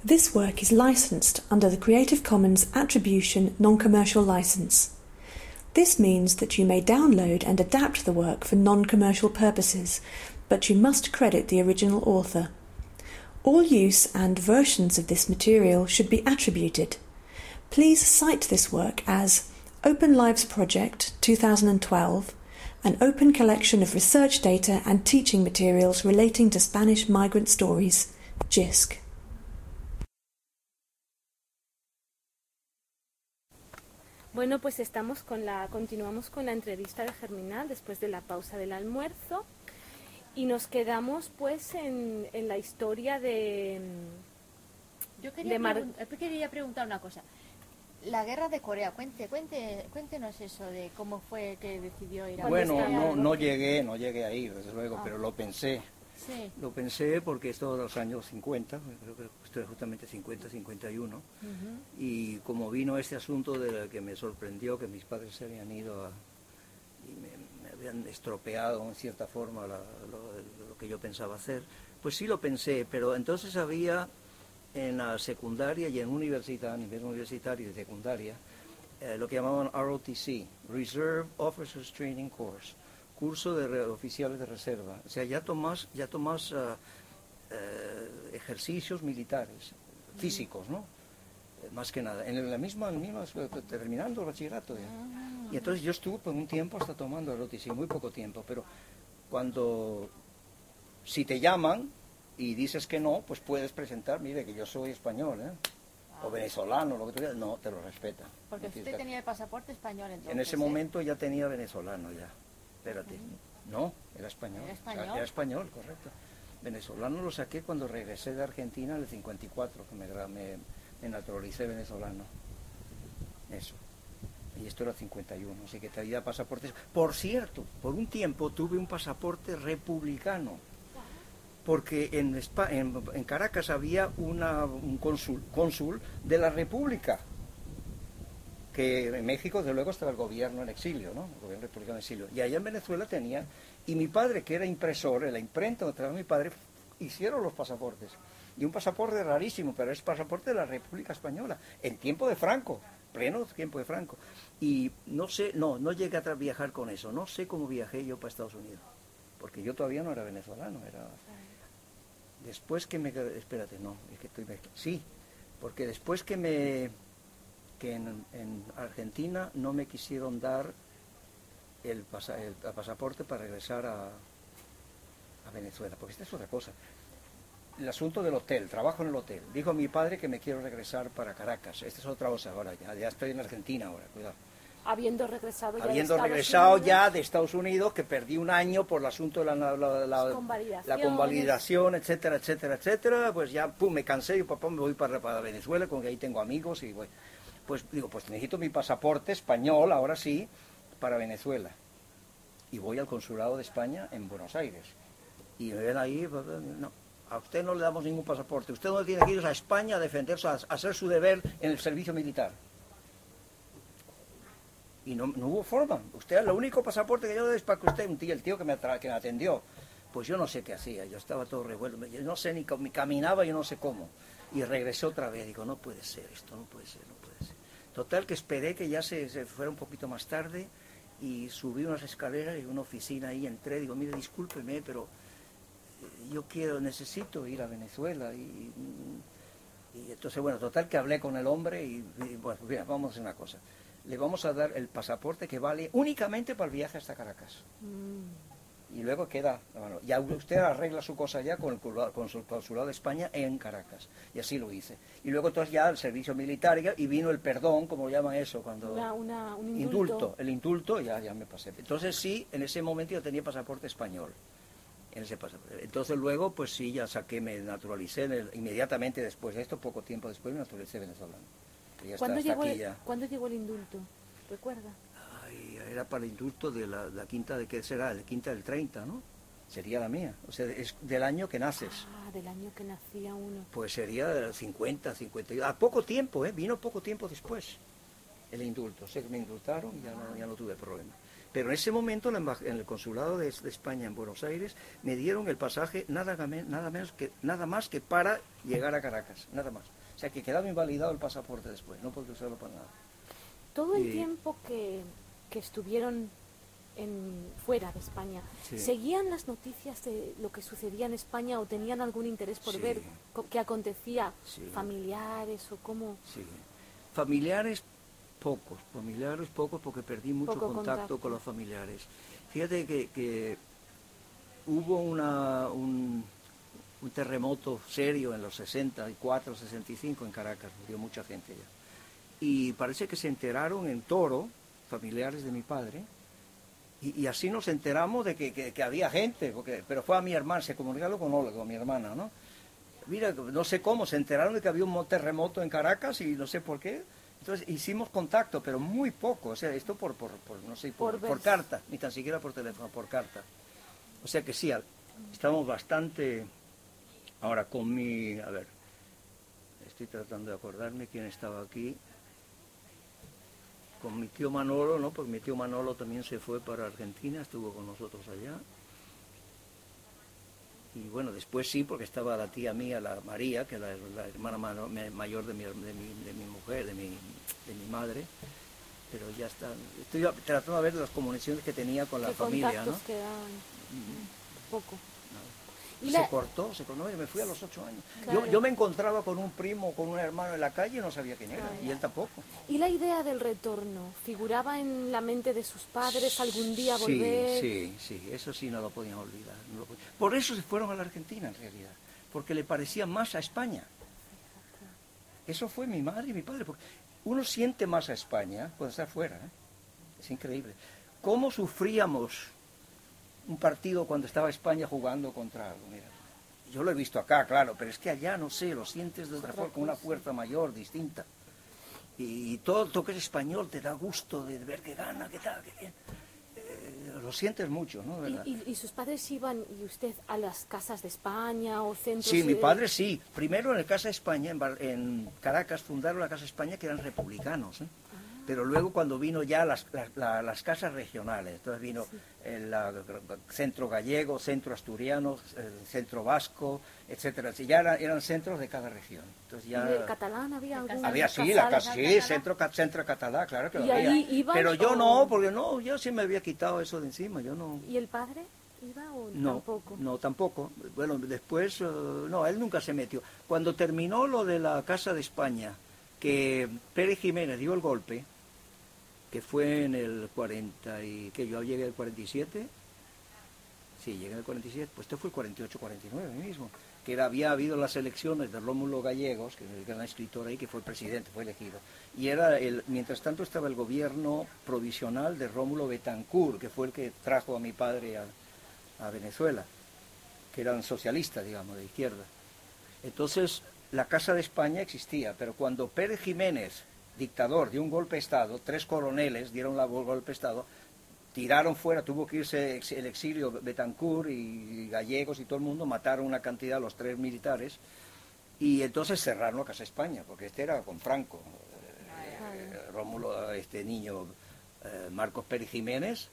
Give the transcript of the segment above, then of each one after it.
This work is licensed under the Creative Commons Attribution Non-Commercial License. This means that you may download and adapt the work for non-commercial purposes, but you must credit the original author. All use and versions of this material should be attributed. Please cite this work as Open Lives Project 2012, an open collection of research data and teaching materials relating to Spanish migrant stories, JISC. Bueno, pues continuamos con la entrevista de Germinal después de la pausa del almuerzo y nos quedamos pues en la historia de... Yo quería preguntar una cosa. La guerra de Corea, cuéntenos eso de cómo fue que decidió ir a... Bueno, no llegué ahí, desde luego, pero lo pensé. Sí. Lo pensé porque es todos los años 50, creo que esto es justamente 50, 51, y como vino este asunto de que me sorprendió que mis padres se habían ido y me habían estropeado en cierta forma lo que yo pensaba hacer, pues sí lo pensé, pero entonces había en la secundaria y en universidad, a nivel universitario y secundaria, lo que llamaban ROTC, Reserve Officers Training Course, curso de oficiales de reserva. O sea, ya tomás ejercicios militares, físicos, ¿no? Más que nada. En la misma terminando el bachillerato ya. Y entonces yo estuve por un tiempo hasta tomando el ROTC, muy poco tiempo, pero si te llaman y dices que no, pues puedes presentar, mire que yo soy español, o venezolano, lo que tú digas, no, te lo respetan. Porque usted tenía el pasaporte español entonces. En ese momento ya tenía venezolano ya. Espérate, no, era español. Era español, correcto. Venezolano lo saqué cuando regresé de Argentina en el 54, que me naturalicé venezolano. Eso. Y esto era 51, así que traía pasaportes. Por cierto, por un tiempo tuve un pasaporte republicano, porque en Caracas había un cónsul de la República, que en México, desde luego, estaba el gobierno en exilio, ¿no? El gobierno republicano en exilio. Y allá en Venezuela tenía, y mi padre, que era impresor, en la imprenta donde trabajaba mi padre, hicieron los pasaportes. Y un pasaporte rarísimo, pero es pasaporte de la República Española, en tiempo de Franco, pleno tiempo de Franco. Y no sé, no llegué a viajar con eso, no sé cómo viajé yo para Estados Unidos, porque yo todavía no era venezolano, era... Después que espérate, no, es que estoy... Sí, porque después que en Argentina no me quisieron dar el pasaporte para regresar a Venezuela, porque esta es otra cosa. El asunto del hotel, trabajo en el hotel. Dijo mi padre que me quiero regresar para Caracas. Esta es otra cosa ahora, ya estoy en Argentina ahora, cuidado. Habiendo regresado ya de Estados Unidos, que perdí un año por el asunto de la convalidación, etcétera, etcétera, etcétera, pues ya me cansé y papá me voy para Venezuela, con que ahí tengo amigos y voy. Pues digo, pues necesito mi pasaporte español, ahora sí, para Venezuela. Y voy al consulado de España en Buenos Aires. Y me ven ahí, no, a usted no le damos ningún pasaporte. Usted no tiene que ir a España a defenderse, a hacer su deber en el servicio militar. Y no hubo forma. Usted, el único pasaporte que yo doy es para que usted, el tío que me atendió, pues yo no sé qué hacía, yo estaba todo revuelto, yo no sé ni caminaba, yo no sé cómo. Y regresé otra vez, digo, no puede ser esto, no puede ser. Total, que esperé que ya se fuera un poquito más tarde y subí unas escaleras y una oficina ahí, entré, digo, mire, discúlpeme, pero yo necesito ir a Venezuela. Y entonces, bueno, total, que hablé con el hombre y bueno, mira, vamos a hacer una cosa. Le vamos a dar el pasaporte que vale únicamente para el viaje hasta Caracas. Y luego queda, bueno, ya usted arregla su cosa ya con su consulado de España en Caracas. Y así lo hice. Y luego entonces ya el servicio militar y vino el perdón, como llaman eso, cuando... un indulto. El indulto, ya me pasé. Entonces sí, en ese momento yo tenía pasaporte español. En ese pasaporte. Entonces luego, pues sí, ya me naturalicé inmediatamente después de esto, poco tiempo después me naturalicé venezolano. ¿Cuándo llegó el indulto? ¿Recuerda? Era para el indulto de la quinta, ¿de qué será? La quinta del 30, ¿no? Sería la mía. O sea, es del año que naces. Del año que nacía uno. Pues sería del 50, 52. A poco tiempo, vino poco tiempo después el indulto. O sea, que me indultaron y ya no tuve problema. Pero en ese momento en el consulado de España en Buenos Aires me dieron el pasaje nada más que para llegar a Caracas, nada más. O sea que quedaba invalidado el pasaporte después, no pude usarlo para nada. Todo el tiempo que estuvieron fuera de España, ¿seguían las noticias de lo que sucedía en España o tenían algún interés por ver qué acontecía? ¿Familiares o cómo? Sí, familiares pocos porque perdí mucho contacto con los familiares. Fíjate que hubo un terremoto serio en los 64, 65 en Caracas, murió mucha gente ya. Y parece que se enteraron en Toro, familiares de mi padre, y así nos enteramos de que había gente, pero fue a mi hermana, se comunicaron con Olga, mi hermana, ¿no? Mira, no sé cómo, se enteraron de que había un terremoto en Caracas y no sé por qué. Entonces hicimos contacto, pero muy poco, o sea, esto por carta, ni tan siquiera por teléfono, por carta. O sea que sí, estamos bastante, ahora con a ver, estoy tratando de acordarme quién estaba aquí, con mi tío Manolo, ¿no? Porque mi tío Manolo también se fue para Argentina, estuvo con nosotros allá. Y bueno, después sí, porque estaba la tía mía, la María, que es la hermana mayor de mi mujer, de mi madre, pero ya está. Estoy tratando de ver las comunicaciones que tenía con la familia, ¿no? Quedaban poco. Se cortó, yo me fui a los 8 años. Claro. Yo me encontraba con un primo, con un hermano en la calle y no sabía quién era, y él tampoco. ¿Y la idea del retorno? ¿Figuraba en la mente de sus padres algún día volver? Sí, eso sí no lo podían olvidar. Por eso se fueron a la Argentina en realidad, porque le parecía más a España. Eso fue mi madre y mi padre, porque uno siente más a España cuando está afuera, ¿eh? Es increíble. ¿Cómo sufríamos un partido cuando estaba España jugando contra algo? Mira, yo lo he visto acá, claro, pero es que allá, no sé, lo sientes de otra forma, con una fuerza mayor, distinta. Y todo que es español te da gusto de ver que gana, que tal, que bien. Lo sientes mucho, ¿no? ¿Verdad? ¿Y sus padres iban, y usted, a las casas de España o centros? Sí, mi padre sí. Primero en el Casa España, en Caracas, fundaron la Casa España, que eran republicanos, ¿eh? Pero luego cuando vino ya las casas regionales, entonces vino el centro gallego, centro asturiano, el centro vasco, etcétera. Ya eran centros de cada región. Entonces ya, ¿Y de catalán había algún? Había, centro catalán, claro que lo había. Pero yo no, porque yo sí me había quitado eso de encima, yo no. ¿Y el padre iba o tampoco? No, tampoco. Bueno, después, no, él nunca se metió. Cuando terminó lo de la Casa de España, que Pérez Jiménez dio el golpe, que fue en el 40 y que yo llegué al 47, sí, llegué al 47, pues este fue el 48-49 mismo, que había habido las elecciones de Rómulo Gallegos, que es el gran escritor ahí, que fue el presidente, fue elegido, y mientras tanto estaba el gobierno provisional de Rómulo Betancourt, que fue el que trajo a mi padre a Venezuela, que eran socialistas, digamos, de izquierda. Entonces, la Casa de España existía, pero cuando Pérez Jiménez, dictador, dio un golpe de Estado, 3 coroneles dieron la golpe de Estado, tiraron fuera, tuvo que irse el exilio Betancourt y Gallegos y todo el mundo, mataron una cantidad, los 3 militares, y entonces cerraron la Casa España, porque este era con Franco, Rómulo, Marcos Pérez Jiménez,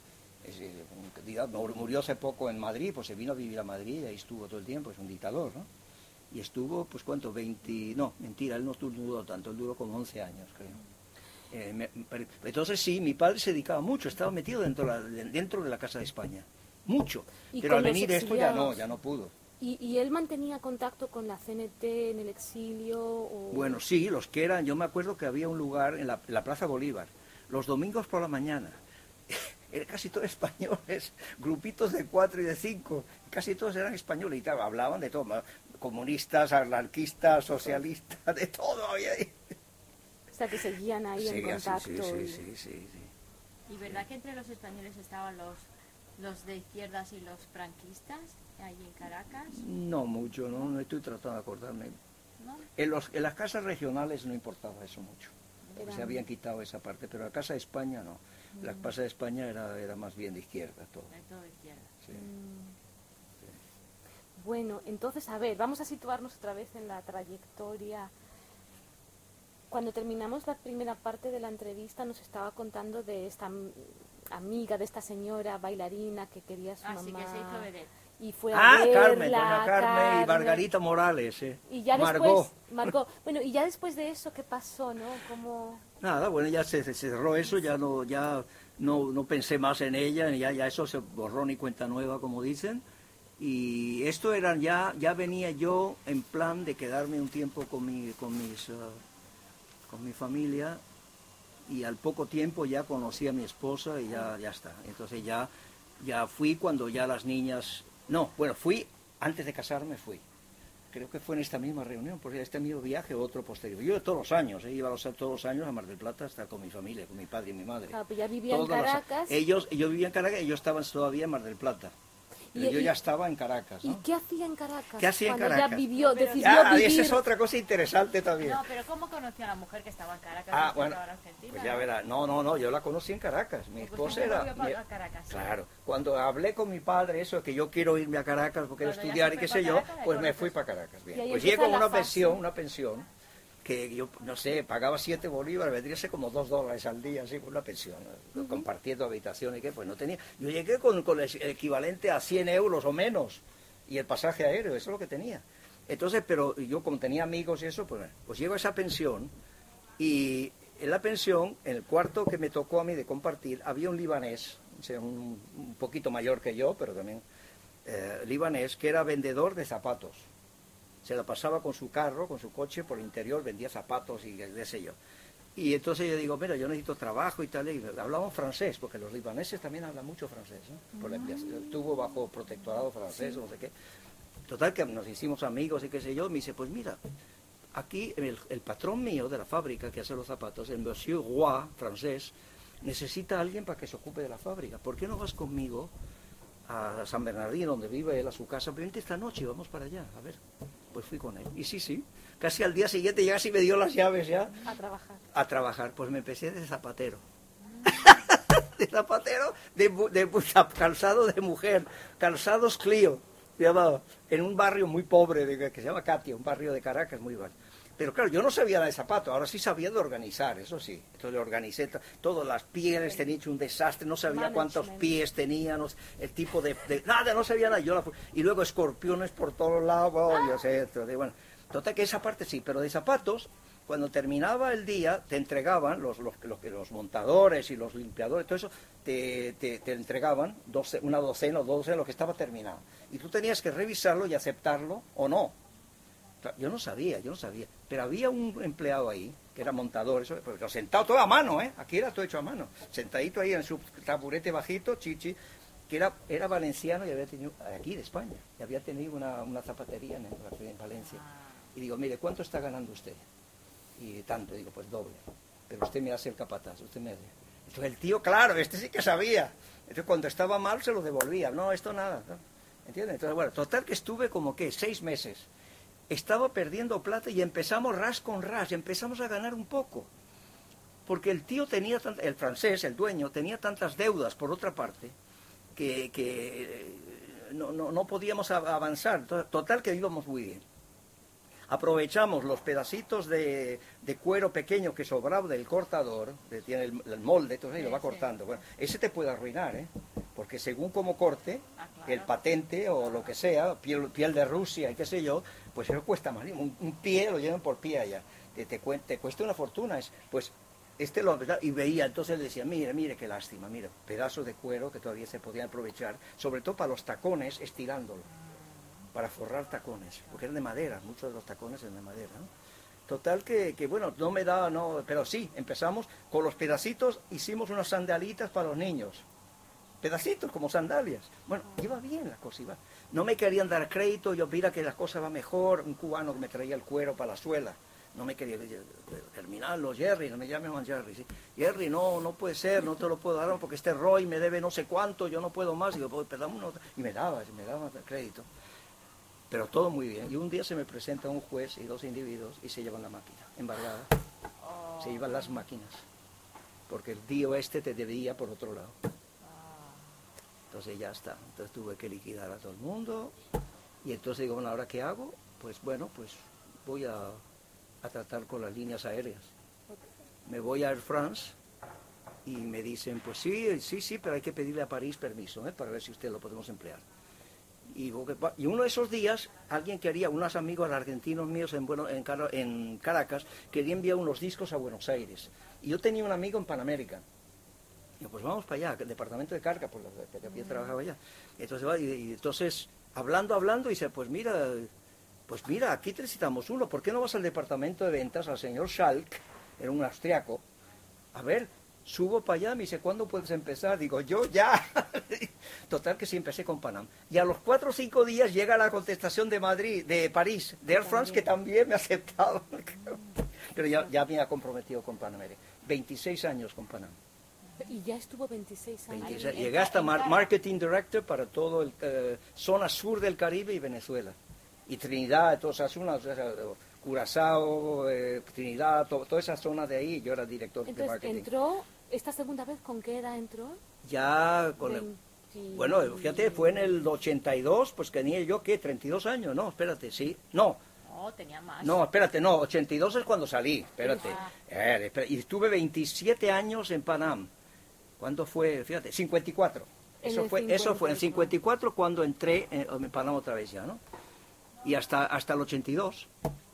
murió hace poco en Madrid, pues se vino a vivir a Madrid, y ahí estuvo todo el tiempo, es un dictador, ¿no? Y estuvo, pues, ¿cuánto? 20... No, mentira, él no duró tanto, él duró como 11 años, creo. Entonces, sí, mi padre se dedicaba mucho, estaba metido dentro de la Casa de España. Mucho. Pero al venir esto ya no pudo. ¿Y él mantenía contacto con la CNT en el exilio? O... Bueno, sí, los que eran... Yo me acuerdo que había un lugar en la Plaza Bolívar, los domingos por la mañana. Eran casi todos españoles, grupitos de 4 y de 5, casi todos eran españoles y tal, hablaban de todo, comunistas, anarquistas, socialistas, de todo había ahí. O sea, que seguían ahí en contacto. Sí. ¿Y verdad que entre los españoles estaban los de izquierdas y los franquistas, ahí en Caracas? No mucho, no estoy tratando de acordarme. ¿No? En las casas regionales no importaba eso mucho, porque se habían quitado esa parte, pero la Casa de España no. La Casa de España era más bien de izquierda todo. Todo de izquierda. Sí. Bueno, entonces, a ver, vamos a situarnos otra vez en la trayectoria. Cuando terminamos la primera parte de la entrevista nos estaba contando de esta amiga de esta señora bailarina que quería a su mamá. Sí, que se hizo vedette. Y fue a verla, Carmen, doña Carmen y Margarita Morales, Y ya después, Margot. Bueno, y ya después de eso, ¿qué pasó, no? ¿Cómo? Nada, bueno, ya se cerró eso, ya no pensé más en ella, ya eso se borró ni cuenta nueva, como dicen. Y esto era ya venía yo en plan de quedarme un tiempo con mi familia, y al poco tiempo ya conocí a mi esposa y ya está. Entonces ya fui cuando ya las niñas... No, bueno, fui, antes de casarme fui. Creo que fue en esta misma reunión, porque este mismo viaje, otro posterior. Yo todos los años, iba todos los años a Mar del Plata, hasta con mi familia, con mi padre y mi madre. Ah, pues ya vivía en Caracas. Yo vivía en Caracas, ellos estaban todavía en Mar del Plata. Pero yo ya estaba en Caracas, ¿no? ¿Y qué hacía en Caracas? ¿Qué hacía en Caracas? Ya decidió vivir. Esa es otra cosa interesante también. No, pero ¿cómo conoció a la mujer que estaba en Caracas? Bueno, estaba en Argentina, pues ya verá. No, yo la conocí en Caracas. Mi esposa era... a Caracas, claro, cuando hablé con mi padre eso, que yo quiero irme a Caracas porque quiero estudiar y qué sé yo, pues me fui para Caracas. Bien. Pues llego a una pensión, que yo, no sé, pagaba 7 bolívares, vendría a ser como $2 al día, así, por una pensión, compartiendo habitación y qué, pues no tenía. Yo llegué con el equivalente a 100 euros o menos, y el pasaje aéreo, eso es lo que tenía. Entonces, pero yo como tenía amigos y eso, pues llego a esa pensión, y en la pensión, en el cuarto que me tocó a mí de compartir, había un libanés, o sea, un poquito mayor que yo, pero también libanés, que era vendedor de zapatos. Se la pasaba con su carro, con su coche por el interior, vendía zapatos y qué sé yo. Y entonces yo digo, mira, yo necesito trabajo y tal, y hablamos francés, porque los libaneses también hablan mucho francés, ¿no? Estuvo bajo protectorado francés, no sé qué. Total, que nos hicimos amigos y qué sé yo, me dice, pues mira, aquí el patrón mío de la fábrica que hace los zapatos, el Monsieur Roy, francés, necesita a alguien para que se ocupe de la fábrica. ¿Por qué no vas conmigo a San Bernardino, donde vive él, a su casa? Vente esta noche, vamos para allá, a ver. Pues fui con él. Y sí, casi al día siguiente ya casi me dio las llaves ya. A trabajar. Pues me empecé de zapatero. De zapatero, de calzado de mujer, calzados Clio, se llamaba, en un barrio muy pobre que se llama Katia, un barrio de Caracas muy bueno. Pero claro, yo no sabía nada de zapatos, ahora sí sabía de organizar, eso sí. Entonces le organicé todas las pieles, tenía hecho un desastre, no sabía cuántos pies tenían, el tipo de nada, no sabía nada. Y luego escorpiones por todos lados, yo sé, bueno. Total que esa parte sí, pero de zapatos, cuando terminaba el día, te entregaban, los montadores y los limpiadores, todo eso, te entregaban una docena o 12 lo que estaba terminado. Y tú tenías que revisarlo y aceptarlo o no. Yo no sabía, pero había un empleado ahí, que era montador, eso, pues, sentado todo a mano, aquí era todo hecho a mano, sentadito ahí en su taburete bajito, chichi, que era valenciano y había tenido, aquí de España, y había tenido una zapatería en Valencia. Y digo, mire, ¿cuánto está ganando usted? Y tanto, digo, pues doble, pero usted me hace el capataz, usted me hace. Entonces el tío, claro, sí que sabía, entonces cuando estaba mal se lo devolvía, no, esto nada, ¿no? ¿Entiendes? Entonces, bueno, total que estuve como que 6 meses. Estaba perdiendo plata y empezamos ras con ras, empezamos a ganar un poco. Porque el tío tenía, el francés, el dueño, tenía tantas deudas por otra parte, que no podíamos avanzar. Total que íbamos muy bien. Aprovechamos los pedacitos de cuero pequeño que sobraba del cortador, tiene el molde, entonces lo va cortando. Bueno, ese te puede arruinar, porque según como corte, el patente o lo que sea, piel de Rusia y qué sé yo, pues eso cuesta más. Un pie lo llevan por pie allá. Te cuesta una fortuna. Pues y veía, entonces le decía, mire, qué lástima, mira, pedazos de cuero que todavía se podían aprovechar, sobre todo para los tacones, estirándolo, para forrar tacones, porque eran de madera, muchos de los tacones eran de madera, ¿no? Total que bueno, no me daba, pero sí, empezamos con los pedacitos, hicimos unas sandalitas para los niños. Pedacitos como sandalias. Bueno, iba bien la cosa, iba. No me querían dar crédito, yo mira que la cosa va mejor, un cubano que me traía el cuero para la suela. No me quería terminarlo, Jerry, no me llamen Jerry, ¿sí? Jerry, no puede ser, no te lo puedo dar porque este Roy me debe no sé cuánto, yo no puedo más. Digo, pues dame una... Y me daba crédito. Pero todo muy bien. Y un día se me presenta un juez y 2 individuos y se llevan la máquina, embargada. Se llevan las máquinas. Porque el tío te debía por otro lado. Entonces ya está, entonces tuve que liquidar a todo el mundo, y entonces digo, bueno, ¿ahora qué hago? Pues bueno, pues voy a tratar con las líneas aéreas. Me voy a Air France, Y me dicen, pues sí, pero hay que pedirle a París permiso, para ver si usted lo podemos emplear. Y uno de esos días, alguien quería, unos amigos argentinos míos en Caracas, querían enviar unos discos a Buenos Aires. Y yo tenía un amigo en Panamérica. Digo, pues vamos para allá, el departamento de Caracas, porque había trabajado allá. Entonces, hablando, y dice, pues mira, aquí te necesitamos uno, ¿por qué no vas al departamento de ventas, al señor Schalk, era un austriaco? A ver, subo para allá, me dice, ¿cuándo puedes empezar? Digo, yo ya. Total que sí, empecé con Panam. Y a los 4 o 5 días llega la contestación de París, de Air France, que también me ha aceptado. Pero ya me ha comprometido con Panamérica. 26 años con Panam. Y ya estuvo 26 años. Llegué hasta Marketing Director para todo el zona sur del Caribe y Venezuela. Y Trinidad, todas esas zonas, Curazao, Trinidad, toda esa zona de ahí, yo era director de marketing. Entonces, ¿entró esta segunda vez? ¿Con qué edad entró? Ya con bueno, fíjate, fue en el 82, pues tenía yo, ¿qué? 32 años, no, espérate, sí, no. No, tenía más. No, espérate, no, 82 es cuando salí, espérate. Y estuve 27 años en Panam. ¿Cuándo fue? Fíjate, 54. Eso fue en 54 cuando entré en Panam otra vez ya, ¿no? Y hasta el 82.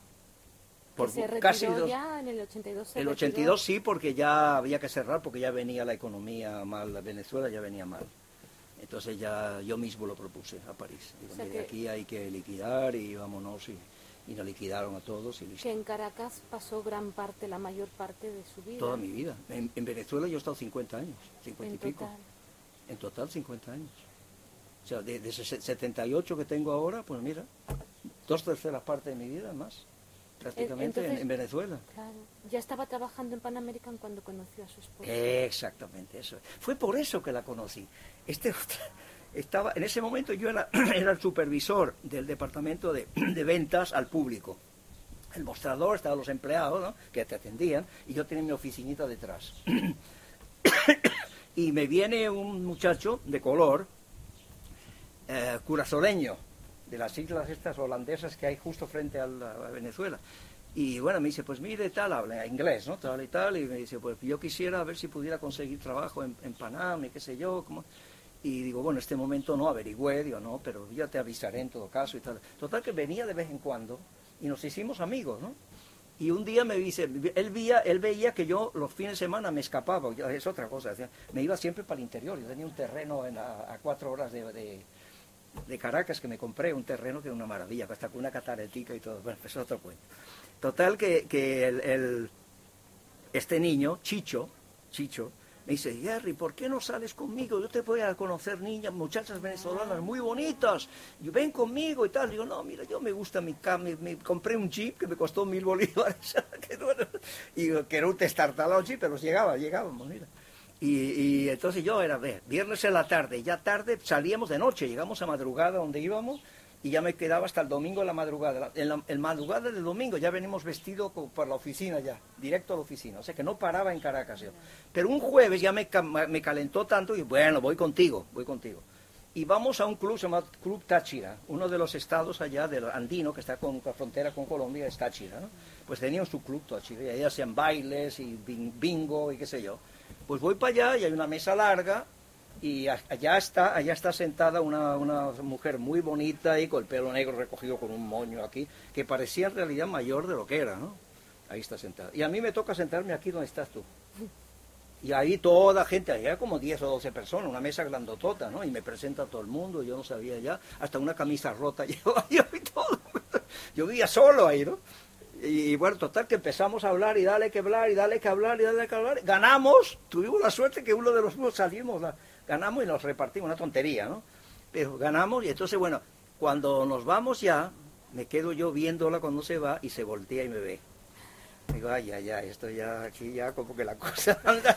¿Se retiró ya en el 82? El 82 sí, porque ya había que cerrar, porque ya venía la economía mal, Venezuela ya venía mal. Entonces ya yo mismo lo propuse a París. Digo, mire, aquí hay que liquidar y vámonos, y nos liquidaron a todos y listo. Que en Caracas pasó la mayor parte de su vida. Toda mi vida. En Venezuela yo he estado 50 años, 50 y pico. En total 50 años. O sea, de 78 que tengo ahora, pues mira, 2/3 partes de mi vida más. Prácticamente entonces, en Venezuela. Claro, ya estaba trabajando en Pan American cuando conoció a su esposa. Exactamente, eso. Fue por eso que la conocí. En ese momento yo era el supervisor del departamento de ventas al público. El mostrador, estaban los empleados, ¿no?, que te atendían, y yo tenía mi oficinita detrás. Y me viene un muchacho de color, curazoleño, de las islas estas holandesas que hay justo frente a Venezuela. Y bueno, me dice, pues mire, tal, habla inglés, ¿no? Tal y tal, y me dice, pues yo quisiera ver si pudiera conseguir trabajo en Panam, y qué sé yo, ¿cómo? Y digo, bueno, en este momento no, averigüé, digo, no, pero ya te avisaré en todo caso y tal. Total que venía de vez en cuando, y nos hicimos amigos, ¿no? Y un día me dice, él veía que yo los fines de semana me escapaba, es otra cosa, me iba siempre para el interior, yo tenía un terreno a 4 horas de Caracas que me compré, un terreno que era una maravilla, hasta con una cataretica y todo, bueno, pues es otro cuento. Total que este niño, Chicho, me dice, Jerry, ¿por qué no sales conmigo? Yo te voy a conocer niñas, muchachas venezolanas muy bonitas, y ven conmigo y tal. Digo, no, mira, yo me gusta me compré un Jeep que me costó 1.000 bolívares, que era un testartalado Jeep, pero llegábamos, mira. Y entonces yo era, viernes en la tarde, ya tarde salíamos de noche, llegamos a madrugada donde íbamos, y ya me quedaba hasta el domingo en la madrugada. En madrugada del domingo ya venimos vestidos por la oficina ya, directo a la oficina, o sea que no paraba en Caracas yo. Pero un jueves ya me calentó tanto y bueno, voy contigo. Y vamos a un club, se llama Club Táchira, uno de los estados allá del andino que está con la frontera con Colombia, es Táchira, ¿no? Pues tenían su club Táchira, y ahí hacían bailes y bingo y qué sé yo. Pues voy para allá y hay una mesa larga, y allá está sentada una mujer muy bonita y con el pelo negro recogido con un moño aquí, que parecía en realidad mayor de lo que era, ¿no? Ahí está sentada. Y a mí me toca sentarme aquí donde estás tú. Y ahí toda gente, había como 10 o 12 personas, una mesa grandotota, ¿no? Y me presenta a todo el mundo, yo no sabía ya, hasta una camisa rota llevaba yo y todo. Yo vivía solo ahí, ¿no? Y bueno, total que empezamos a hablar y dale que hablar. Ganamos, tuvimos la suerte que uno de los dos salimos, ganamos y nos repartimos, una tontería, ¿no? Pero ganamos y entonces, bueno, cuando nos vamos ya, me quedo yo viéndola cuando se va y se voltea y me ve. Digo, ay, esto ya, aquí ya como que la cosa anda.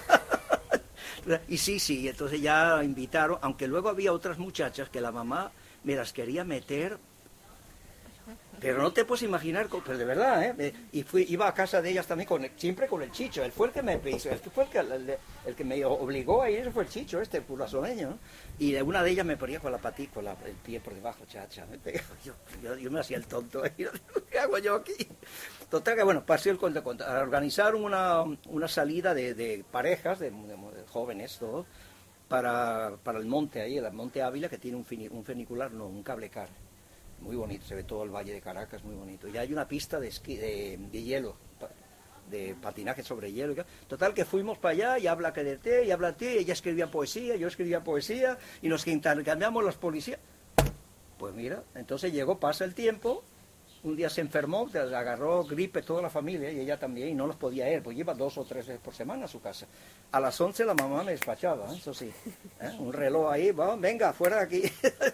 Y sí, entonces ya invitaron, aunque luego había otras muchachas que la mamá me las quería meter Pero no te puedes imaginar, pero de verdad, ¿eh? Y iba a casa de ellas también, siempre con el Chicho. Él fue el que me hizo, él fue el que me obligó a ir, fue el Chicho, el purazoneño, ¿no? Y una de ellas me ponía con el pie por debajo, chacha. Yo me hacía el tonto. ¿Qué hago yo aquí? Total que, bueno, pasé el cuento. Organizaron una salida de parejas, de jóvenes, todos, para el monte ahí, el Monte Ávila, que tiene un funicular, no, un cable car. Muy bonito, se ve todo el valle de Caracas, muy bonito. Y hay una pista de esquí, de hielo, de patinaje sobre hielo. Total que fuimos para allá y habla que de té, y habla té, ella escribía poesía, yo escribía poesía, y nos intercambiamos las policías. Pues mira, entonces pasa el tiempo, un día se enfermó, le agarró gripe toda la familia, y ella también, y no los podía ir, pues lleva 2 o 3 veces por semana a su casa. A las 11 la mamá me despachaba, eso sí, un reloj ahí, va, venga, fuera de aquí.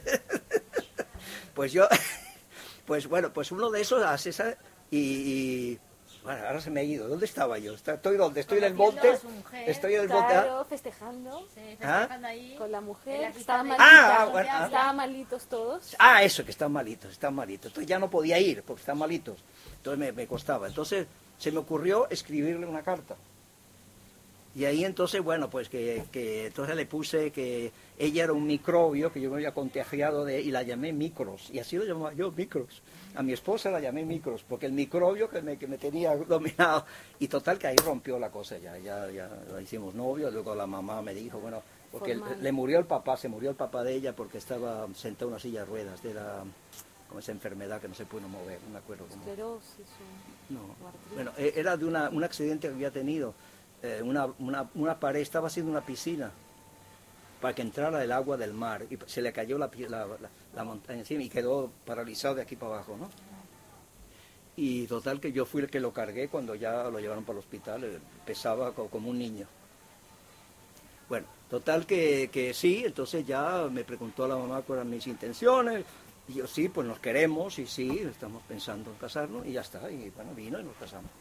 Pues uno de esos hace esa, y bueno, ahora se me ha ido. ¿Dónde estaba yo? ¿Estoy dónde? ¿Estoy en el monte? Estoy en el monte. Claro, festejando. Sí, festejando ahí. Con la mujer. Estaban malitos todos. Eso, que están malitos. Entonces ya no podía ir, porque están malitos. Entonces me costaba. Entonces se me ocurrió escribirle una carta. Y ahí entonces, bueno, pues que entonces le puse que ella era un microbio que yo me había contagiado y la llamé Micros. Y así lo llamaba yo, Micros. A mi esposa la llamé Micros, porque el microbio que me tenía dominado. Y total que ahí rompió la cosa, ya la hicimos novio. Luego la mamá me dijo, bueno, porque se murió el papá de ella porque estaba sentado en una silla de ruedas. Era como esa enfermedad que no se puede mover, no me acuerdo cómo. Esclerosis. No, bueno, era de un accidente que había tenido. Una pared, estaba haciendo una piscina para que entrara el agua del mar y se le cayó la montaña encima y quedó paralizado de aquí para abajo, ¿no? Y total que yo fui el que lo cargué cuando ya lo llevaron para el hospital, pesaba como un niño. Bueno, total que sí, entonces ya me preguntó la mamá cuáles eran mis intenciones, y yo sí, pues nos queremos y sí, estamos pensando en casarnos y ya está, y bueno, vino y nos casamos.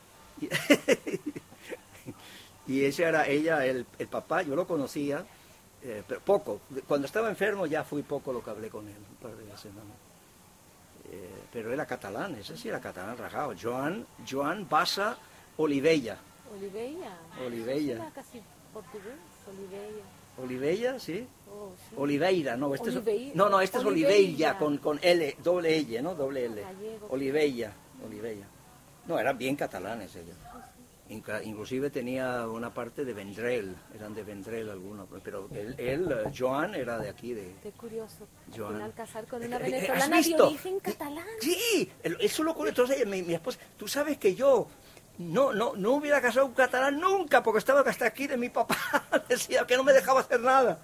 Y ese era ella, el papá, yo lo conocía, pero poco. Cuando estaba enfermo ya fui poco lo que hablé con él, un par de veces, ¿no? Pero era catalán, ese sí era catalán rajado. Joan Bassa Olivella. Olivella. Era casi portugués, Olivella, sí. Oh, sí. Oliveira, no, este es Oliveira con L, doble L, ¿no? Doble L. Olivella. No, eran bien catalanes ellos. Inclusive tenía una parte de Vendrell, eran de Vendrell algunos, pero Joan era de aquí. Qué curioso, Joan. Al final casar con una venezolana de origen catalán. Sí, eso lo ocurre. Entonces mi esposa, tú sabes que yo no hubiera casado con un catalán nunca, porque estaba hasta aquí de mi papá, decía que no me dejaba hacer nada.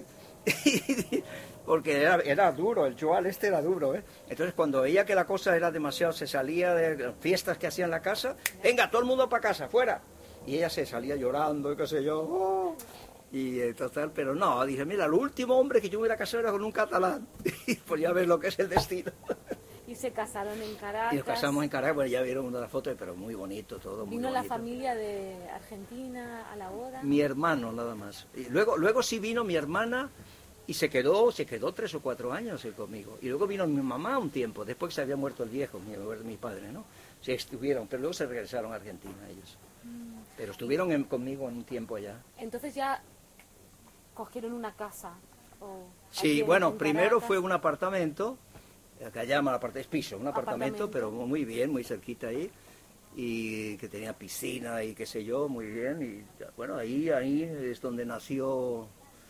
Porque era duro, el Joan era duro, ¿eh? Entonces cuando veía que la cosa era demasiado, se salía de fiestas que hacía en la casa, venga, todo el mundo para casa, fuera. Y ella se salía llorando, y qué sé yo, y total, pero no, dije, mira, el último hombre que yo hubiera casado era con un catalán. Y pues ya ves lo que es el destino. Y se casaron en Caracas. Y nos casamos en Caracas, bueno, ya vieron una de las fotos, pero muy bonito todo. ¿Vino la familia de Argentina a la boda? Mi hermano, nada más. Y luego sí vino mi hermana. Y se quedó 3 o 4 años conmigo. Y luego vino mi mamá un tiempo, después que se había muerto el viejo, mi padre, ¿no? Se estuvieron, pero luego se regresaron a Argentina ellos. Pero estuvieron conmigo en un tiempo allá. Entonces ya cogieron una casa. Sí, bueno, primero fue un apartamento, acá llama es piso, un apartamento, pero muy bien, muy cerquita ahí. Y que tenía piscina y qué sé yo, muy bien. Y bueno, ahí es donde nació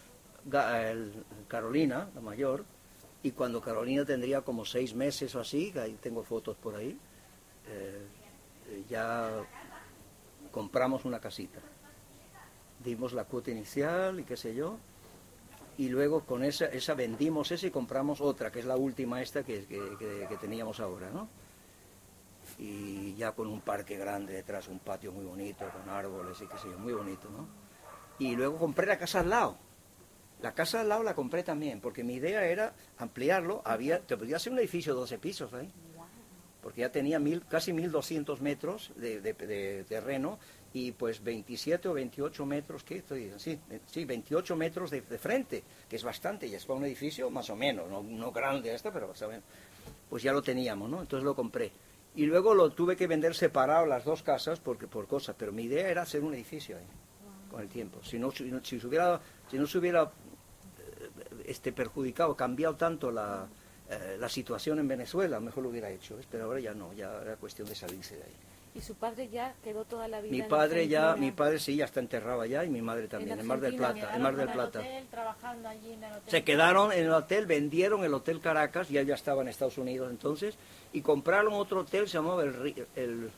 Carolina, la mayor, y cuando Carolina tendría como 6 meses o así, ahí tengo fotos por ahí, ya compramos una casita, dimos la cuota inicial y qué sé yo, y luego con esa vendimos esa y compramos otra, que es la última esta que teníamos ahora, ¿no? Y ya con un parque grande detrás, un patio muy bonito, con árboles y qué sé yo, muy bonito, ¿no? Y luego compré la casa al lado. La casa al lado la compré también, porque mi idea era ampliarlo. Te podía hacer un edificio de 12 pisos ahí, porque ya tenía casi 1.200 metros de terreno y pues 27 o 28 metros, ¿qué estoy diciendo? Sí, 28 metros de frente, que es bastante, y es para un edificio más o menos, no grande pero más o menos. pues ya lo teníamos, ¿no? Entonces lo compré. Y luego lo tuve que vender separado las dos casas por cosas, pero mi idea era hacer un edificio ahí, con el tiempo. Si no se hubiera perjudicado, cambiado tanto la situación en Venezuela, mejor lo hubiera hecho, ¿ves? Pero ahora ya no, ya era cuestión de salirse de ahí. ¿Y su padre ya quedó toda la vida mi padre sí, ya está enterrado allá, y mi madre también, en Mar del Plata. Trabajando allí en el hotel. Se quedaron en el hotel, vendieron el Hotel Caracas, y él ya estaba en Estados Unidos entonces, y compraron otro hotel, se llamaba el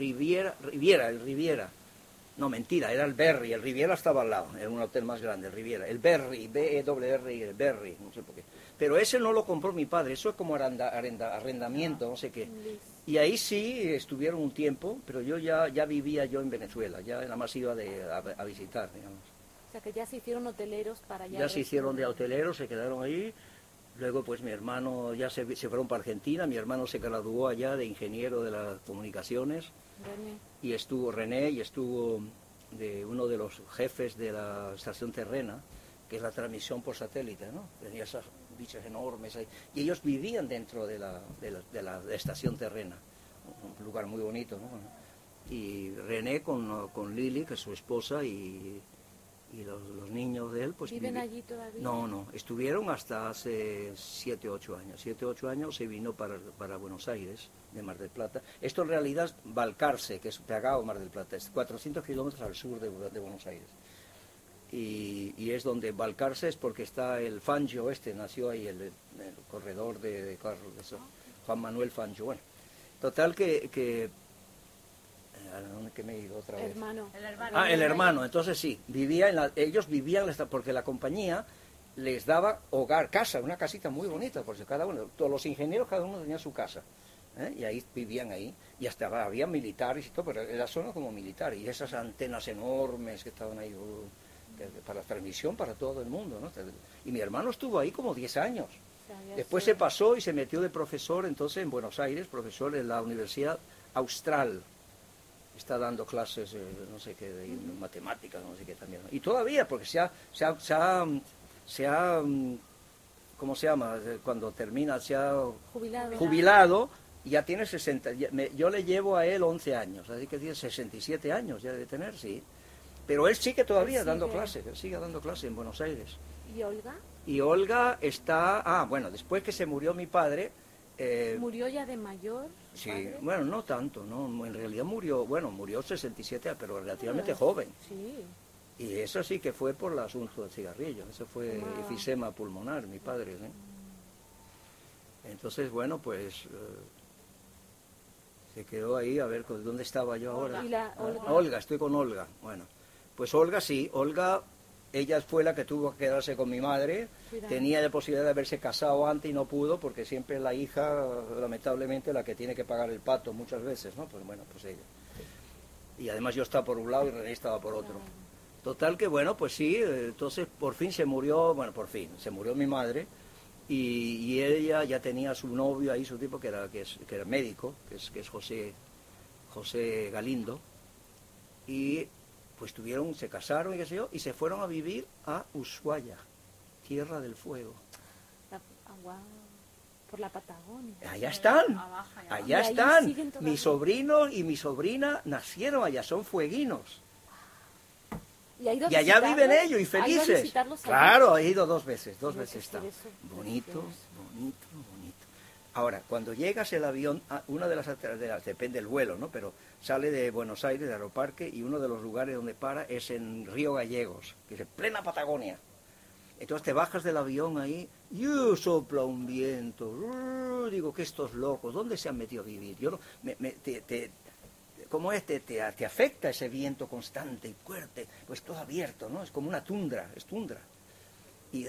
Riviera. No, mentira, era el Berry, el Riviera estaba al lado, era un hotel más grande, el Riviera. El Berry, B-E-R-R-I, el Berry, no sé por qué. Pero ese no lo compró mi padre, eso es como arrendamiento, no sé qué. Y ahí sí estuvieron un tiempo, pero yo ya vivía yo en Venezuela, ya nada más iba a visitar, digamos. O sea que ya se hicieron hoteleros para allá. Ya se hicieron de hoteleros, se quedaron ahí. Luego pues mi hermano ya se fueron para Argentina, mi hermano se graduó allá de ingeniero de las comunicaciones. René. Y estuvo René, y estuvo de uno de los jefes de la estación terrena, que es la transmisión por satélite, ¿no? Tenía esas bichas enormes ahí. Y ellos vivían dentro de la estación terrena, un lugar muy bonito, ¿no? Y René con Lili, que es su esposa, y los niños de él, pues... ¿Viven allí todavía? No, estuvieron hasta hace 7 u 8 años. 7 u 8 años se vino para Buenos Aires, de Mar del Plata. Esto en realidad es Balcarce, que es pegado a Mar del Plata, es 400 kilómetros al sur de Buenos Aires. Y es donde Balcarce es porque está el Fangio nació ahí, el corredor de Carlos, Juan Manuel Fangio. Bueno, total que ¿a dónde que me he ido otra vez? El hermano. Entonces sí, ellos vivían, porque la compañía les daba hogar, casa, una casita muy bonita, porque cada uno, todos los ingenieros, cada uno tenía su casa, ¿eh? Y ahí vivían ahí, y hasta había militares y todo, pero era zona como militar, y esas antenas enormes que estaban ahí, para transmisión para todo el mundo, ¿no? Y mi hermano estuvo ahí como 10 años. Después se pasó y se metió de profesor, entonces en Buenos Aires, profesor en la Universidad Austral. Está dando clases, no sé qué, de matemáticas, no sé qué también. Y todavía, porque se ha ¿cómo se llama? Cuando termina, se ha jubilado, y ya tiene 60. Yo le llevo a él 11 años, así que tiene 67 años ya debe tener, sí. Pero él sigue todavía dando clases, él sigue dando clases en Buenos Aires. ¿Y Olga? Y Olga está, bueno, después que se murió mi padre... ¿Murió ya de mayor? Sí, padre? Bueno, no tanto, no, en realidad murió 67, pero relativamente joven. Sí. Y eso sí que fue por el asunto del cigarrillo, eso fue efisema pulmonar, mi padre, ¿eh? Entonces, bueno, pues se quedó ahí, a ver, ¿dónde estaba yo ahora? Olga, estoy con Olga. Bueno, pues Olga sí, ella fue la que tuvo que quedarse con mi madre. Tenía la posibilidad de haberse casado antes y no pudo, porque siempre es la hija, lamentablemente, la que tiene que pagar el pato muchas veces, ¿no? Pues bueno, pues ella. Y además yo estaba por un lado y René estaba por otro. Total que, bueno, pues sí, entonces por fin se murió mi madre, y ella ya tenía su novio ahí, su tipo, que era médico, que es José Galindo, y pues se casaron y qué sé yo, y se fueron a vivir a Ushuaia, Tierra del Fuego. Por la Patagonia. Allá están. Mi sobrino y mi sobrina nacieron allá, son fueguinos. Y allá viven ellos y felices. Claro, he ido dos veces está. Bonito. Ahora, cuando llegas el avión, una de las depende del vuelo, ¿no? Pero sale de Buenos Aires, de Aeroparque, y uno de los lugares donde para es en Río Gallegos, que es en plena Patagonia. Entonces te bajas del avión ahí, y sopla un viento. Digo, que estos locos, ¿dónde se han metido a vivir? Yo no, ¿cómo es? Te afecta ese viento constante y fuerte, pues todo abierto, ¿no? Es como una tundra, es tundra. Y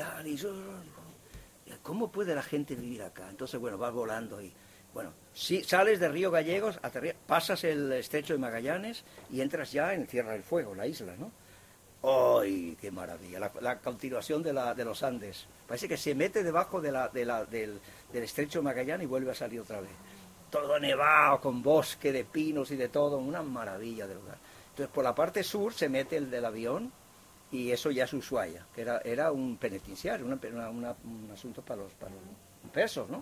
¿cómo puede la gente vivir acá? Entonces, bueno, vas volando y, bueno, si sales de Río Gallegos, pasas el estrecho de Magallanes y entras ya en Tierra del Fuego, la isla, ¿no? ¡Ay, qué maravilla! La continuación de los Andes. Parece que se mete debajo del estrecho de Magallanes y vuelve a salir otra vez. Todo nevado, con bosque de pinos y de todo, una maravilla de lugar. Entonces, por la parte sur se mete el del avión, y eso ya es Ushuaia, que era un penitenciario, un asunto para los presos, ¿no?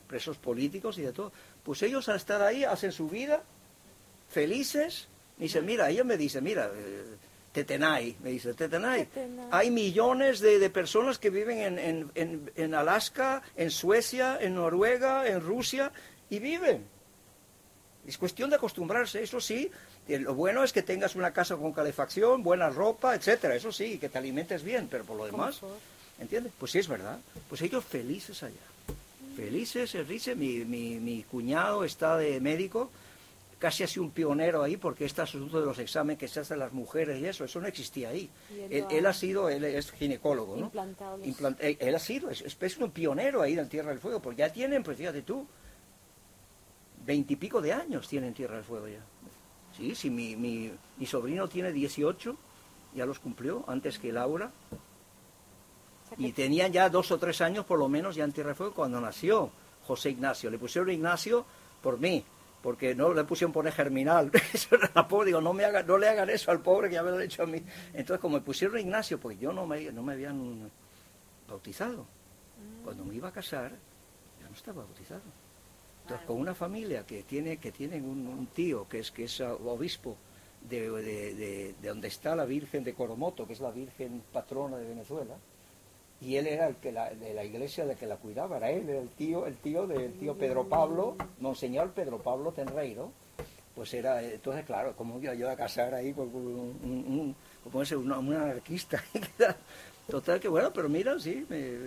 presos políticos y de todo. Pues ellos al estar ahí hacen su vida, felices. Me dice, mira, ella me dice, mira, Tetenay, me dice, Tetenay, hay millones de personas que viven en Alaska, en Suecia, en Noruega, en Rusia, y viven. Es cuestión de acostumbrarse, eso sí. Lo bueno es que tengas una casa con calefacción, buena ropa, etcétera, eso sí, que te alimentes bien, pero por lo demás, ¿entiendes? Pues sí, es verdad. Pues ellos felices allá. Felices, mi cuñado está de médico, casi así un pionero ahí, porque este asunto de los exámenes que se hacen las mujeres y eso no existía ahí. Él es ginecólogo, ¿no? Él ha sido, es un pionero ahí en Tierra del Fuego, porque ya tienen, pues fíjate tú, 20 y pico de años tienen Tierra del Fuego ya. Sí, mi sobrino tiene 18, ya los cumplió, antes que Laura. Y tenían ya 2 o 3 años por lo menos ya en Tierra del Fuego cuando nació José Ignacio. Le pusieron Ignacio por mí, porque no le pusieron poner Germinal. Eso era la pobre, digo, no le hagan eso al pobre que ya me lo han hecho a mí. Entonces, como me pusieron Ignacio, pues yo no me habían bautizado. Cuando me iba a casar, ya no estaba bautizado. Entonces, con una familia que tienen un tío que es obispo de donde está la Virgen de Coromoto, que es la Virgen patrona de Venezuela, y él era de la iglesia de que la cuidaba, era él, era el tío del tío Pedro Pablo, Monseñor Pedro Pablo Tenreiro, pues era, entonces claro, como yo iba a casar ahí con un anarquista. Total que bueno, pero mira, sí,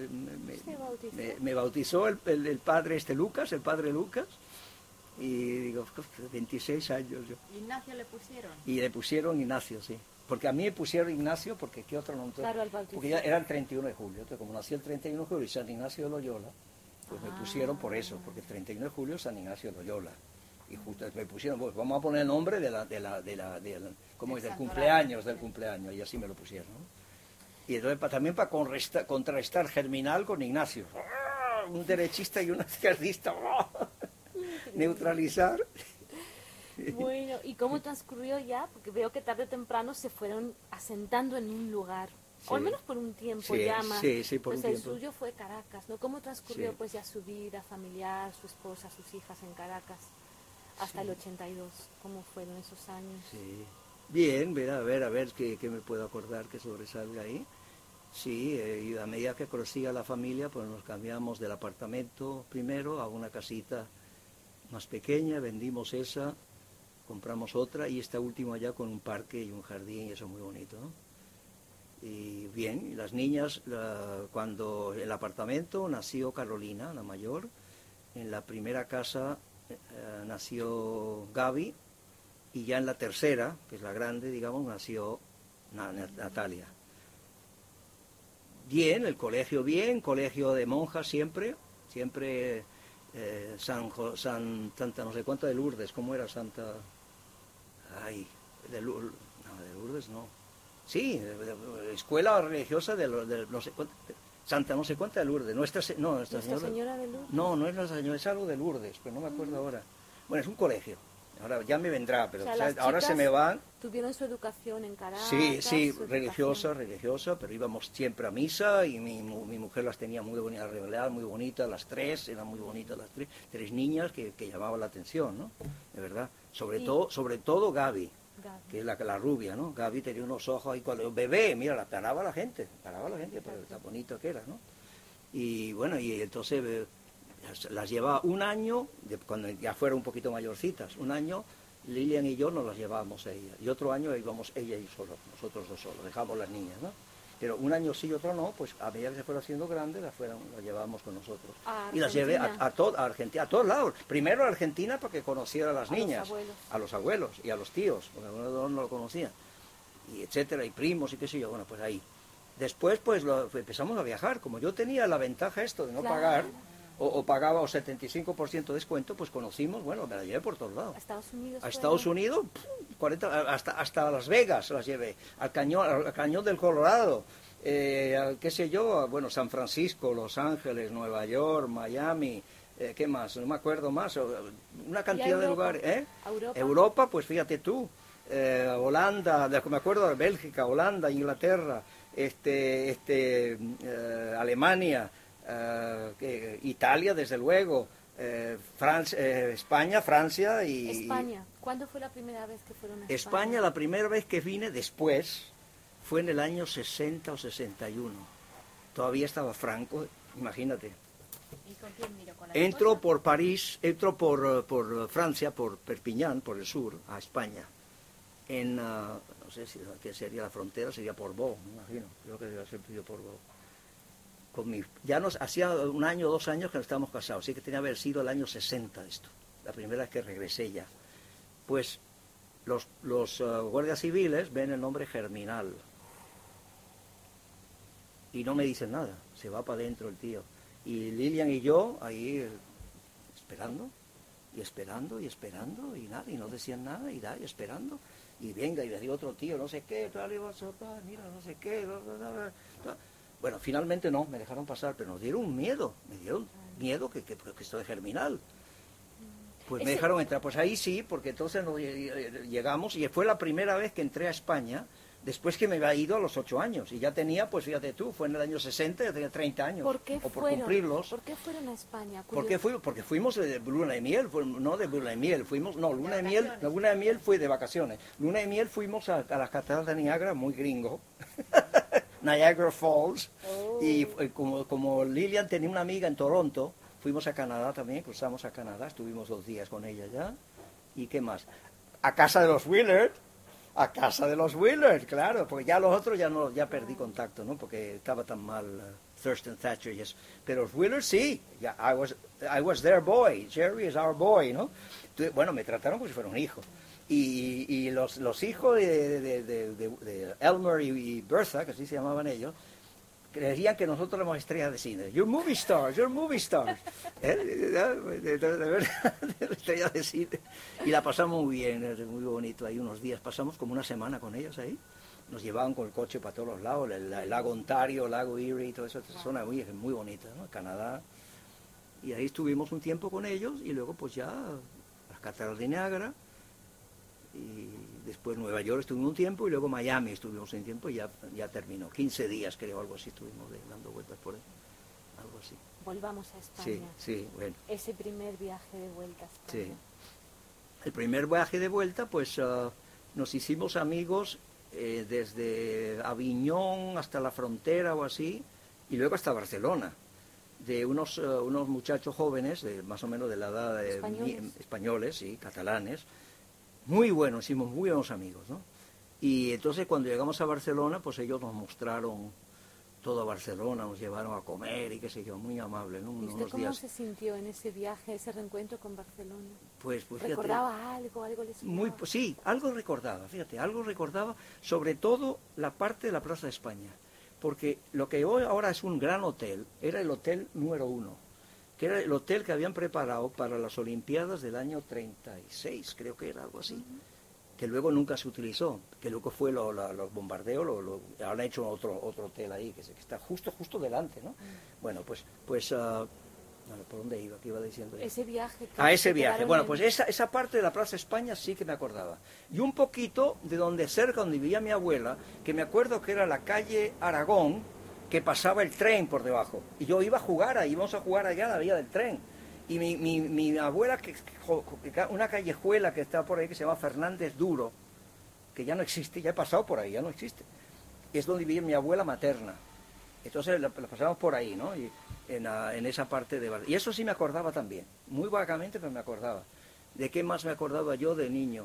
me bautizó el padre Lucas, el padre Lucas, y digo, 26 años yo. ¿Ignacio le pusieron? Y le pusieron Ignacio, sí. Porque a mí me pusieron Ignacio, porque ¿qué otro nombre? Claro, el bautizo. Porque ya era el 31 de julio, entonces como nací el 31 de julio y San Ignacio de Loyola, pues me pusieron por eso, porque el 31 de julio es San Ignacio de Loyola. Y justo me pusieron, pues vamos a poner el nombre ¿cómo es? Del cumpleaños, y así me lo pusieron, ¿no? Y entonces también para contrarrestar Germinal con Ignacio. Un derechista y un izquierdista. Neutralizar. Bueno, ¿y cómo transcurrió ya? Porque veo que tarde o temprano se fueron asentando en un lugar. Sí. O al menos por un tiempo ya más. Sí, por un tiempo. El suyo fue Caracas, ¿no? ¿Cómo transcurrió pues ya su vida familiar, su esposa, sus hijas en Caracas? Hasta el 82. ¿Cómo fueron esos años? Sí. Bien, a ver qué me puedo acordar que sobresalga ahí. Sí, y a medida que crecía la familia, pues nos cambiamos del apartamento primero a una casita más pequeña, vendimos esa, compramos otra y esta última ya con un parque y un jardín, y eso es muy bonito, ¿no? Y bien, y las niñas, cuando el apartamento nació Carolina, la mayor, en la primera casa nació Gaby, y ya en la tercera, que es la grande, digamos, nació Natalia. Bien, el colegio bien, colegio de monjas siempre Santa no sé cuánta de Lourdes, ¿cómo era Santa? Ay, de Lourdes no. Sí, escuela religiosa de no sé cuánta, Santa no sé cuánta de Lourdes. Nuestra Señora de Lourdes. No es Nuestra Señora, es algo de Lourdes, pero no me acuerdo ahora. Bueno, es un colegio. Ahora ya me vendrá, pero o sea, ahora se me van. ¿Tuvieron su educación en Caracas? Sí, religiosa, pero íbamos siempre a misa y mi mujer las tenía muy bonitas, las tres, eran muy bonitas las tres niñas que llamaban la atención, ¿no? De verdad. Sobre todo Gaby, que es la rubia, ¿no? Gaby tenía unos ojos ahí, cuando bebé, mira, la paraba la gente, pero tan bonito que era, ¿no? Y bueno, y entonces las llevaba un año, cuando ya fueron un poquito mayorcitas, un año, Lilian y yo nos las llevábamos a ella, y otro año íbamos ella y solo, nosotros dos solos, dejamos las niñas, ¿no? Pero un año sí y otro no, pues a medida que se fueron haciendo grandes, las llevábamos con nosotros. Y las llevé a Argentina, a todos lados. Primero a Argentina para que conociera a las niñas, a los abuelos y a los tíos, porque algunos no lo conocían, y etcétera, y primos y qué sé yo, bueno, pues ahí. Después pues empezamos a viajar, como yo tenía la ventaja esto de no pagar, o pagaba 75% de descuento, pues conocimos, bueno, me la llevé por todos lados. ¿A Estados Unidos? 40, hasta Las Vegas las llevé, al cañón del Colorado, qué sé yo, bueno, San Francisco, Los Ángeles, Nueva York, Miami, ¿qué más? No me acuerdo más, una cantidad de lugares. Europa, pues fíjate tú, Holanda, me acuerdo de Bélgica, Holanda, Inglaterra, Alemania, Italia, desde luego, España, Francia y... España. ¿Cuándo fue la primera vez que fueron a España? España, la primera vez que vine después, fue en el año 60 o 61. Todavía estaba Franco, imagínate. ¿Y con quién miró? ¿Con la Entro esposa? por París, entro por Francia, por Perpiñán, por el sur, a España. En, no sé si qué sería la frontera, sería Portbou, me imagino. Creo que debe ser Portbou. Ya nos hacía 1 año, 2 años que no estábamos casados, así que tenía que haber sido el año 60 esto, la primera vez que regresé ya. Pues los guardias civiles ven el nombre Germinal y no me dicen nada, se va para adentro el tío. Y Lilian y yo ahí esperando, y esperando, y esperando, y nada, y no decían nada, y esperando, y venga, y decía otro tío, no sé qué, tal, mira, no sé qué, Bueno, finalmente no, me dejaron pasar, pero nos dieron miedo, que esto es Germinal. Pues me dejaron entrar, pues ahí sí, porque entonces llegamos, y fue la primera vez que entré a España, después que me había ido a los 8 años, y ya tenía, pues fíjate tú, fue en el año 60, ya tenía 30 años, ¿Por qué por cumplirlos. ¿Por qué fueron a España? Porque fuimos de luna de miel, no de luna de miel, luna de miel fue de vacaciones. Luna de miel fuimos a las cataratas de Niágara, muy gringo, Niagara Falls, y como Lilian tenía una amiga en Toronto, fuimos a Canadá también, cruzamos a Canadá, estuvimos 2 días con ella ya, y qué más, a casa de los Willard, claro, porque ya los otros ya perdí contacto, ¿no? Porque estaba tan mal Thurston Thatcher y eso. Pero los Willard sí, I was their boy, Jerry is our boy, ¿no? Entonces, bueno, me trataron como si fuera un hijo. Y los hijos de Elmer y Bertha, que así se llamaban ellos, creían que nosotros éramos estrellas de cine. You're movie stars. De verdad, estrellas de cine. Y la pasamos muy bien, muy bonito. Ahí unos días pasamos como 1 semana con ellos ahí. Nos llevaban con el coche para todos los lados, el lago Ontario, el lago Erie, toda esa zona muy bonita, ¿no? Canadá. Y ahí estuvimos un tiempo con ellos y luego pues ya las cataratas de Niágara. Y después Nueva York estuvimos un tiempo y luego Miami estuvimos un tiempo y ya terminó. 15 días creo, algo así, estuvimos dando vueltas por ahí, algo así. Volvamos a España. Sí, bueno. Ese primer viaje de vuelta a España. Sí. El primer viaje de vuelta, pues nos hicimos amigos desde Aviñón hasta la frontera o así, y luego hasta Barcelona, de unos muchachos jóvenes, más o menos de la edad de españoles, sí, catalanes, muy buenos, hicimos muy buenos amigos, ¿no? Y entonces cuando llegamos a Barcelona, pues ellos nos mostraron todo Barcelona, nos llevaron a comer y qué sé yo, muy amable, ¿no? ¿Y usted cómo se sintió en ese viaje, ese reencuentro con Barcelona? Pues ¿Recordaba algo le sonaba? Sí, algo recordaba, sobre todo la parte de la Plaza de España, porque lo que hoy ahora es un gran hotel, era el hotel número 1, que era el hotel que habían preparado para las Olimpiadas del año 36, creo que era algo así, que luego nunca se utilizó, que luego fue los bombardeos, ahora han hecho otro hotel ahí, que está justo delante, ¿no? Bueno, pues ¿por dónde iba? ¿Qué iba diciendo? Ese viaje. Ese viaje. Bueno, pues esa parte de la Plaza España sí que me acordaba. Y un poquito de cerca donde vivía mi abuela, que me acuerdo que era la calle Aragón, que pasaba el tren por debajo. Y yo iba a jugar íbamos a jugar allá a la vía del tren. Y mi abuela, una callejuela que está por ahí que se llama Fernández Duro, que ya no existe, ya he pasado por ahí, ya no existe. Es donde vivía mi abuela materna. Entonces la pasamos por ahí, ¿no? Y en esa parte de Barcelona. Y eso sí me acordaba también, muy vagamente, pero me acordaba. ¿De qué más me acordaba yo de niño?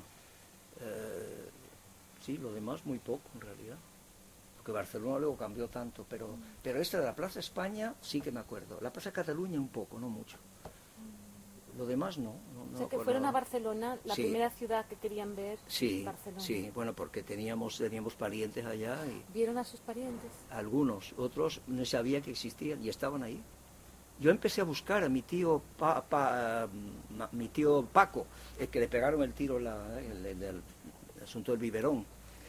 Sí, lo demás muy poco en realidad. Porque Barcelona luego cambió tanto, pero esta de la Plaza España sí que me acuerdo. La Plaza Cataluña un poco, no mucho. Lo demás no. O sea, que fueron a Barcelona, la primera ciudad que querían ver. Sí, Barcelona. Sí, bueno, porque teníamos parientes allá. Y ¿vieron a sus parientes? Algunos, otros no sabía que existían y estaban ahí. Yo empecé a buscar a mi tío Paco, el que le pegaron el tiro, el asunto del biberón.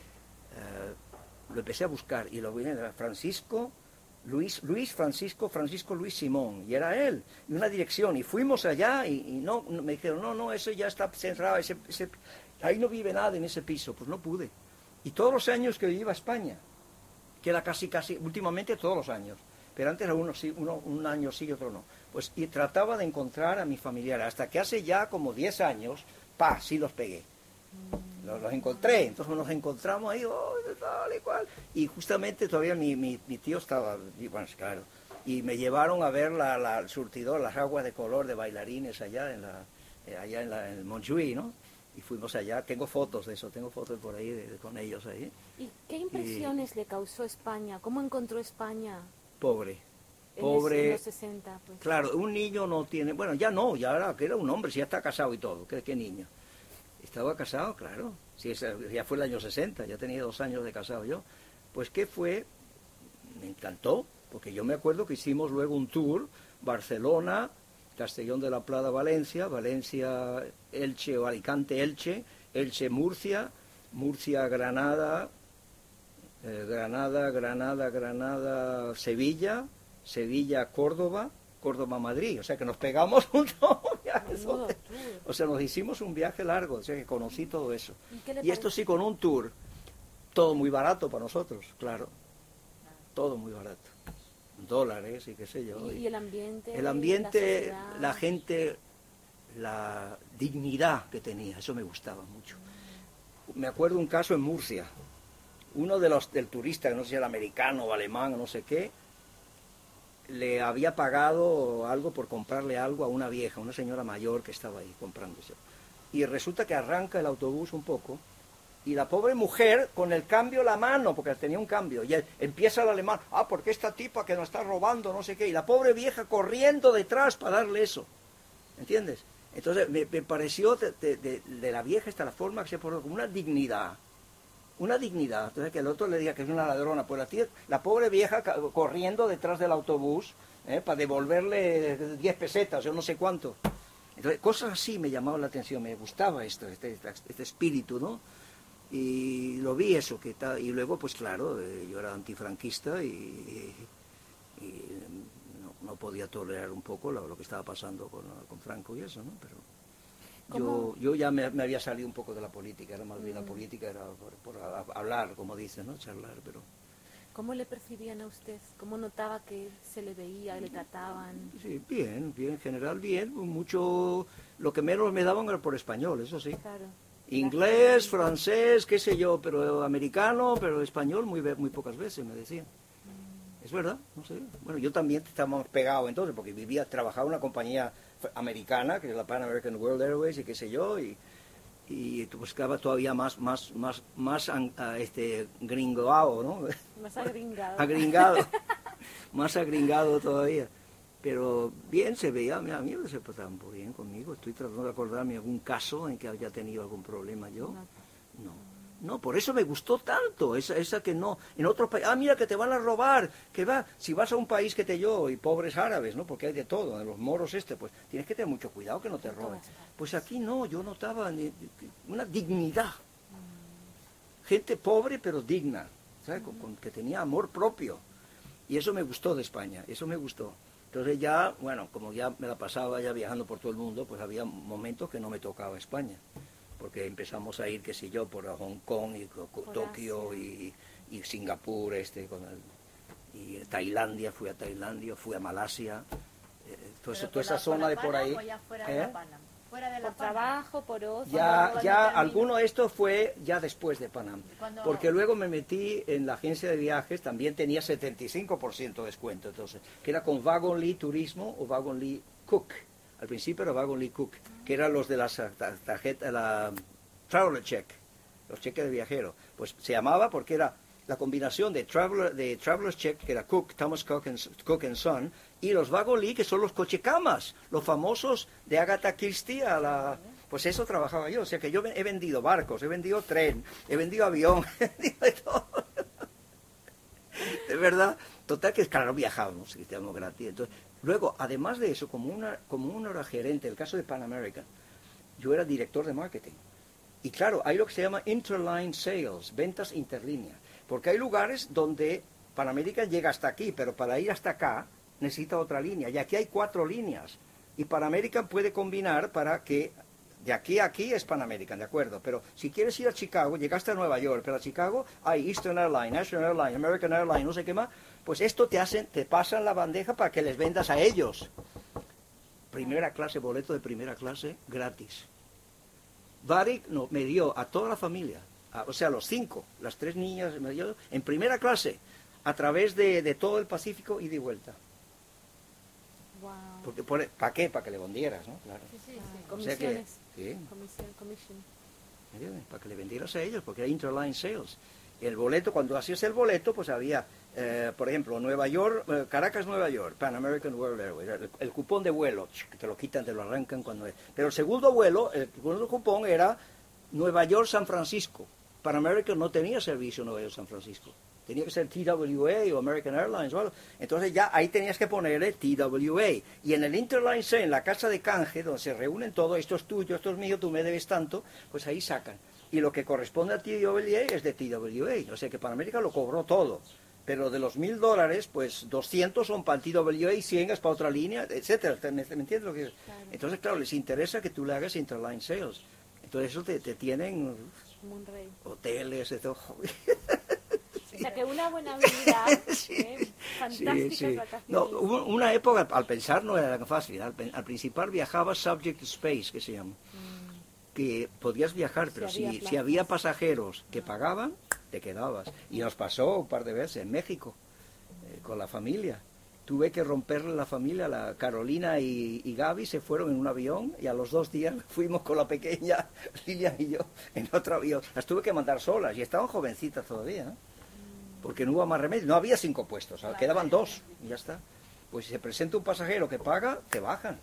Lo empecé a buscar y lo vi en Francisco Luis Simón, y era él, y una dirección, y fuimos allá y no me dijeron, no, eso ya está cerrado, ahí no vive nadie en ese piso. Pues no pude. Y todos los años que iba a España, que era casi, últimamente todos los años, pero antes era un año sí y otro no, Pues y trataba de encontrar a mis familiares, hasta que hace ya como 10 años, sí los pegué. Los encontré, entonces nos encontramos ahí, tal y cual. Y justamente todavía mi tío estaba, bueno, claro, y me llevaron a ver el surtidor, las aguas de color de bailarines allá en el Montjuïc, ¿no? Y fuimos allá, tengo fotos de eso, tengo fotos por ahí con ellos ahí. ¿Y qué impresiones le causó España? ¿Cómo encontró España? Pobre. En los 60, pues. Claro, un niño no tiene, bueno, ya no, ya era un hombre, si ya está casado y todo, ¿qué niño? Estaba casado, claro, sí, ya fue el año 60, ya tenía 2 años de casado yo. Pues ¿qué fue? Me encantó, porque yo me acuerdo que hicimos luego un tour, Barcelona, Castellón de la Plata, Valencia, Valencia, Elche o Alicante, Elche, Elche, Murcia, Murcia, Granada, Granada, Sevilla, Sevilla, Córdoba, Córdoba, Madrid. O sea que nos pegamos un viaje. O sea, nos hicimos un viaje largo, o sea que conocí todo eso. Y esto sí, con un tour, todo muy barato para nosotros, claro. Todo muy barato. $, y qué sé yo. ¿Y el ambiente? El ambiente, la gente, la dignidad que tenía, eso me gustaba mucho. Me acuerdo un caso en Murcia. Uno del turista, que no sé si era americano o alemán o no sé qué, le había pagado algo por comprarle algo a una vieja, una señora mayor que estaba ahí comprándose. Y resulta que arranca el autobús un poco, y la pobre mujer, con el cambio en la mano, porque tenía un cambio, y empieza el alemán, porque esta tipa que nos está robando, no sé qué, y la pobre vieja corriendo detrás para darle eso, ¿entiendes? Entonces me pareció de la vieja esta la forma que se portó, como una dignidad, entonces que el otro le diga que es una ladrona, pues la pobre vieja corriendo detrás del autobús, para devolverle 10 pesetas, yo no sé cuánto. Entonces, cosas así me llamaban la atención, me gustaba este espíritu, ¿no? Y lo vi eso, y luego, pues claro, yo era antifranquista y no podía tolerar un poco lo que estaba pasando con Franco y eso, ¿no? Pero yo ya me había salido un poco de la política, era más bien la política, era por hablar, como dicen, ¿no? Charlar, pero... ¿Cómo le percibían a usted? ¿Cómo notaba que se le veía, le trataban? Sí, bien, en general bien, mucho, lo que menos me daban era por español, eso sí. Claro. Inglés, francés, qué sé yo, pero americano, pero español muy pocas veces me decían. Es verdad, no sé. Bueno, yo también estábamos pegados entonces, porque trabajaba en una compañía americana, que es la Pan American World Airways y qué sé yo, y buscaba todavía más gringoado, ¿no? Más agringado. Más agringado todavía. Pero bien se veía, a mí se portaba un poco bien conmigo. Estoy tratando de acordarme de algún caso en que haya tenido algún problema yo. No, por eso me gustó tanto, esa que no, en otro país, mira que te van a robar, si vas a un país que y pobres árabes, ¿no? Porque hay de todo, en los moros pues tienes que tener mucho cuidado que no te roben. Pues aquí no, yo notaba una dignidad. Gente pobre pero digna, ¿sabes? Que tenía amor propio. Y eso me gustó de España, eso me gustó. Entonces ya, bueno, como ya me la pasaba ya viajando por todo el mundo, pues había momentos que no me tocaba España. Porque empezamos a ir, qué sé yo, por Hong Kong y Tokio y Singapur, y Tailandia, fui a Tailandia, fui a Malasia, toda esa zona de por ahí. Fuera de la por trabajo, por ocio. Ya alguno de estos fue ya después de Panam. Porque luego me metí en la agencia de viajes, también tenía 75% de descuento, entonces, que era con Wagon Lee Turismo o Wagon Lee Cook. Al principio era Wagon Lee Cook, que eran los de la tarjeta, la Traveler Check, los cheques de viajero. Pues se llamaba porque era la combinación de Traveler's Check, que era Cook, Thomas Cook and Son, y los Wagon Lee, que son los cochecamas, los famosos de Agatha Christie Pues eso trabajaba yo, o sea que yo he vendido barcos, he vendido tren, he vendido avión, he vendido de todo. De verdad, total que claro, viajábamos, que estábamos gratis. Entonces, luego, además de eso, como uno era gerente, el caso de Pan American, yo era director de marketing. Y claro, hay lo que se llama interline sales, ventas interlíneas. Porque hay lugares donde Pan American llega hasta aquí, pero para ir hasta acá necesita otra línea. Y aquí hay 4 líneas. Y Pan American puede combinar para que de aquí a aquí es Pan American, ¿de acuerdo? Pero si quieres ir a Chicago, llegaste a Nueva York, pero a Chicago hay Eastern Airlines, National Airlines, American Airlines, no sé qué más, pues esto te pasan la bandeja para que les vendas a ellos. Primera clase, boleto de primera clase, gratis. Varig me dio a toda la familia, o sea, los 5, las 3 niñas, me dio en primera clase, a través de todo el Pacífico y de vuelta. Wow. Porque ¿para qué? Para que le vendieras, ¿no? Claro. Sí, sí, sí. O sea que, Comisiones. sí. Commission. ¿Entiendes? Para que le vendieras a ellos, porque era interline sales. El boleto, cuando hacías el boleto, pues había, por ejemplo, Nueva York, Caracas, Nueva York, Pan American World Airways, el cupón de vuelo, que te lo quitan, te lo arrancan cuando es. Pero el segundo vuelo, el segundo cupón era Nueva York, San Francisco. Pan American no tenía servicio Nueva York, San Francisco. Tenía que ser TWA o American Airlines o algo. Entonces ya ahí tenías que ponerle TWA. Y en el Interline C, en la casa de canje, donde se reúnen todos, esto es tuyo, esto es mío, tú me debes tanto, pues ahí sacan. Y lo que corresponde a TWA es de TWA. O sea que Panamérica lo cobró todo. Pero de los $1,000, pues 200 son para el TWA y 100 es para otra línea, etcétera. ¿Me entiendes lo que es? Claro. Entonces, claro, les interesa que tú le hagas Interline Sales. Entonces eso te tienen como un rey. Hoteles, de todo. O sea, que una buena habilidad, sí, fantásticas sí. vacaciones. No, una época, al pensar no era tan fácil. Al principal viajaba subject to space, que se llama. Que podías viajar, pero si había pasajeros que pagaban, te quedabas. Y nos pasó un par de veces en México, con la familia. Tuve que romperle la familia, la Carolina y Gaby se fueron en un avión y a los 2 días fuimos con la pequeña Lilian y yo en otro avión. Las tuve que mandar solas y estaban jovencitas todavía, ¿no? Porque no hubo más remedio, no había 5 puestos, quedaban 2 y ya está. Pues si se presenta un pasajero que paga, te bajan.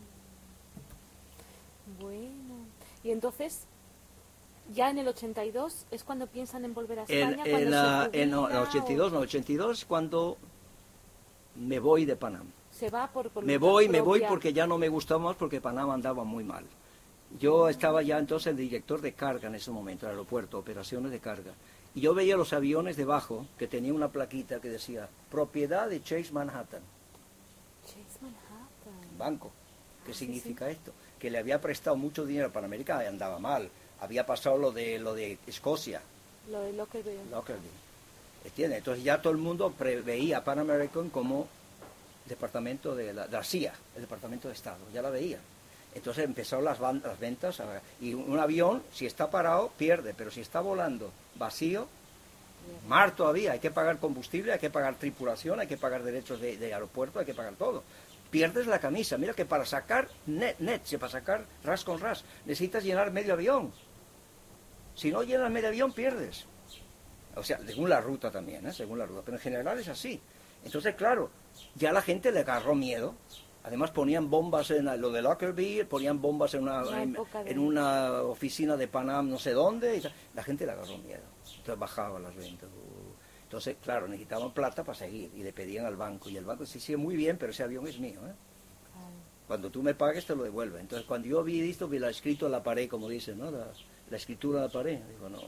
Bueno, y entonces, ya en el 82 es cuando piensan en volver a España. En el 82 es cuando me voy de Panamá. Se va por me voy porque ya no me gustaba más porque Panamá andaba muy mal. Yo estaba ya entonces director de carga en ese momento, el aeropuerto, operaciones de carga. Y yo veía los aviones debajo que tenía una plaquita que decía propiedad de Chase Manhattan. Chase Manhattan. Banco. ¿Qué significa esto? Que le había prestado mucho dinero a Panamérica y andaba mal. Había pasado lo de Escocia. Lo de Lockerbie. ¿Entiendes? Entonces ya todo el mundo veía a Pan American como departamento de la CIA, el departamento de Estado. Ya la veía. Entonces empezaron las ventas. Y un avión, si está parado, pierde. Pero si está volando vacío, mar todavía. Hay que pagar combustible, hay que pagar tripulación, hay que pagar derechos de aeropuerto, hay que pagar todo. Pierdes la camisa. Mira que para sacar para sacar ras con ras, necesitas llenar medio avión. Si no llenas medio avión, pierdes. O sea, según la ruta también, según la ruta. Pero en general es así. Entonces, claro, ya la gente le agarró miedo. Además ponían bombas en lo de Lockerbie, ponían bombas en una oficina de Panam no sé dónde. Y la gente le agarró miedo. Entonces bajaban las ventas. Entonces, claro, necesitaban plata para seguir y le pedían al banco. Y el banco decía, sí, muy bien, pero ese avión es mío. Cuando tú me pagues te lo devuelve. Entonces, cuando yo vi esto, vi la escrito en la pared, como dicen, ¿no? La escritura en la pared. Digo, no,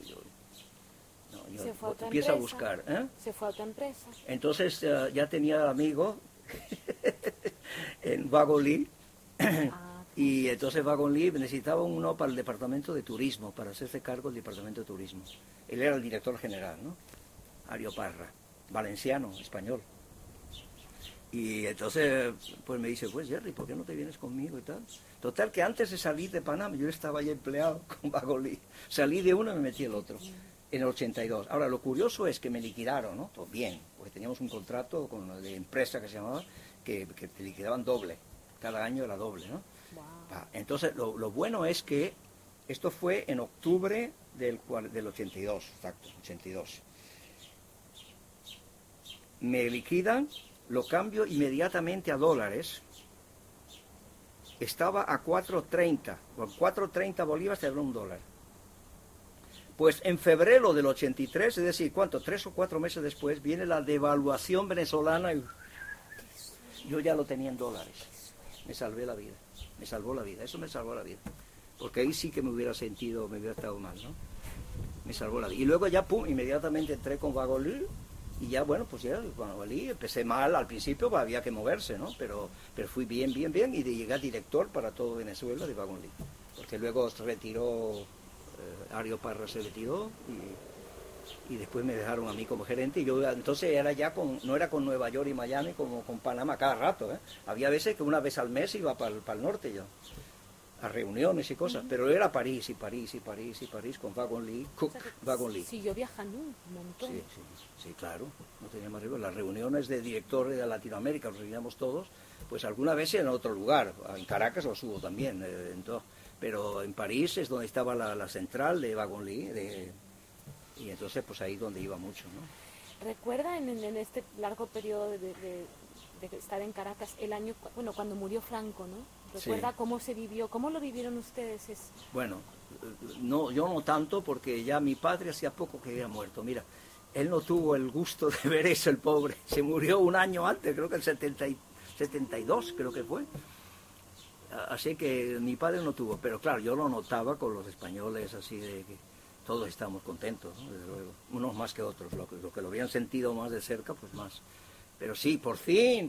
yo empiezo a buscar. Se fue a otra empresa. Entonces, ya tenía amigo en Wagon Lee. Y entonces Wagon Lee necesitaba uno para el departamento de turismo, para hacerse cargo del departamento de turismo. Él era el director general, ¿no? Ario Parra, valenciano, español. Y entonces, pues me dice, pues Jerry, ¿por qué no te vienes conmigo y tal? Total, que antes de salir de Panamá, yo estaba ya empleado con Wagon Lee. Salí de uno y me metí el otro, en el 82. Ahora, lo curioso es que me liquidaron, ¿no? Todo bien, porque teníamos un contrato con la de empresa que se llamaba, que te liquidaban doble. Cada año era doble, ¿no? Wow. Entonces, lo bueno es que esto fue en octubre del 82, exacto, 82. Me liquidan, lo cambio inmediatamente a dólares. Estaba a 4.30, con 4.30 bolívares te da $1. Pues en febrero del 83, es decir, ¿cuánto? 3 o 4 meses después, viene la devaluación venezolana y yo ya lo tenía en dólares. Me salvé la vida, me salvó la vida, eso me salvó la vida. Porque ahí sí que me hubiera estado mal, ¿no? Me salvó la vida. Y luego ya, pum, inmediatamente entré con Wagon Lee. Y ya, bueno, pues ya, cuando valí, empecé mal al principio, pues había que moverse, ¿no? Pero fui bien, y llegué a director para todo Venezuela de Wagon Lee. Porque luego se retiró, Ario Parra se retiró, y después me dejaron a mí como gerente, y yo entonces era ya no era con Nueva York y Miami como con Panamá cada rato, ¿eh? Había veces que una vez al mes iba para el norte yo, a reuniones y cosas, pero era París y París y París y París con Wagon Lee, Cook, Wagon Lee. Siguió viajando un montón. Sí, claro, no teníamos riesgo. Las reuniones de directores de Latinoamérica, nos reuníamos todos, pues alguna vez en otro lugar, en Caracas los hubo también, pero en París es donde estaba la central de Wagon Lee, y entonces pues ahí donde iba mucho, ¿no? ¿Recuerda en este largo periodo de estar en Caracas el año, cuando murió Franco, ¿no? ¿Recuerda cómo se vivió, cómo lo vivieron ustedes? Bueno, no, yo no tanto, porque ya mi padre hacía poco que había muerto. Mira, él no tuvo el gusto de ver eso, el pobre. Se murió un año antes, creo que el 72, creo que fue. Así que mi padre no tuvo, pero claro, yo lo notaba con los españoles, así de que todos estábamos contentos, ¿no? Desde luego, unos más que otros, los que lo habían sentido más de cerca, pues más. Pero sí, por fin.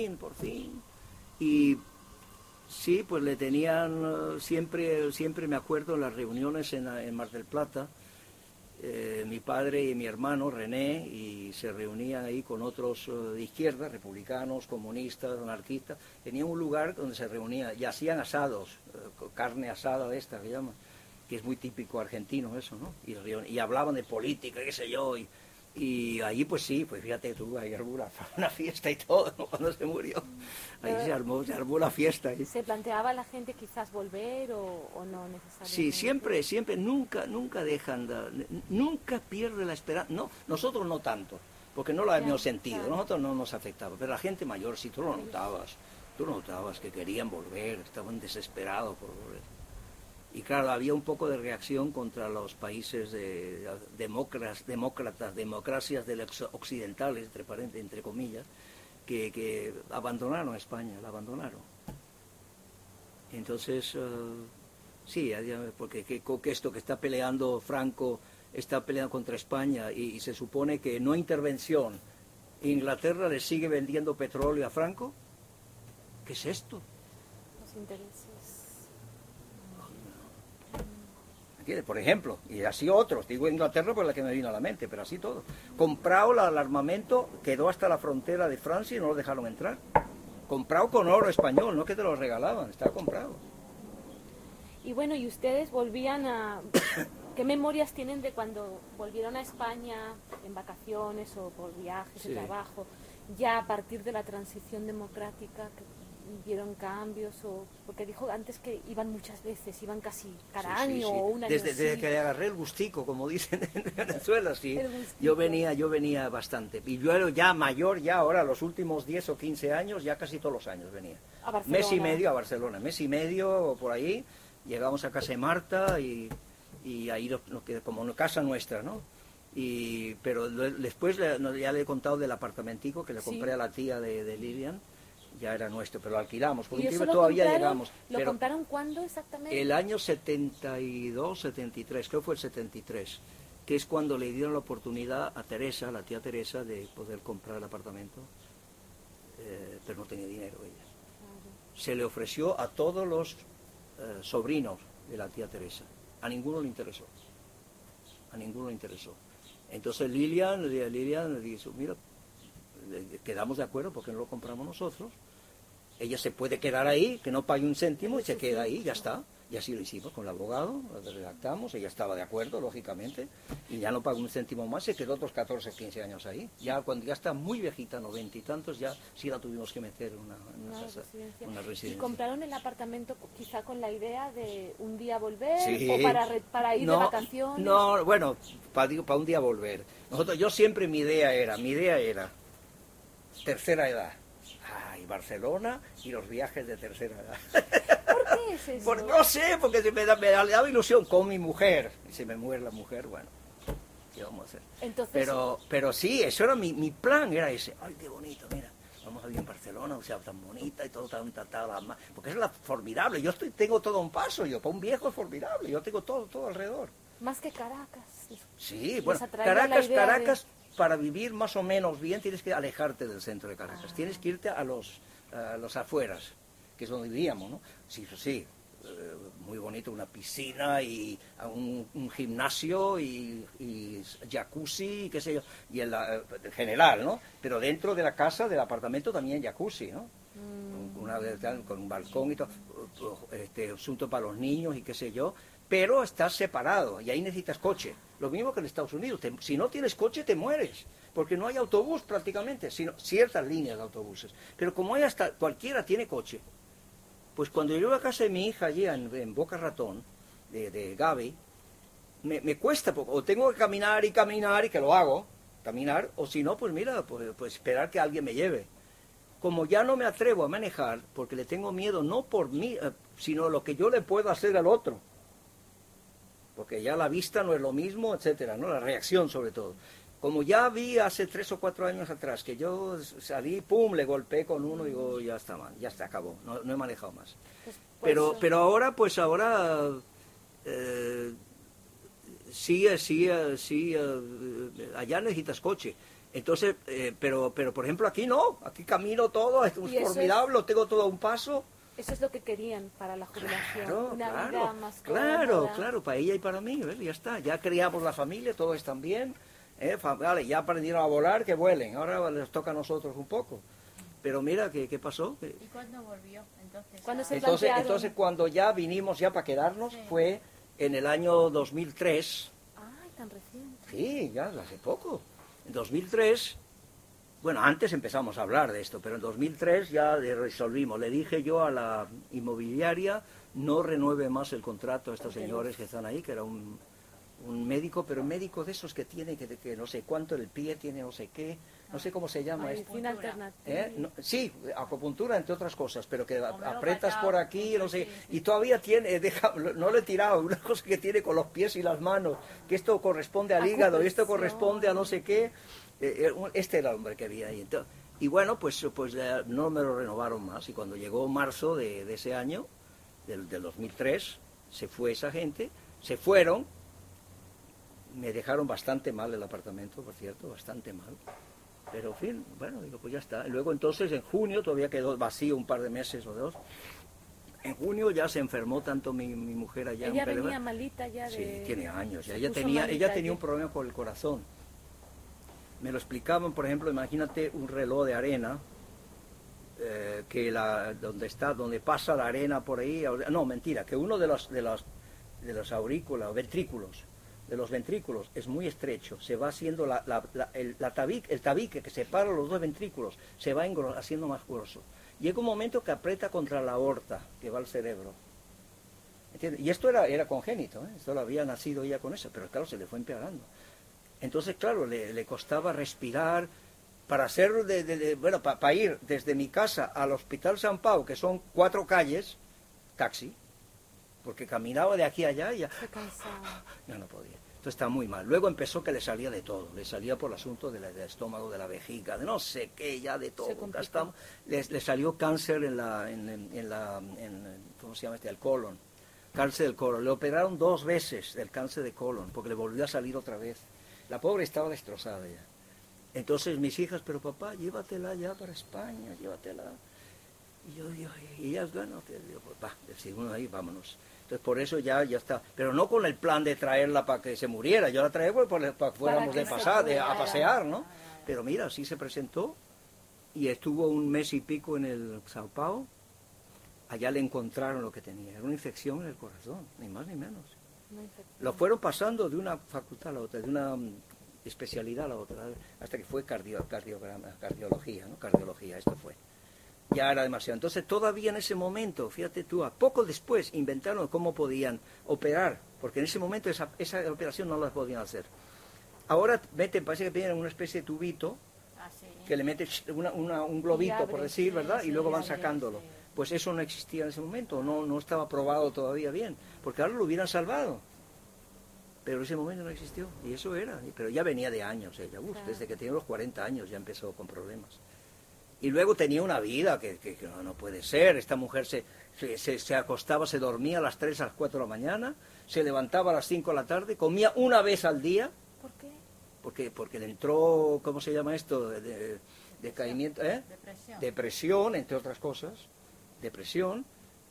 Y sí, pues le tenían, siempre me acuerdo en las reuniones en Mar del Plata, mi padre y mi hermano René, y se reunían ahí con otros de izquierda, republicanos, comunistas, anarquistas. Tenían un lugar donde se reunían y hacían asados, carne asada de esta que llaman, que es muy típico argentino eso, ¿no? Y hablaban de política, qué sé yo, y ahí pues sí, pues fíjate tú, ahí armó una fiesta y todo, ¿no? Cuando se murió, ahí se armó la fiesta. Ahí. ¿Se planteaba la gente quizás volver o no necesariamente? Sí, siempre, nunca dejan, nunca pierde la esperanza. No, nosotros no tanto, porque no lo habíamos sentido, nosotros no nos afectaba, pero la gente mayor sí, tú notabas que querían volver, estaban desesperados por volver. Y claro, había un poco de reacción contra los países democracias occidentales, entre comillas, que abandonaron a España, la abandonaron. Entonces, sí, porque que esto que está peleando Franco, está peleando contra España y se supone que no intervención, Inglaterra le sigue vendiendo petróleo a Franco. ¿Qué es esto? Los intereses. Por ejemplo, y así otros, digo Inglaterra por la que me vino a la mente, pero así todo. Comprado el armamento, quedó hasta la frontera de Francia y no lo dejaron entrar. Comprado con oro español, no que te lo regalaban, estaba comprado. Y bueno, ¿y ustedes volvían a... ¿Qué memorias tienen de cuando volvieron a España en vacaciones o por viajes de trabajo, ya a partir de la transición democrática, que vieron cambios? Porque dijo antes que iban muchas veces, iban casi cada año o un año. Desde que le agarré el gustico, como dicen en Venezuela, sí. Yo venía bastante. Y yo era ya mayor, ya ahora los últimos 10 o 15 años, ya casi todos los años venía. A Barcelona. Mes y medio a Barcelona, mes y medio por ahí. Llegamos a casa de Marta y ahí nos quedó como una casa nuestra, ¿no? Pero después ya le he contado del apartamentico que le compré a la tía de Lilian. Ya era nuestro, pero lo alquilamos. Por un tiempo todavía llegamos. ¿Lo compraron cuándo exactamente? El año 72, 73, creo que fue el 73, que es cuando le dieron la oportunidad a Teresa, la tía Teresa, de poder comprar el apartamento, pero no tenía dinero ella. Claro. Se le ofreció a todos los sobrinos de la tía Teresa. A ninguno le interesó. Entonces Lilian le dijo, mira, quedamos de acuerdo porque no lo compramos nosotros. Ella se puede quedar ahí, que no pague un céntimo y se queda ahí, ya está. Y así lo hicimos con el abogado, lo redactamos, ella estaba de acuerdo, lógicamente, y ya no pagó un céntimo más, se quedó otros 14, 15 años ahí. Ya cuando ya está muy viejita, 90 y tantos, ya sí la tuvimos que meter en una residencia. ¿Y compraron el apartamento quizá con la idea de un día volver o para ir de vacaciones? No, bueno, para un día volver. Yo siempre mi idea era tercera edad. Barcelona y los viajes de tercera edad. ¿Por qué es eso? No sé, porque me daba ilusión con mi mujer. Y si me muere la mujer, bueno, ¿qué vamos a hacer? Entonces, pero sí, eso era mi plan, era ese. Ay, qué bonito, mira, vamos a vivir en Barcelona, o sea, tan bonita y todo tan porque es formidable. Yo tengo todo a un paso, para un viejo es formidable, yo tengo todo alrededor. Más que Caracas. Sí, bueno, Caracas para vivir más o menos bien tienes que alejarte del centro de Caracas, tienes que irte a los afueras, que es donde vivíamos, ¿no? Sí, muy bonito, una piscina y un gimnasio y jacuzzi y qué sé yo, y en general, ¿no? Pero dentro de la casa, del apartamento también jacuzzi, ¿no? Con un balcón y todo, asunto para los niños y qué sé yo, pero estás separado y ahí necesitas coche. Lo mismo que en Estados Unidos, si no tienes coche te mueres, porque no hay autobús prácticamente, sino ciertas líneas de autobuses. Pero como hay hasta, cualquiera tiene coche, pues cuando yo voy a casa de mi hija allí en Boca Ratón, de Gaby, me cuesta, o tengo que caminar y que lo hago, caminar, o si no, pues mira, pues esperar que alguien me lleve. Como ya no me atrevo a manejar, porque le tengo miedo, no por mí, sino lo que yo le puedo hacer al otro. Porque ya la vista no es lo mismo, etcétera, ¿no? La reacción sobre todo. Como ya vi hace 3 o 4 años atrás, que yo salí, pum, le golpeé con uno, digo, ya está mal, ya está, acabó, no he manejado más. Pero ahora, sí, allá necesitas coche. Entonces, pero por ejemplo aquí no, aquí camino todo, es formidable, tengo todo a un paso. Eso es lo que querían para la jubilación, Claro, vida más cómoda. Claro, para ella y para mí, ¿ves? Ya está, ya criamos la familia, todos están bien, vale, ya aprendieron a volar, que vuelen, ahora les toca a nosotros un poco. Pero mira, ¿qué pasó? ¿Y cuándo volvió? Entonces cuando ya vinimos ya para quedarnos, fue en el año 2003. Ay, tan reciente. Sí, ya hace poco. En 2003, bueno, antes empezamos a hablar de esto, pero en 2003 ya resolvimos. Le dije yo a la inmobiliaria, no renueve más el contrato a estos señores que están ahí, que era un médico, pero un médico de esos que tiene que no sé cuánto en el pie, tiene no sé qué, no sé cómo se llama esto. Sí, acupuntura entre otras cosas, pero que apretas por aquí, no sé, y todavía tiene, no le he tirado, una cosa que tiene con los pies y las manos, que esto corresponde al hígado, y esto corresponde a no sé qué. Este era el hombre que había ahí. Entonces, y bueno, pues no me lo renovaron más, y cuando llegó marzo de ese año, del 2003, se fue esa gente, se fueron. Me dejaron bastante mal el apartamento, por cierto, bastante mal. Pero, en fin, bueno, digo, pues ya está. Y luego entonces, en junio, todavía quedó vacío un par de meses o 2. En junio ya se enfermó tanto mi mujer allá. Ella venía malita ya de... Sí, tiene años. Ella tenía un problema con el corazón. Me lo explicaban, por ejemplo, imagínate un reloj de arena, que donde pasa la arena por ahí... No, mentira, que uno de los aurículas, ventrículos, de los ventrículos es muy estrecho, se va haciendo el tabique que separa los dos ventrículos, se va haciendo más grueso. Llega un momento que aprieta contra la aorta, que va al cerebro. ¿Entiendes? Y esto era congénito, esto lo había nacido ella con eso, pero claro, se le fue empeorando. Entonces, claro, le costaba respirar. Para hacer, para ir desde mi casa al Hospital San Pau, que son 4 calles, taxi, porque caminaba de aquí a allá y ya no podía. Entonces está muy mal. Luego empezó que le salía de todo, le salía por el asunto del estómago, de la vejiga, de no sé qué, ya de todo. Le salió cáncer ¿cómo se llama el colon? Cáncer del colon. Le operaron 2 veces del cáncer de colon, porque le volvió a salir otra vez. La pobre estaba destrozada ya. Entonces mis hijas, pero papá, llévatela ya para España, llévatela. Y ellas, bueno, pues va, decimos ahí, vámonos. Entonces por eso ya está, pero no con el plan de traerla para que se muriera, yo la traía para que fuéramos a pasear, ¿no? Pero mira, así se presentó y estuvo 1 mes y pico en el Sao Paulo. Allá le encontraron lo que tenía, era una infección en el corazón, ni más ni menos. Lo fueron pasando de una facultad a la otra, de una especialidad a la otra, hasta que fue cardiología, ¿no? Cardiología, esto fue. Ya era demasiado. Entonces todavía en ese momento, fíjate tú, a poco después inventaron cómo podían operar, porque en ese momento esa operación no la podían hacer. Ahora parece que tienen una especie de tubito, que le mete un globito, por decir, ¿verdad? Y luego van sacándolo. Pues eso no existía en ese momento, no estaba probado todavía bien, porque ahora lo hubieran salvado. Pero en ese momento no existió, y eso era, pero ya venía de años ella, desde que tenía los 40 años ya empezó con problemas. Y luego tenía una vida que no puede ser, esta mujer se acostaba, se dormía a las 3, a las 4 de la mañana, se levantaba a las 5 de la tarde, comía una vez al día. ¿Por qué? Porque le entró, ¿cómo se llama esto? Decaimiento, Depresión,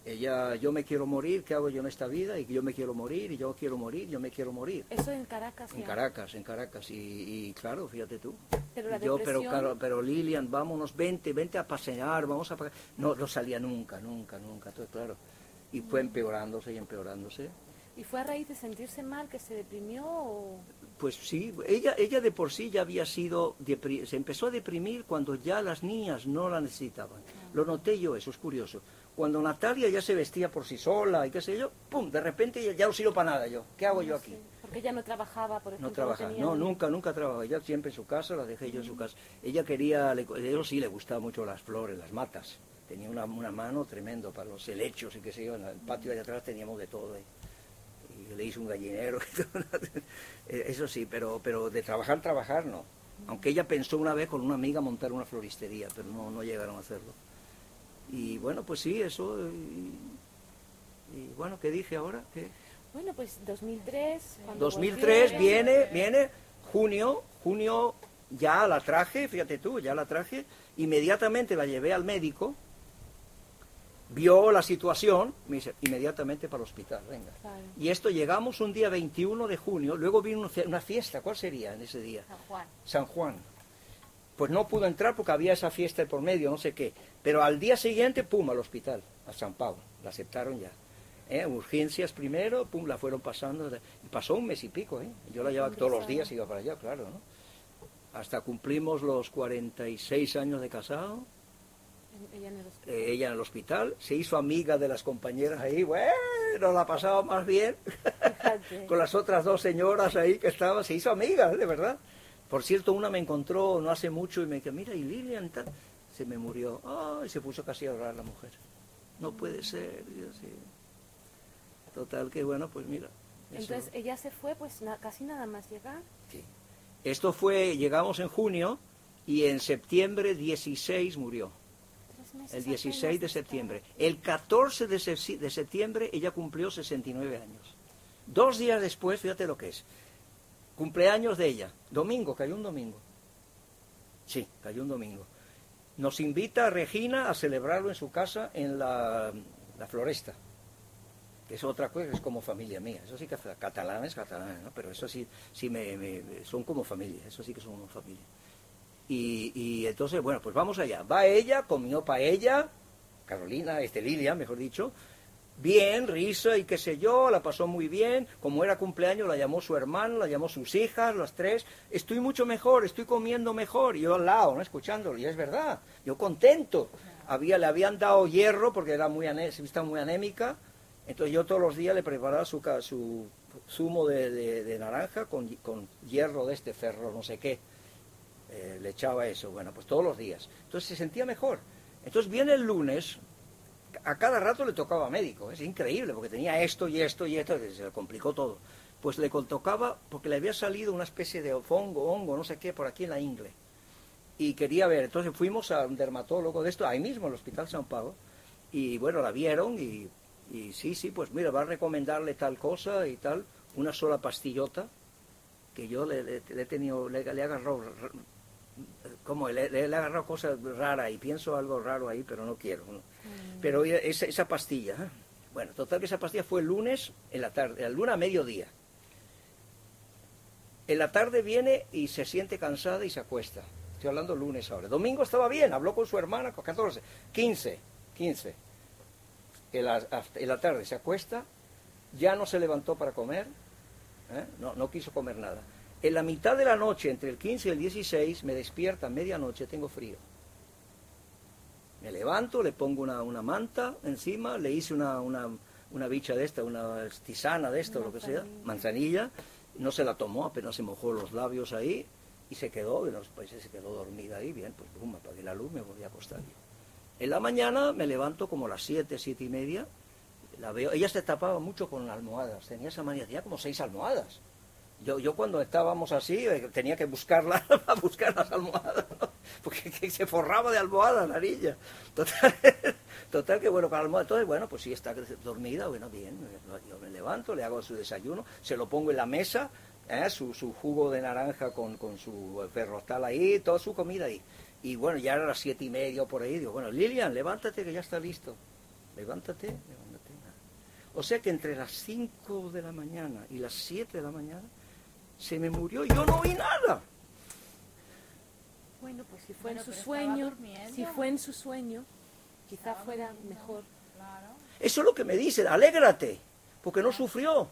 Ella, yo me quiero morir, ¿qué hago yo en esta vida? Y yo me quiero morir, y yo quiero morir, yo me quiero morir. Eso en Caracas. En Caracas, y claro, fíjate tú. Pero la yo, depresión... pero Lilian, vámonos, vente a pasear, vamos a pasear. No salía nunca, todo claro. Y fue empeorándose. ¿Y fue a raíz de sentirse mal que se deprimió o...? Pues sí, ella de por sí ya había sido, se empezó a deprimir cuando ya las niñas no la necesitaban. Lo noté yo, eso es curioso. Cuando Natalia ya se vestía por sí sola y qué sé yo, pum, de repente ya no sirvo para nada yo. ¿Qué hago yo aquí? Porque ella no trabajaba, por ejemplo. No trabajaba, nunca trabajaba. Ella siempre en su casa, la dejé yo en su casa. Ella quería, ella sí le gustaba mucho las flores, las matas. Tenía una mano tremendo para los helechos y qué sé yo. En el patio de atrás teníamos de todo ahí. Y le hice un gallinero. Eso sí, pero de trabajar no. Aunque ella pensó una vez con una amiga montar una floristería, pero no llegaron a hacerlo. Y bueno, pues sí, eso. Y bueno, ¿qué dije ahora? ¿Qué? Bueno, pues 2003. 2003 viene junio ya la traje, fíjate tú, ya la traje. Inmediatamente la llevé al médico, vio la situación, me dice, inmediatamente para el hospital, venga. Claro. Y esto llegamos un día 21 de junio, luego vino una fiesta, ¿cuál sería en ese día? San Juan. Pues no pudo entrar porque había esa fiesta por medio, no sé qué. Pero al día siguiente, pum, al hospital, a San Pablo. La aceptaron ya. Urgencias primero, pum, la fueron pasando. Y pasó un mes y pico, Yo la llevaba todos los días, iba para allá, claro, ¿no? Hasta cumplimos los 46 años de casado. Ella en el hospital. Se hizo amiga de las compañeras ahí. Bueno, la pasaba más bien. Con las otras dos señoras ahí que estaban. Se hizo amiga, de verdad. Por cierto, una me encontró no hace mucho y me dijo, mira, y Lilian, tal, se me murió. Y se puso casi a llorar la mujer. No puede ser. Y así. Total, que bueno, pues mira. Entonces ella se fue, pues casi nada más llegar. Sí. Esto llegamos en junio y en septiembre 16 murió. 3 meses. El 16 de septiembre. El 14 de septiembre ella cumplió 69 años. 2 días después, fíjate lo que es. Cumpleaños de ella. Domingo, cayó un domingo. Sí, cayó un domingo. Nos invita Regina a celebrarlo en su casa en la Floresta. Que es otra cosa, es como familia mía. Eso sí que catalanes, ¿no? Pero eso sí son como familia. Eso sí que son como familia. Y entonces, bueno, pues vamos allá. Va ella, comió paella, Carolina, Lilian, mejor dicho. Bien, risa y qué sé yo, la pasó muy bien. Como era cumpleaños, la llamó su hermano, la llamó sus hijas, las 3. Estoy mucho mejor, estoy comiendo mejor. Y yo al lado, ¿no? Escuchándolo, y es verdad. Yo contento. Le habían dado hierro porque era estaba muy anémica. Entonces yo todos los días le preparaba su zumo de naranja con hierro de este ferro, no sé qué. Le echaba eso, bueno, pues todos los días. Entonces se sentía mejor. Entonces viene el lunes, a cada rato le tocaba médico, es increíble, porque tenía esto, se le complicó todo. Pues le tocaba, porque le había salido una especie de hongo, no sé qué, por aquí en la ingle. Y quería ver, entonces fuimos a un dermatólogo de esto, ahí mismo, en el Hospital San Pablo, y bueno, la vieron y sí, pues mira, va a recomendarle tal cosa y tal, una sola pastillota, que yo le he agarrado, como le he agarrado cosas raras y pienso algo raro ahí, pero no quiero, ¿no? Pero esa pastilla, bueno, total que esa pastilla fue el lunes en la tarde, el lunes a mediodía. En la tarde viene y se siente cansada y se acuesta. Estoy hablando lunes ahora. Domingo estaba bien, habló con su hermana, con 15. En la tarde se acuesta, ya no se levantó para comer, no quiso comer nada. En la mitad de la noche, entre el 15 y el 16, me despierta a medianoche, tengo frío. Me levanto, le pongo una manta encima, le hice una bicha de esta, una tisana de esto, lo que sea, manzanilla, no se la tomó, apenas se mojó los labios ahí, y se quedó, en los países se quedó dormida ahí, bien, pues pum, apagué la luz, me volví a acostar yo. En la mañana me levanto como a las 7:30, la veo, ella se tapaba mucho con almohadas, tenía esa manía, tenía como 6 almohadas. Yo cuando estábamos así tenía que buscar buscar las almohadas, ¿no? Porque se forraba de almohadas la niña. Total que bueno, con la almohada, entonces bueno, pues sí está dormida, bueno, bien, yo me levanto, le hago su desayuno, se lo pongo en la mesa, su jugo de naranja con su ferrotal ahí, toda su comida ahí. Y bueno, ya era las 7:30 por ahí, digo, bueno, Lilian, levántate que ya está listo. levántate. O sea que entre las 5 de la mañana y las 7 de la mañana se me murió y yo no oí nada. Bueno, pues si fue en su sueño, quizá fuera mejor. Claro. Eso es lo que me dicen, alégrate, porque no sufrió.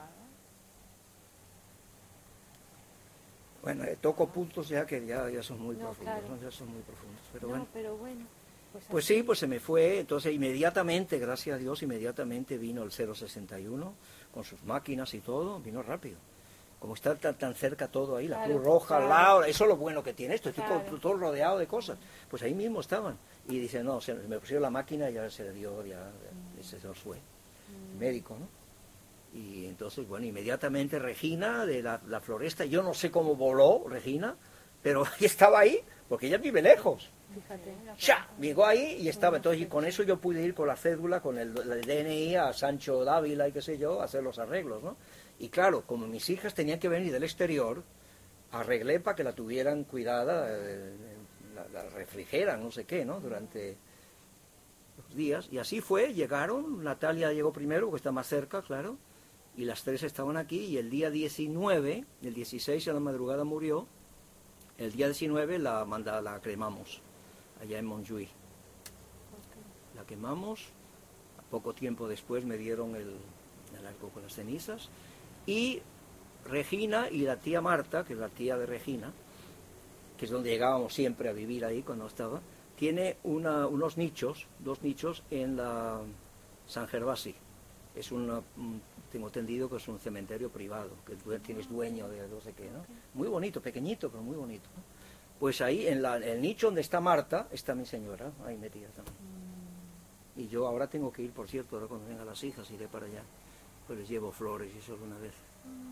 Bueno, toco puntos ya que ya son muy profundos, claro. ¿no? Ya son muy profundos, pero No, bueno. pero bueno. Pues sí, pues se me fue, entonces inmediatamente, gracias a Dios, inmediatamente vino el 061 con sus máquinas y todo, vino rápido. Como está tan cerca todo ahí, la Cruz Roja, al lado, eso es lo bueno que tiene esto, estoy todo rodeado de cosas. Pues ahí mismo estaban. Y dice, no, se me pusieron la máquina y ya se le dio, ya se nos fue. Médico, ¿no? Y entonces, bueno, inmediatamente Regina, de la floresta, yo no sé cómo voló Regina, pero estaba ahí, porque ella vive lejos. Fíjate. ¡Cha! Llegó ahí y estaba. Entonces, y con eso yo pude ir con la cédula, con el DNI a Sancho Dávila y qué sé yo, a hacer los arreglos, ¿no? Y claro, como mis hijas tenían que venir del exterior, arreglé para que la tuvieran cuidada, la refrigeran, no sé qué, ¿no? Durante los días. Y así fue, llegaron, Natalia llegó primero, porque está más cerca, claro, y las tres estaban aquí, y el día 19, el 16 a la madrugada murió, el día 19 la cremamos, allá en Montjuïc. La quemamos, poco tiempo después me dieron el arco con las cenizas, y Regina y la tía Marta, que es la tía de Regina, que es donde llegábamos siempre a vivir ahí cuando estaba, tiene dos nichos en la San Gervasi. Es tengo entendido que es un cementerio privado, que tienes dueño de no sé qué, ¿no? Muy bonito, pequeñito, pero muy bonito, ¿no? Pues ahí, en el nicho donde está Marta, está mi señora, ahí metida también. Y yo ahora tengo que ir, por cierto, ahora cuando vengan las hijas iré para allá, pues les llevo flores y eso alguna vez.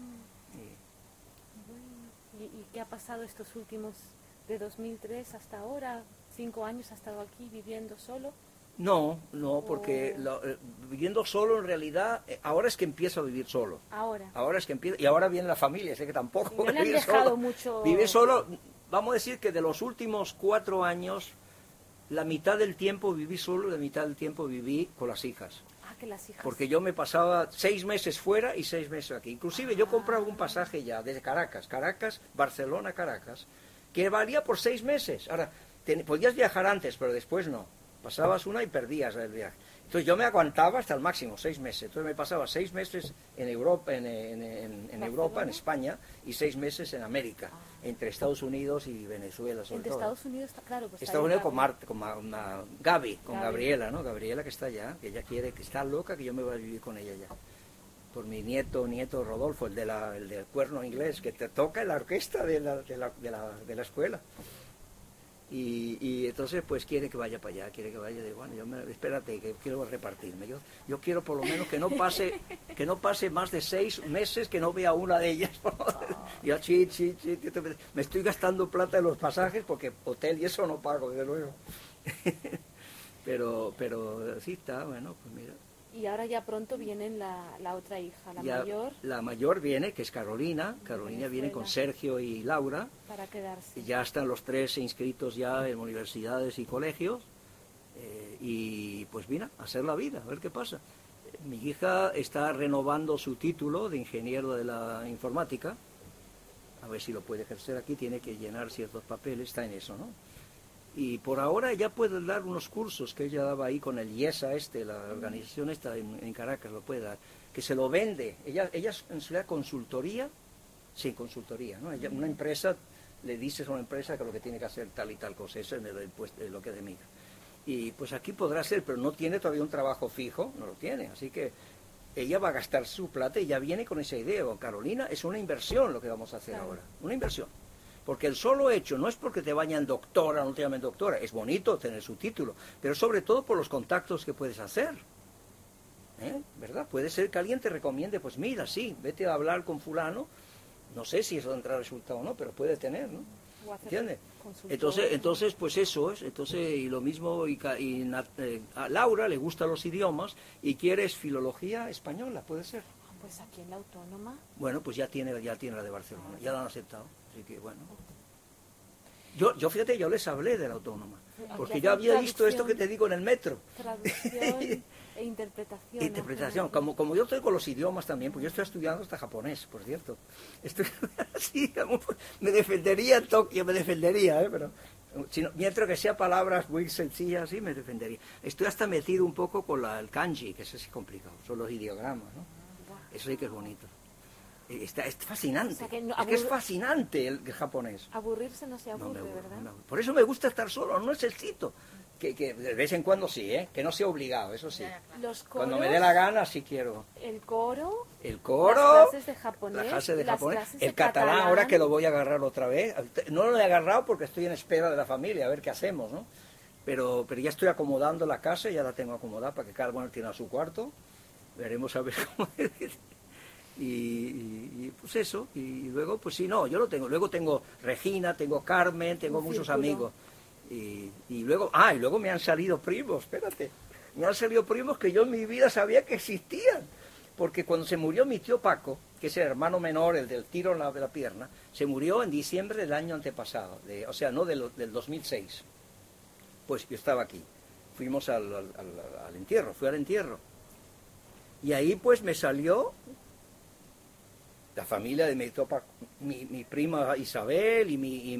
¿Y qué ha pasado estos últimos, de 2003 hasta ahora? 5 años ha estado aquí viviendo solo. No, porque viviendo solo en realidad, ahora es que empiezo a vivir solo. Ahora es que empiezo, y ahora viene la familia, sé que tampoco. Y no le han dejado mucho. Vivir solo, vamos a decir que de los últimos 4 años, la mitad del tiempo viví solo y la mitad del tiempo viví con las hijas. Que las hijas. Porque yo me pasaba 6 meses fuera y 6 meses aquí. Inclusive yo compraba un pasaje ya desde Caracas, Barcelona, Caracas, que valía por 6 meses. Ahora, podías viajar antes, pero después no. Pasabas una y perdías el viaje. Entonces yo me aguantaba hasta el máximo, 6 meses. Entonces me pasaba 6 meses en Europa, en Europa, en España, y 6 meses en América, entre Estados Unidos y Venezuela, sobre todo. Estados Unidos, claro. Pues Estados Unidos con Gaby, Gabriela, ¿no? Gabriela, que está allá, que ella quiere, que está loca, que yo me voy a vivir con ella ya. Por mi nieto Rodolfo, el del cuerno inglés, que te toca en la orquesta de la escuela. Y entonces pues quiere que vaya para allá, quiere que vaya de bueno, espérate, que quiero repartirme. Yo quiero por lo menos que no pase más de 6 meses que no vea una de ellas. Yo me estoy gastando plata en los pasajes porque hotel y eso no pago, desde luego. pero sí está, bueno, pues mira. Y ahora ya pronto viene la otra hija, mayor. La mayor viene, que es Carolina. Carolina viene con Sergio y Laura. Para quedarse. Y ya están los 3 inscritos ya en universidades y colegios. Y pues mira, a hacer la vida, a ver qué pasa. Mi hija está renovando su título de ingeniero de la informática. A ver si lo puede ejercer aquí, tiene que llenar ciertos papeles, está en eso, ¿no? Y por ahora ya puede dar unos cursos que ella daba ahí con el IESA la organización esta en Caracas lo puede dar, que se lo vende. Ella en realidad consultoría, ¿no? Una empresa, le dices a una empresa que lo que tiene que hacer tal y tal cosa, eso es lo que de mí. Y pues aquí podrá ser, pero no tiene todavía un trabajo fijo, no lo tiene, así que ella va a gastar su plata y ya viene con esa idea. Con Carolina es una inversión lo que vamos a hacer ahora, una inversión. Porque el solo hecho no es porque te vayan doctora o no te llamen doctora, es bonito tener su título, pero sobre todo por los contactos que puedes hacer. ¿Verdad? Puede ser que alguien te recomiende, pues mira, sí, vete a hablar con fulano, no sé si eso tendrá resultado o no, pero puede tener, ¿no? ¿Entiendes? Entonces, pues eso es, y lo mismo, a Laura le gustan los idiomas y quieres filología española, puede ser. Pues aquí en la Autónoma. Bueno, pues ya tiene la de Barcelona, ya la han aceptado. Así que bueno. Yo fíjate, yo les hablé de la autónoma, porque yo había visto esto que te digo en el metro. Traducción e interpretación. Interpretación, ¿no? como yo estoy con los idiomas también, pues yo estoy estudiando hasta japonés, por cierto. Estoy así, me defendería en Tokio, pero mientras que sea palabras muy sencillas, sí me defendería. Estoy hasta metido un poco con el kanji, que eso sí es complicado, son los ideogramas, ¿no? Eso sí que es bonito. Es fascinante, o sea que es fascinante el japonés. Aburrirse no se aburre, ¿verdad? Por eso me gusta estar solo, no necesito. Que de vez en cuando sí, que no sea obligado, eso sí. Los coros, cuando me dé la gana sí quiero. El coro, las clases de japonés, el catalán, ahora que lo voy a agarrar otra vez. No lo he agarrado porque estoy en espera de la familia, a ver qué hacemos, ¿no? Pero ya estoy acomodando la casa, ya la tengo acomodada para que cada uno tiene su cuarto. Veremos a ver cómo es. Y pues eso, y luego pues sí, no, yo lo tengo. Luego tengo Regina, tengo Carmen, tengo muchos amigos. Y luego me han salido primos, espérate, me han salido primos que yo en mi vida sabía que existían, porque cuando se murió mi tío Paco, que es el hermano menor, el del tiro en la pierna, se murió en diciembre del año antepasado, o sea, no del 2006, pues yo estaba aquí, fuimos al entierro, fui al entierro, y ahí pues me salió la familia de mi tío Paco, mi prima Isabel y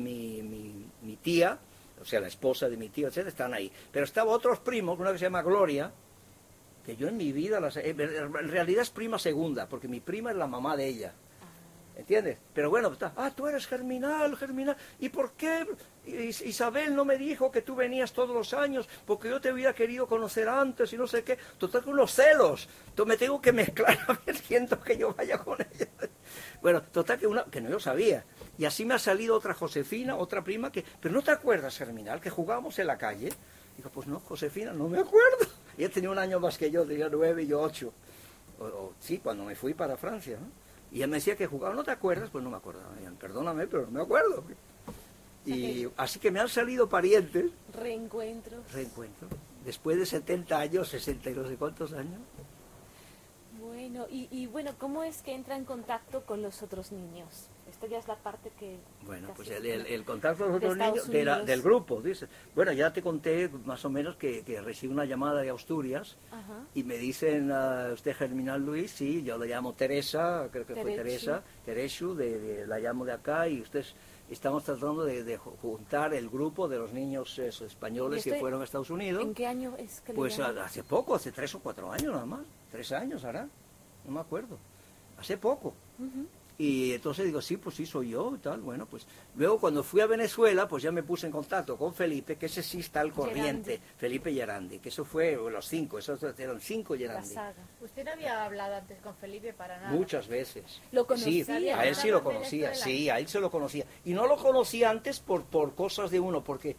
mi tía, o sea, la esposa de mi tío, etcétera, están ahí. Pero estaban otros primos, una que se llama Gloria, que yo en mi vida, en realidad es prima segunda, porque mi prima es la mamá de ella. ¿Entiendes? Pero bueno, tú eres Germinal, ¿y por qué Isabel no me dijo que tú venías todos los años? Porque yo te hubiera querido conocer antes y no sé qué. Total, con unos celos. Entonces me tengo que mezclar a ver siento que yo vaya con ella. Bueno, total, que no yo sabía. Y así me ha salido otra Josefina, otra prima, pero ¿no te acuerdas, Germinal, que jugábamos en la calle? Digo, pues no, Josefina, no me acuerdo. Ella tenía un año más que yo, tenía 9 y yo 8. Sí, cuando me fui para Francia, ¿no? Y él me decía que jugaba, ¿no te acuerdas? Pues no me acordaba. Perdóname, pero no me acuerdo. Y así que me han salido parientes. Reencuentros. Después de 70 años, 60 y no sé cuántos años. Bueno, y bueno, ¿cómo es que entra en contacto con los otros niños? Esta ya es la parte que... Bueno, pues el contacto con los otros niños del grupo, dice. Bueno, ya te conté más o menos que recibí una llamada de Asturias. Ajá. Y me dicen, ¿usted Germinal Luis? Sí, yo le llamo Teresa, creo que fue Teresa, Teresu, la llamo de acá y estamos tratando de juntar el grupo de los niños españoles que fueron a Estados Unidos. ¿En qué año es que Pues hace poco, hace 3 o 4 años nada más, 3 años hará, no me acuerdo, hace poco. Y entonces digo, sí, pues sí, soy yo y tal. Bueno, pues luego cuando fui a Venezuela, pues ya me puse en contacto con Felipe, que ese sí está al corriente, Gerandi. Felipe Gerandi, que eso fue los 5, esos eran 5 Gerandi. ¿Usted no había hablado antes con Felipe para nada? Muchas veces. ¿Lo conocía? Sí, a él sí lo conocía, sí, a él se lo conocía. Y no lo conocía antes por cosas de uno, porque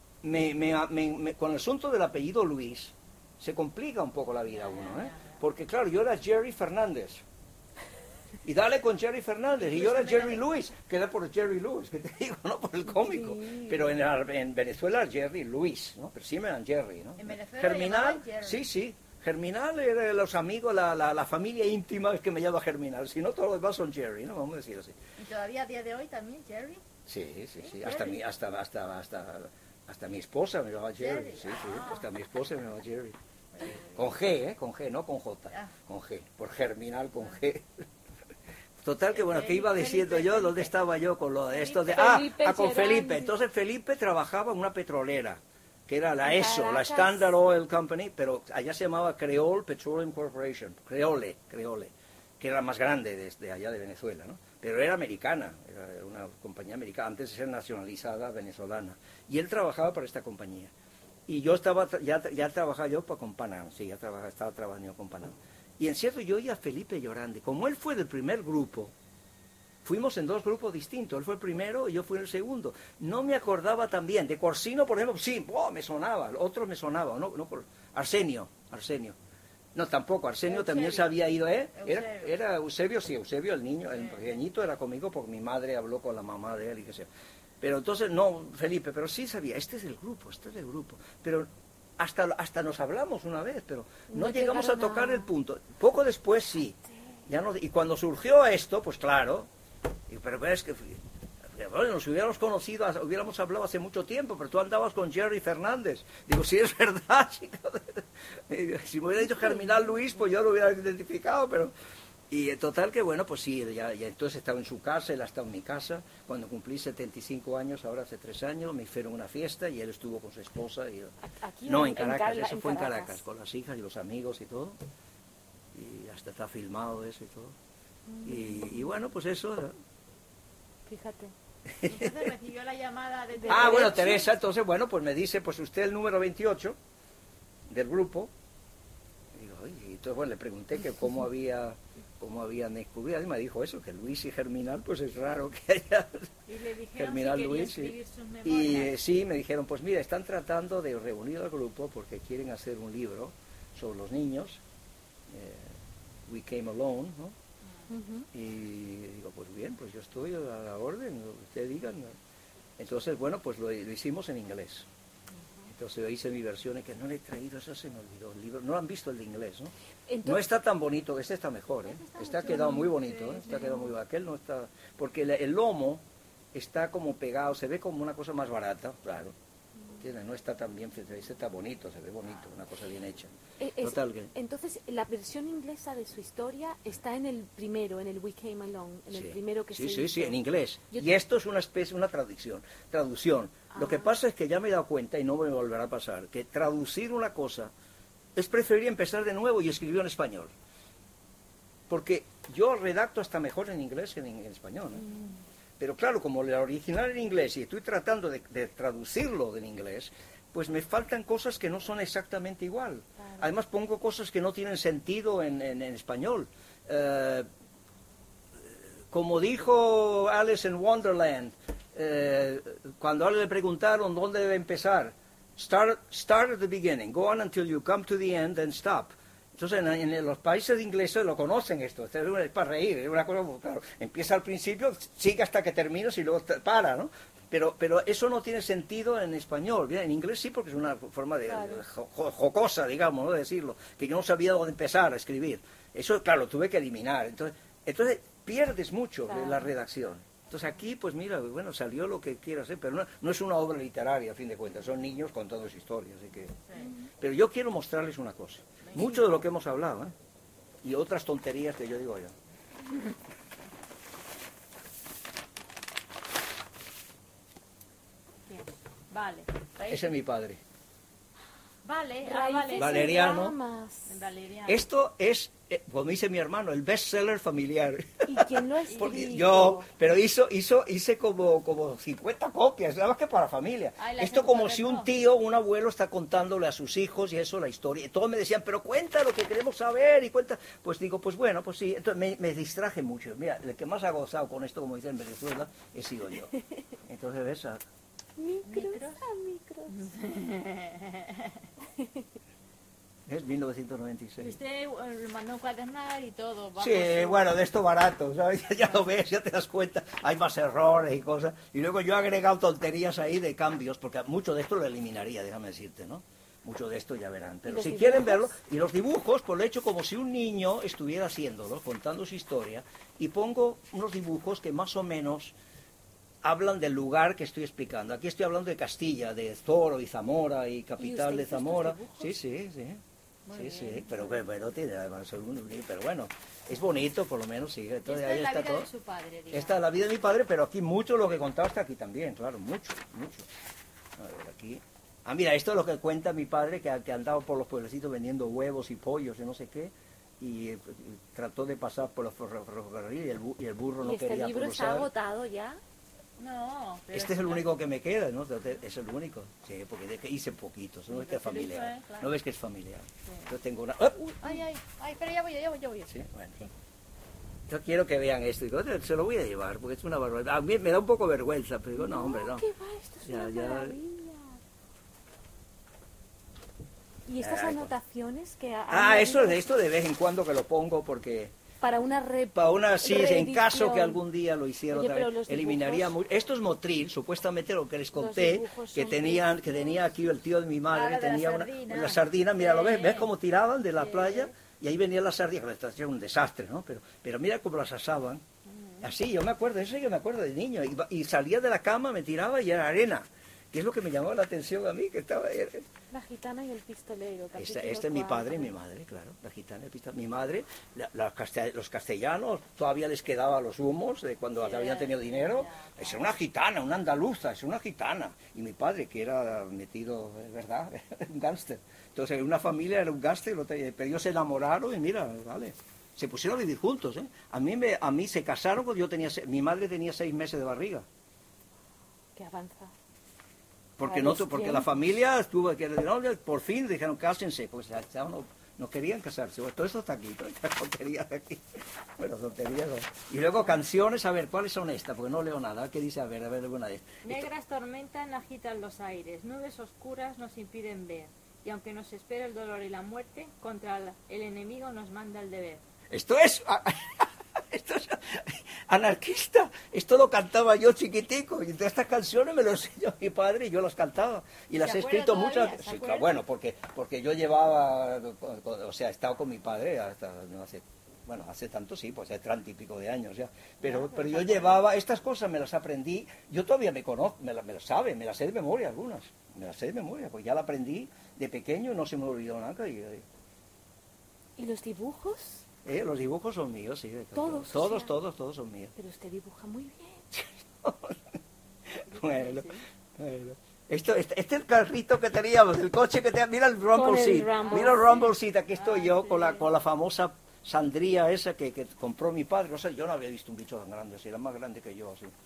con el asunto del apellido Luis, se complica un poco la vida a uno, ¿eh? Porque claro, yo era Jerry Fernández. Y dale con Jerry Fernández, y yo era Jerry Lewis, que era por Jerry Lewis, que te digo, ¿no? Por el cómico. Sí. Pero en Venezuela era Jerry Lewis, ¿no? Pero sí me eran Jerry, ¿no? En Venezuela Germinal, sí. Germinal era los amigos, la familia íntima que me llama Germinal. Si no, todos los demás son Jerry, ¿no? Vamos a decir así. ¿Y todavía a día de hoy también Jerry? Sí. Hasta mi esposa me llama Jerry. Sí, hasta mi esposa me llama Jerry. Con G, con G, no con J. Con G. Por Germinal con G. Total, que bueno, que iba diciendo yo, ¿dónde estaba yo con lo de esto de... con Felipe. Entonces Felipe trabajaba en una petrolera, que era la ESO, la Standard Oil Company, pero allá se llamaba Creole Petroleum Corporation, Creole, que era la más grande desde allá de Venezuela, ¿no? Pero era americana, era una compañía americana, antes de ser nacionalizada venezolana. Y él trabajaba para esta compañía. Y yo ya trabajaba yo con Panam, sí, estaba trabajando con Panam. Y en cierto, yo y a Felipe Llorandi, como él fue del primer grupo, fuimos en 2 grupos distintos. Él fue el primero y yo fui el segundo. No me acordaba también. De Corsino, por ejemplo, sí, me sonaba. Otro me sonaba. No por Arsenio. No, tampoco. Arsenio también se había ido, ¿eh? Era Eusebio, sí, Eusebio, el niño, el pequeñito era conmigo porque mi madre habló con la mamá de él y qué sé. Pero entonces, no, Felipe, pero sí sabía, este es el grupo. Pero... Hasta nos hablamos una vez, pero no llegamos a tocar el punto. Poco después sí. Y cuando surgió esto, pues claro, pero es que Bueno, nos hubiéramos conocido, hubiéramos hablado hace mucho tiempo, pero tú andabas con Jerry Fernández. Digo, sí, es verdad, chico. Si me hubiera dicho Germinal Luis, pues yo lo hubiera identificado, pero... Y en total que, bueno, pues sí, ya entonces estaba en su casa, él ha estado en mi casa. Cuando cumplí 75 años, ahora hace 3 años, me hicieron una fiesta y él estuvo con su esposa. Y... Aquí no, en Caracas, eso fue en Caracas, con las hijas y los amigos y todo. Y hasta está filmado eso y todo. Y bueno, pues eso... Fíjate. Entonces recibió la llamada de bueno, Teresa, entonces, bueno, pues me dice, pues usted el número 28 del grupo. Y digo, y entonces, bueno, le pregunté que cómo habían descubierto, y me dijo eso, que Luis y Germinal, pues es raro que haya y le dijeron Germinal si Luis. escribir sus memorias. Y sí, me dijeron, pues mira, están tratando de reunir al grupo porque quieren hacer un libro sobre los niños, We Came Alone, ¿no? Y digo, pues bien, pues yo estoy a la orden, lo que ustedes digan. Entonces, bueno, pues lo hicimos en inglés. Entonces yo hice mi versión, que no le he traído, eso se me olvidó, el libro. No han visto el de inglés, ¿no? Entonces, no está tan bonito, este está mejor, ¿eh? Este ha quedado muy bonito, ¿eh? Este ha quedado muy bonito. Aquel no está... Porque el lomo está como pegado, se ve como una cosa más barata, claro. No está tan bien, este está bonito, se ve bonito, una cosa bien hecha. Total, que... Entonces, la versión inglesa de su historia está en el primero, en el We Came Alone, en el primero que se hizo. Sí, en inglés. Y esto es una especie, una traducción. Lo que pasa es que ya me he dado cuenta, y no me volverá a pasar, que traducir una cosa es preferible empezar de nuevo y escribir en español. Porque yo redacto hasta mejor en inglés que en español, ¿eh? Pero claro, como la original en inglés y estoy tratando de traducirlo del inglés, pues me faltan cosas que no son exactamente igual. Claro. Además pongo cosas que no tienen sentido en español. Como dijo Alice in Wonderland, cuando a él le preguntaron dónde debe empezar, start at the beginning, go on until you come to the end, then stop. Entonces, en los países ingleses lo conocen esto, es para reír, es una cosa, claro, empieza al principio, sigue hasta que terminas y luego para, ¿no? Pero eso no tiene sentido en español, bien, en inglés sí, porque es una forma de jocosa, digamos, ¿no? De decirlo, que yo no sabía dónde empezar a escribir. Eso, claro, lo tuve que eliminar. Entonces pierdes mucho de la redacción. Entonces aquí, pues mira, bueno, salió lo que quiero hacer, pero no es una obra literaria, a fin de cuentas, son niños contando sus historias, así que... Pero yo quiero mostrarles una cosa. Mucho de lo que hemos hablado, ¿eh? Y otras tonterías que yo digo yo. Bien. Vale. Ese es mi padre. Vale, Valeriano. Valeriano. Esto es, como dice mi hermano, el bestseller familiar. ¿Y quién lo escribió? Pero hice como 50 copias, nada más que para familia. Esto como si un tío, un abuelo está contándole a sus hijos y eso, la historia. Y todos me decían, pero cuenta lo que queremos saber y cuenta. Pues digo, pues bueno, pues sí. Entonces me distraje mucho. Mira, el que más ha gozado con esto, como dicen en Venezuela, he sido yo. Entonces, ¿ves? Micros. Es 1996. Usted le mandó un cuadernar y todo. Sí, bueno, de esto barato, ¿sabes? Ya lo ves, ya te das cuenta. Hay más errores y cosas. Y luego yo he agregado tonterías ahí de cambios, porque mucho de esto lo eliminaría, déjame decirte, ¿no? Mucho de esto ya verán. Pero si quieren verlo, y los dibujos, pues lo he hecho como si un niño estuviera haciéndolo, contando su historia, y pongo unos dibujos que más o menos hablan del lugar que estoy explicando. Aquí estoy hablando de Castilla, de Toro y Zamora y capital de Zamora. Sí, pero tiene además pero bueno, es bonito por lo menos, sí. Entonces, esta ahí es la está vida todo. de su padre, digamos. Esta es la vida de mi padre, pero aquí mucho lo que contaba está aquí también, claro, mucho. A ver, aquí. Ah, mira, esto es lo que cuenta mi padre, que andaba por los pueblecitos vendiendo huevos y pollos y no sé qué. Y trató de pasar por los ferrocarriles y el burro no quería. ¿Y este libro está agotado ya? No. Pero este es el único que me queda, ¿no? Es el único. Sí, porque hice poquitos. ¿No ves que es familiar? Claro. ¿No ves que es familiar? Sí. Yo tengo una... Ay, pero ya voy. Sí, bueno. Sí. Yo quiero que vean esto. Digo, se lo voy a llevar, porque es una barbaridad. A mí me da un poco vergüenza, pero digo, no, hombre, no. ¿Qué va? Esto es una maravilla. ¿Y estas anotaciones que... esto de vez en cuando que lo pongo porque... Para una sí, en caso que algún día lo hiciera otra vez, eliminaría mucho. Esto es Motril, supuestamente lo que les conté, que tenía aquí el tío de mi madre, tenía una sardina, mira, ¿lo ves? ¿Ves cómo tiraban de la playa? Y ahí venían las sardinas, esto era un desastre, ¿no? Pero mira cómo las asaban. Así, yo me acuerdo, eso yo me acuerdo de niño. Y salía de la cama, me tiraba y era arena. Que es lo que me llamó la atención a mí, que estaba... La gitana y el pistolero. Este es mi padre y mi madre, claro. La gitana y el pistolero. Mi madre, los castellanos, todavía les quedaban los humos de cuando habían tenido dinero. Es una gitana, una andaluza, es una gitana. Y mi padre, que era metido, ¿verdad? Un gángster. Entonces, una familia era un gángster, pero ellos se enamoraron y mira, vale. Se pusieron a vivir juntos, ¿eh? A mí se casaron cuando mi madre tenía 6 meses de barriga. Que avanza. Porque la familia estuvo, por fin dijeron cásense, pues ya no querían casarse. Bueno, todo esto está aquí, todas estas tonterías aquí. Bueno, tonterías. Y luego canciones, a ver, ¿cuáles son estas? Porque no leo nada. ¿Qué dice? A ver, alguna de estas. Negras tormentas agitan los aires, nubes oscuras nos impiden ver. Y aunque nos espera el dolor y la muerte, contra el enemigo nos manda el deber. Esto es anarquista. Esto lo cantaba yo chiquitico. Y todas estas canciones me las enseñó mi padre y yo las cantaba. Y las he escrito muchas. Sí, claro, bueno, porque yo llevaba, o sea, he estado con mi padre hasta hace tanto, sí, pues hace 30 y pico de años ya. Pero yo llevaba, estas cosas me las aprendí. Yo todavía me conozco, me las sé de memoria algunas. Me las sé de memoria, pues ya las aprendí de pequeño y no se me olvidó nada. ¿Y los dibujos? Los dibujos son míos, sí. Todos son míos. Pero usted dibuja muy bien. Bueno. Este es el carrito que teníamos, el coche que teníamos. Mira el Rumble Seat. Mira el Rumble Seat, aquí estoy yo con la famosa sandría esa que compró mi padre. No sé, yo no había visto un bicho tan grande así, era más grande que yo así.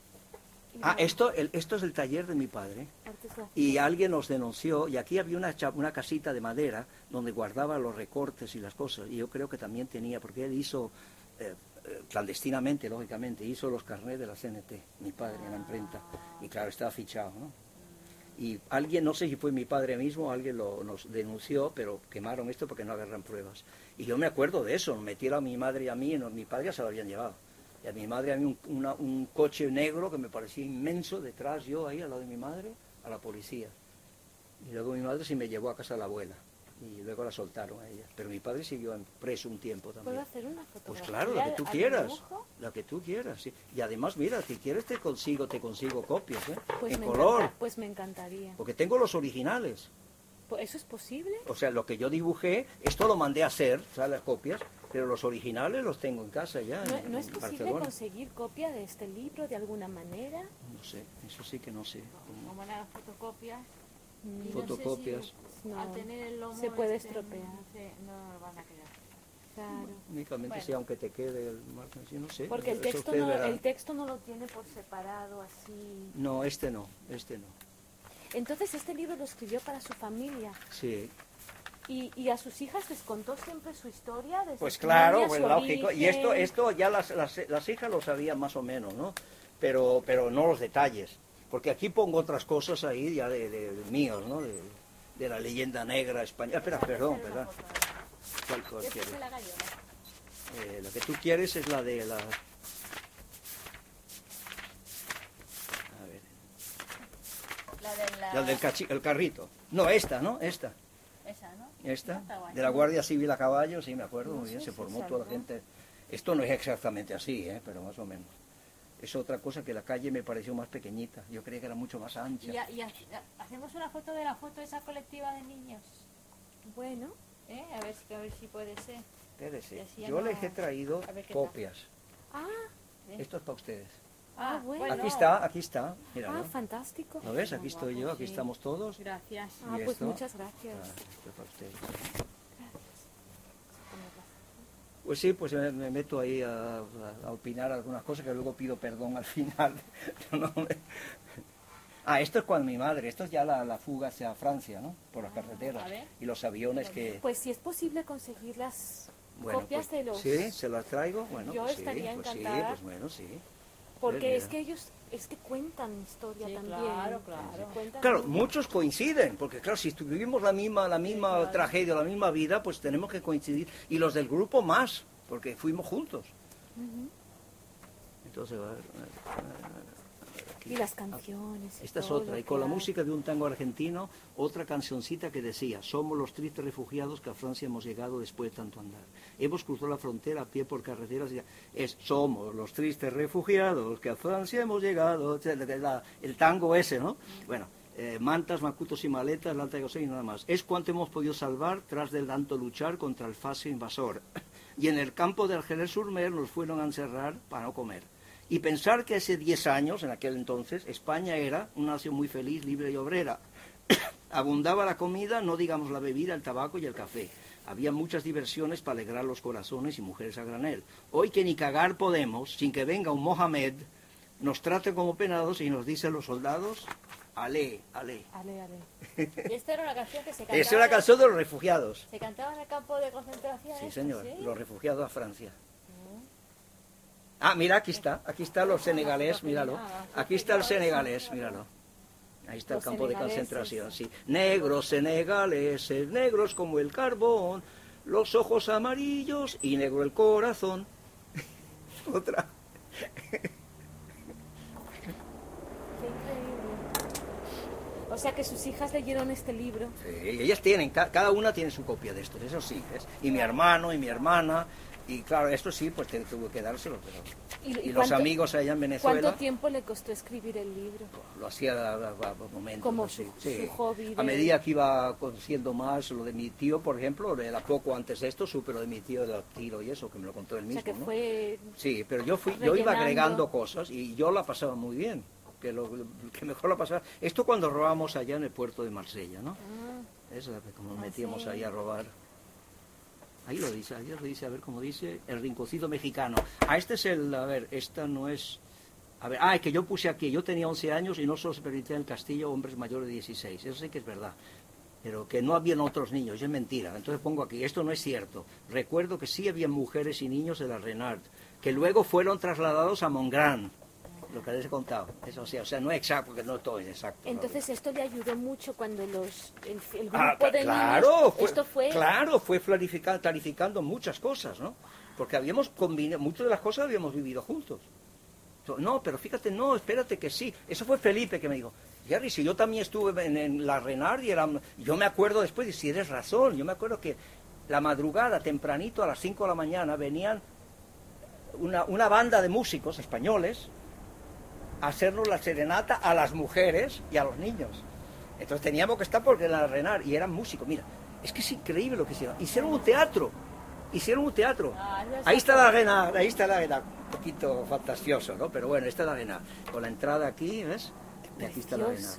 Esto es el taller de mi padre. Y alguien nos denunció, y aquí había una casita de madera donde guardaba los recortes y las cosas. Y yo creo que también tenía, porque él hizo, clandestinamente, lógicamente, hizo los carnets de la CNT, mi padre, en la imprenta. Y claro, estaba fichado, ¿no? Y alguien, no sé si fue mi padre mismo, alguien nos denunció, pero quemaron esto porque no agarran pruebas. Y yo me acuerdo de eso, metieron a mi madre y a mí, mi padre ya se lo habían llevado. Y a mi madre había un coche negro que me parecía inmenso, detrás yo ahí al lado de mi madre, a la policía. Y luego mi madre sí me llevó a casa a la abuela. Y luego la soltaron a ella. Pero mi padre siguió preso un tiempo también. ¿Puedo hacer una fotografía? Pues claro, la que tú quieras. La que tú quieras, sí. Y además, mira, si quieres te consigo copias, ¿eh? Pues en color. Pues me encantaría. Porque tengo los originales. ¿Eso es posible? O sea, lo que yo dibujé, esto lo mandé a hacer, ¿sabes? Las copias, pero los originales los tengo en casa ya. ¿No es posible Barcelona. conseguir copia de este libro de alguna manera? No sé, eso sí que no sé. Como las fotocopias. Fotocopias. No sé si al tener el lomo se puede estropear. No lo van a quedar. Claro. Únicamente si aunque te quede el margen, sí, no sé. Porque el texto no lo tiene por separado así. No, este no. Entonces este libro lo escribió para su familia. Sí. ¿Y a sus hijas les contó siempre su historia? Desde pues su claro, niña, pues su lógico. origen. Y esto ya las hijas lo sabían más o menos, ¿no? Pero no los detalles. Porque aquí pongo otras cosas ahí ya de míos, ¿no? De la leyenda negra española. Espera, perdón. ¿Cuál quieres? La que tú quieres es la de la... A ver. El carrito. No, esta, ¿no? Esta. Esa, ¿no? Esta, de la Guardia Civil a caballo, sí, me acuerdo, muy bien, se formó toda la gente. Esto no es exactamente así, pero más o menos. Es otra cosa que la calle me pareció más pequeñita, yo creía que era mucho más ancha. Y hacemos una foto de la foto esa colectiva de niños. Bueno. A ver si puede ser. Espérese, yo les he traído copias. Esto es para ustedes. Bueno. Aquí está. Míralo. Fantástico. ¿Lo ves? Aquí estoy yo, aquí estamos todos. Gracias. Pues muchas gracias. Esto es para ustedes. Pues sí, pues me meto ahí a opinar algunas cosas que luego pido perdón al final. Esto es cuando mi madre, esto es ya la fuga hacia Francia, ¿no? Por las carreteras y los aviones que... Pues si es posible conseguir las copias de los... Sí, se las traigo, bueno, yo pues estaría sí, encantada. Pues sí, pues bueno, sí. Porque es que ellos, cuentan historia también. Claro, muchos coinciden, porque claro, si vivimos la misma tragedia, la misma vida, pues tenemos que coincidir. Y los del grupo más, porque fuimos juntos. Entonces, a ver, aquí. Y las canciones. Esta es otra, y con la música de un tango argentino, otra cancioncita que decía: somos los tristes refugiados que a Francia hemos llegado después de tanto andar. Hemos cruzado la frontera a pie por carreteras. Somos los tristes refugiados que a Francia hemos llegado. El tango ese, ¿no? Bueno, mantas, macutos y maletas, la alta y nada más. Es cuanto hemos podido salvar tras del tanto luchar contra el facio invasor. Y en el campo de Argelès-sur-Mer nos fueron a encerrar para no comer. Y pensar que hace 10 años, en aquel entonces, España era una nación muy feliz, libre y obrera. Abundaba la comida, no digamos la bebida, el tabaco y el café. Había muchas diversiones para alegrar los corazones y mujeres a granel. Hoy que ni cagar podemos, sin que venga un Mohamed, nos trate como penados y nos dicen los soldados: alé, alé. Ale, ale. Y esta era una canción que se cantaba. Esa era la canción de los refugiados. ¿Se cantaba en el campo de concentración? Sí, señor, ¿Sí? los refugiados a Francia. Ah, mira, aquí está los senegalés, míralo. Aquí está el senegalés, míralo. Ahí está el campo de concentración, sí. Negros senegaleses, negros como el carbón, los ojos amarillos y negro el corazón. Otra. Qué increíble. O sea que sus hijas leyeron este libro. Sí, ellas tienen, cada una tiene su copia de esto, eso sí. Y mi hermano y mi hermana. Y claro, esto sí, pues tuvo que dárselo, pero... Y los amigos allá en Venezuela... ¿Cuánto tiempo le costó escribir el libro? Lo hacía a momentos. Como así, su hobby. A medida que iba conociendo más lo de mi tío, por ejemplo, era poco antes de esto, supe lo de mi tío del tiro y eso, que me lo contó él mismo. O sea que ¿no? fue... Sí, pero yo iba agregando cosas y yo la pasaba muy bien, que mejor la pasaba... Esto cuando robábamos allá en el puerto de Marsella, ¿no? Eso, como nos metíamos ahí a robar... Ahí lo dice, a ver cómo dice, el rinconcito mexicano. Este es esta no es... es que yo puse aquí, yo tenía 11 años y no solo se permitía en el castillo hombres mayores de 16, eso sí que es verdad, pero que no habían otros niños, es mentira. Entonces pongo aquí, esto no es cierto. Recuerdo que sí había mujeres y niños de la Renard, que luego fueron trasladados a Montgrand, lo que les he contado. Eso sí, o sea, no es exacto, porque no todo es exacto. Entonces esto le ayudó mucho cuando el grupo de niños... Claro, fue clarificando muchas cosas, ¿no? Porque habíamos combinado, muchas de las cosas habíamos vivido juntos. No, pero fíjate, no, espérate que sí. Eso fue Felipe que me dijo: Jerry, si yo también estuve en la Renard yo me acuerdo después, y si eres razón, yo me acuerdo que la madrugada, tempranito, a las 5 de la mañana, venían una banda de músicos españoles hacernos la serenata a las mujeres y a los niños. Entonces teníamos que estar porque la Renard, y eran músicos. Mira, es que es increíble lo que hicieron. Hicieron un teatro. Ahí está la Renard, un poquito fantasioso, ¿no? Pero bueno, esta es la Renard. Con la entrada aquí, ¿ves? Y aquí está la Renard.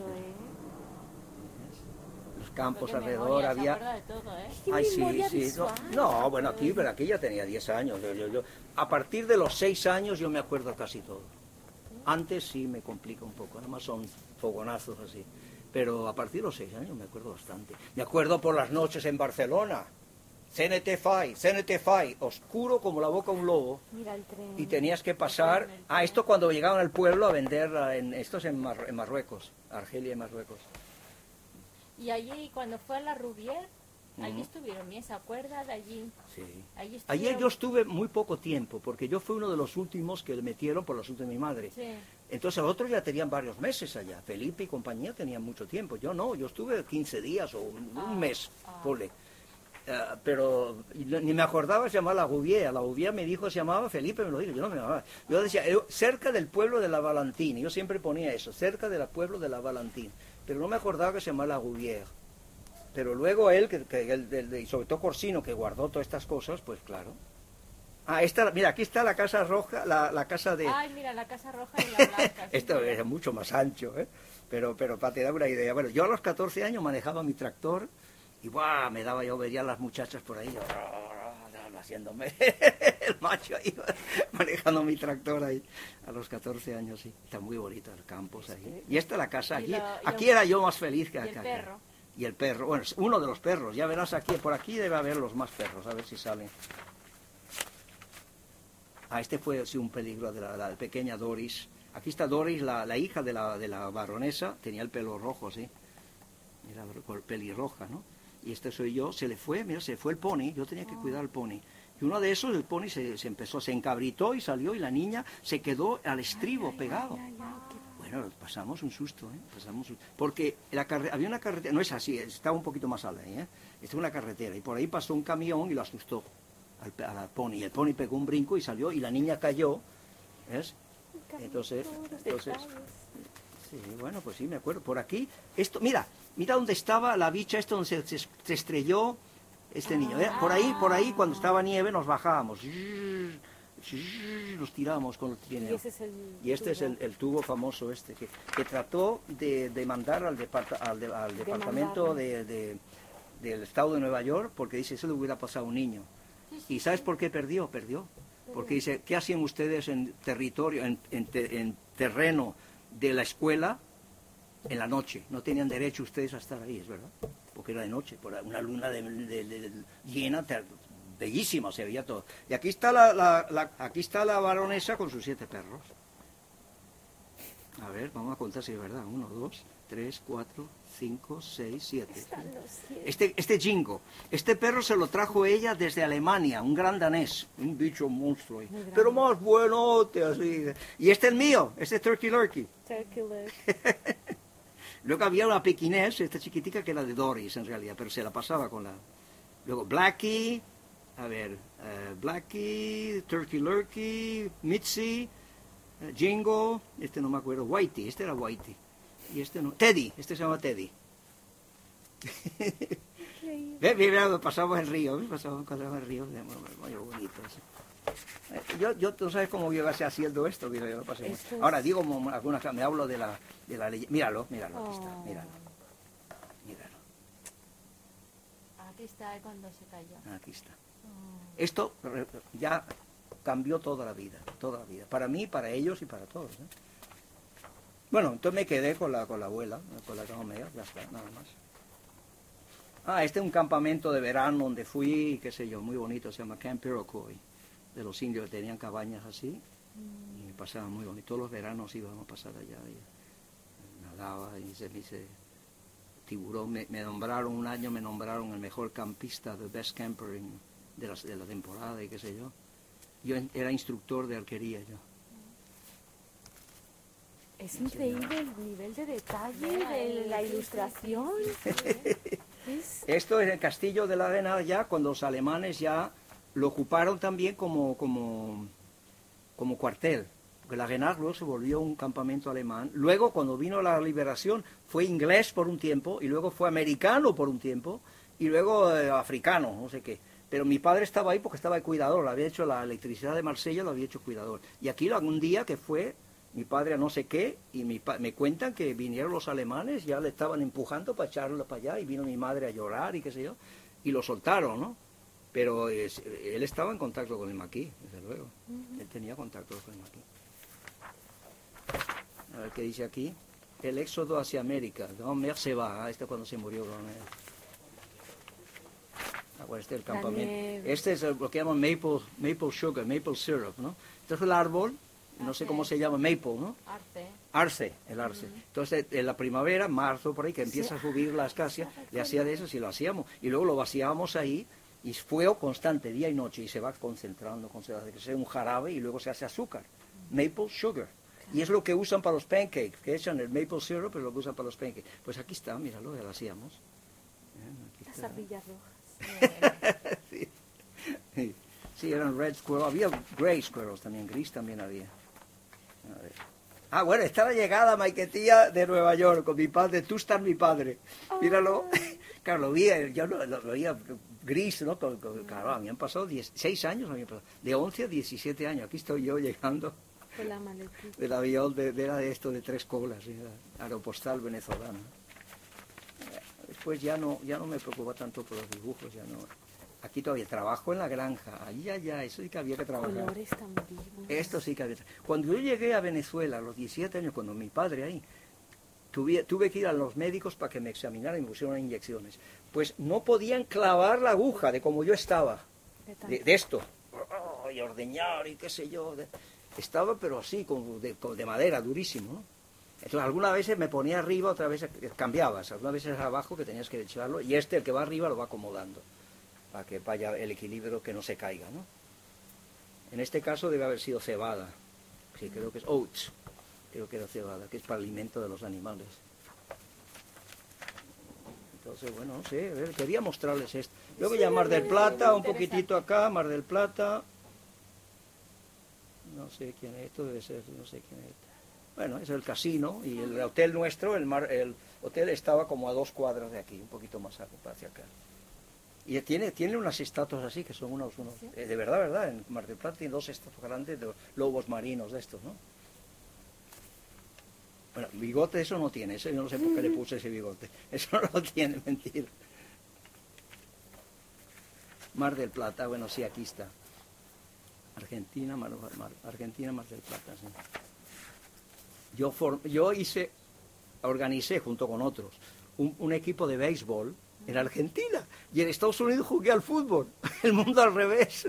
Los campos alrededor había... De todo, ¿eh? Ay, sí. No, bueno, pero aquí ya tenía 10 años. Yo, a partir de los 6 años yo me acuerdo casi todo. Antes sí me complica un poco, además son fogonazos así. Pero a partir de los 6 años me acuerdo bastante. Me acuerdo por las noches en Barcelona. CNT Fai, oscuro como la boca de un lobo. Mira el tren. Y tenías que pasar... esto cuando llegaban al pueblo a vender, esto es en Marruecos, Argelia y Marruecos. Y allí, cuando fue a la Rouvière, allí estuvieron bien, ¿se acuerda de allí? Sí. Allí yo estuve muy poco tiempo, porque yo fui uno de los últimos que le metieron por el asunto de mi madre. Sí. Entonces otros ya tenían varios meses allá. Felipe y compañía tenían mucho tiempo. Yo no, yo estuve 15 días o un mes, ponle. Pero ni me acordaba se llamaba la Rouvière. La Rouvière me dijo se llamaba Felipe, me lo dijo, yo no me llamaba. Yo decía, cerca del pueblo de la Valentine. Yo siempre ponía eso, cerca del pueblo de la Valentine. Pero no me acordaba que se llamaba la Rouvière. Pero luego él, y sobre todo Corsino, que guardó todas estas cosas, pues claro. Mira, aquí está la Casa Roja, la casa de... Ay, mira, la Casa Roja y la Blanca. Esto es mucho más ancho, ¿eh? Pero para te dar una idea. Bueno, yo a los 14 años manejaba mi tractor y ¡buah! Me daba, yo veía a las muchachas por ahí, haciéndome el macho ahí, manejando mi tractor ahí, a los 14 años, sí. Está muy bonito el campus ahí. Y esta es la casa, aquí era yo más feliz que acá. Y el perro, bueno, es uno de los perros, ya verás aquí, por aquí debe haber los más perros, a ver si salen. Este fue sí, un peligro de la pequeña Doris. Aquí está Doris, la hija de la baronesa, tenía el pelo rojo, sí. Era pelirroja, ¿no? Y este soy yo, se le fue el pony, yo tenía que cuidar al pony. Y uno de esos, el pony se encabritó y salió y la niña se quedó al estribo pegado. Bueno, pasamos un susto, porque había una carretera, no es así, estaba un poquito más alta, es una carretera, y por ahí pasó un camión y lo asustó al pony, y el pony pegó un brinco y salió, y la niña cayó, ¿ves? Entonces, sí, bueno, pues sí, me acuerdo, por aquí, esto, mira dónde estaba la bicha, esto donde se estrelló este niño, por ahí, cuando estaba nieve nos bajábamos, los tiramos con el trineo. Y este es el tubo famoso que trató de demandar al departamento del estado de Nueva York, porque dice, eso le hubiera pasado a un niño. ¿Y sabes por qué perdió? Porque dice, ¿qué hacían ustedes en territorio, en terreno de la escuela en la noche? No tenían derecho ustedes a estar ahí, es verdad, porque era de noche, por una luna llena, bellísima, se veía todo. Y aquí está aquí está la baronesa con sus 7 perros. A ver, vamos a contar si es verdad. 1, 2, 3, 4, 5, 6, 7. Este Jingo. Este perro se lo trajo ella desde Alemania, un gran danés, un bicho monstruo. Pero más buenote, así. Y este es el mío, este es Turkey Lurkey. Luego había una pequinés, esta chiquitica, que era de Doris en realidad, pero se la pasaba con la... Luego Blackie, Blackie, Turkey Lurkey, Mitzi, Jingo, este no me acuerdo, Whitey, este era Whitey. Y este no, Teddy, este se llama Teddy. Mira, pasamos el río, pasamos el río, muy bonito. Tú sabes cómo yo iba haciendo esto, mira, yo lo pasé mucho. Ahora digo algunas, me hablo de la ley. Míralo, aquí está, míralo. Aquí está cuando se cayó. Aquí está. Esto ya cambió toda la vida, para mí, para ellos y para todos. Bueno, entonces me quedé con la abuela, con la Romeo, ya está, nada más. Este es un campamento de verano donde fui, qué sé yo, muy bonito, se llama Camp Iroquois, de los indios que tenían cabañas así, y pasaban muy bonito, todos los veranos íbamos a pasar allá, y nadaba, y se me hice tiburón, me nombraron un año, el mejor campista, the best camper de la temporada, y qué sé yo. Yo era instructor de arquería yo. Es increíble el nivel de detalle de la ilustración. Esto es el castillo de la Arena ya, cuando los alemanes ya lo ocuparon también como cuartel. Porque la Arena luego se volvió un campamento alemán. Luego, cuando vino la liberación, fue inglés por un tiempo, y luego fue americano por un tiempo, y luego africano, no sé qué. Pero mi padre estaba ahí porque estaba de cuidador, lo había hecho la electricidad de Marsella, lo había hecho cuidador. Y aquí algún día que fue mi padre a no sé qué, y me cuentan que vinieron los alemanes, ya le estaban empujando para echarlo para allá, y vino mi madre a llorar y qué sé yo, y lo soltaron, ¿no? Pero él estaba en contacto con el maquis, desde luego. Él tenía contacto con el maquis. A ver qué dice aquí. El éxodo hacia América. Homer se va, este cuando se murió. Bueno, este es el campamento. Este es lo que llaman maple sugar, maple syrup, ¿no? Este es el árbol, no sé cómo se llama, maple, ¿no? Arce, el arce. Entonces, en la primavera, marzo, por ahí, que empieza a subir la acacia, le hacía de eso y lo hacíamos. Y luego lo vaciábamos ahí, y fuego constante, día y noche, y se va concentrando, que sea un jarabe, y luego se hace azúcar. Maple sugar. Y es lo que usan para los pancakes, que echan el maple syrup, pero lo que usan para los pancakes. Pues aquí está, míralo, ya lo hacíamos. Las ardillas rojas. Sí, eran red squirrels, había gray squirrels también, gris también había. A ver. Bueno, está la llegada, Maiquetía, de Nueva York, con mi padre, tú estás mi padre, míralo. Claro, lo veía gris, ¿no? Claro, habían pasado 6 años, de 11 a 17 años, aquí estoy yo llegando. Con la maletita. Del avión, era de esto de 3 colas, aeropostal venezolano. Después ya no me preocupa tanto por los dibujos, ya no. Aquí todavía trabajo en la granja, eso sí que había que trabajar. Colores tan vivos. Esto sí que había. Cuando yo llegué a Venezuela a los 17 años, cuando mi padre ahí, tuve que ir a los médicos para que me examinaran y me pusieran inyecciones. Pues no podían clavar la aguja de como yo estaba, de esto, y ordeñar y qué sé yo. Estaba pero así, de madera, durísimo, ¿no? Entonces algunas veces me ponía arriba, otras veces cambiabas, algunas veces abajo que tenías que echarlo, y el que va arriba lo va acomodando, para que vaya el equilibrio, que no se caiga, ¿no? En este caso debe haber sido cebada, sí, creo que es oats, creo que era cebada, que es para alimento de los animales. Entonces, bueno, no sé, a ver, quería mostrarles esto. Luego ya Mar del Plata, un poquitito acá, Mar del Plata. No sé quién es, esto debe ser, no sé quién es. Bueno, es el casino y el hotel nuestro, el hotel estaba como a 2 cuadras de aquí, un poquito más hacia acá. Y tiene unas estatuas así, que son unos ¿sí? De verdad, en Mar del Plata tiene 2 estatuas grandes de lobos marinos de estos, ¿no? Bueno, bigote eso no tiene, eso yo no sé por qué le puse ese bigote, eso no lo tiene, mentira. Mar del Plata, bueno, sí, aquí está. Argentina, Mar del Plata, sí. Yo organicé junto con otros un equipo de béisbol en Argentina y en Estados Unidos jugué al fútbol, el mundo al revés.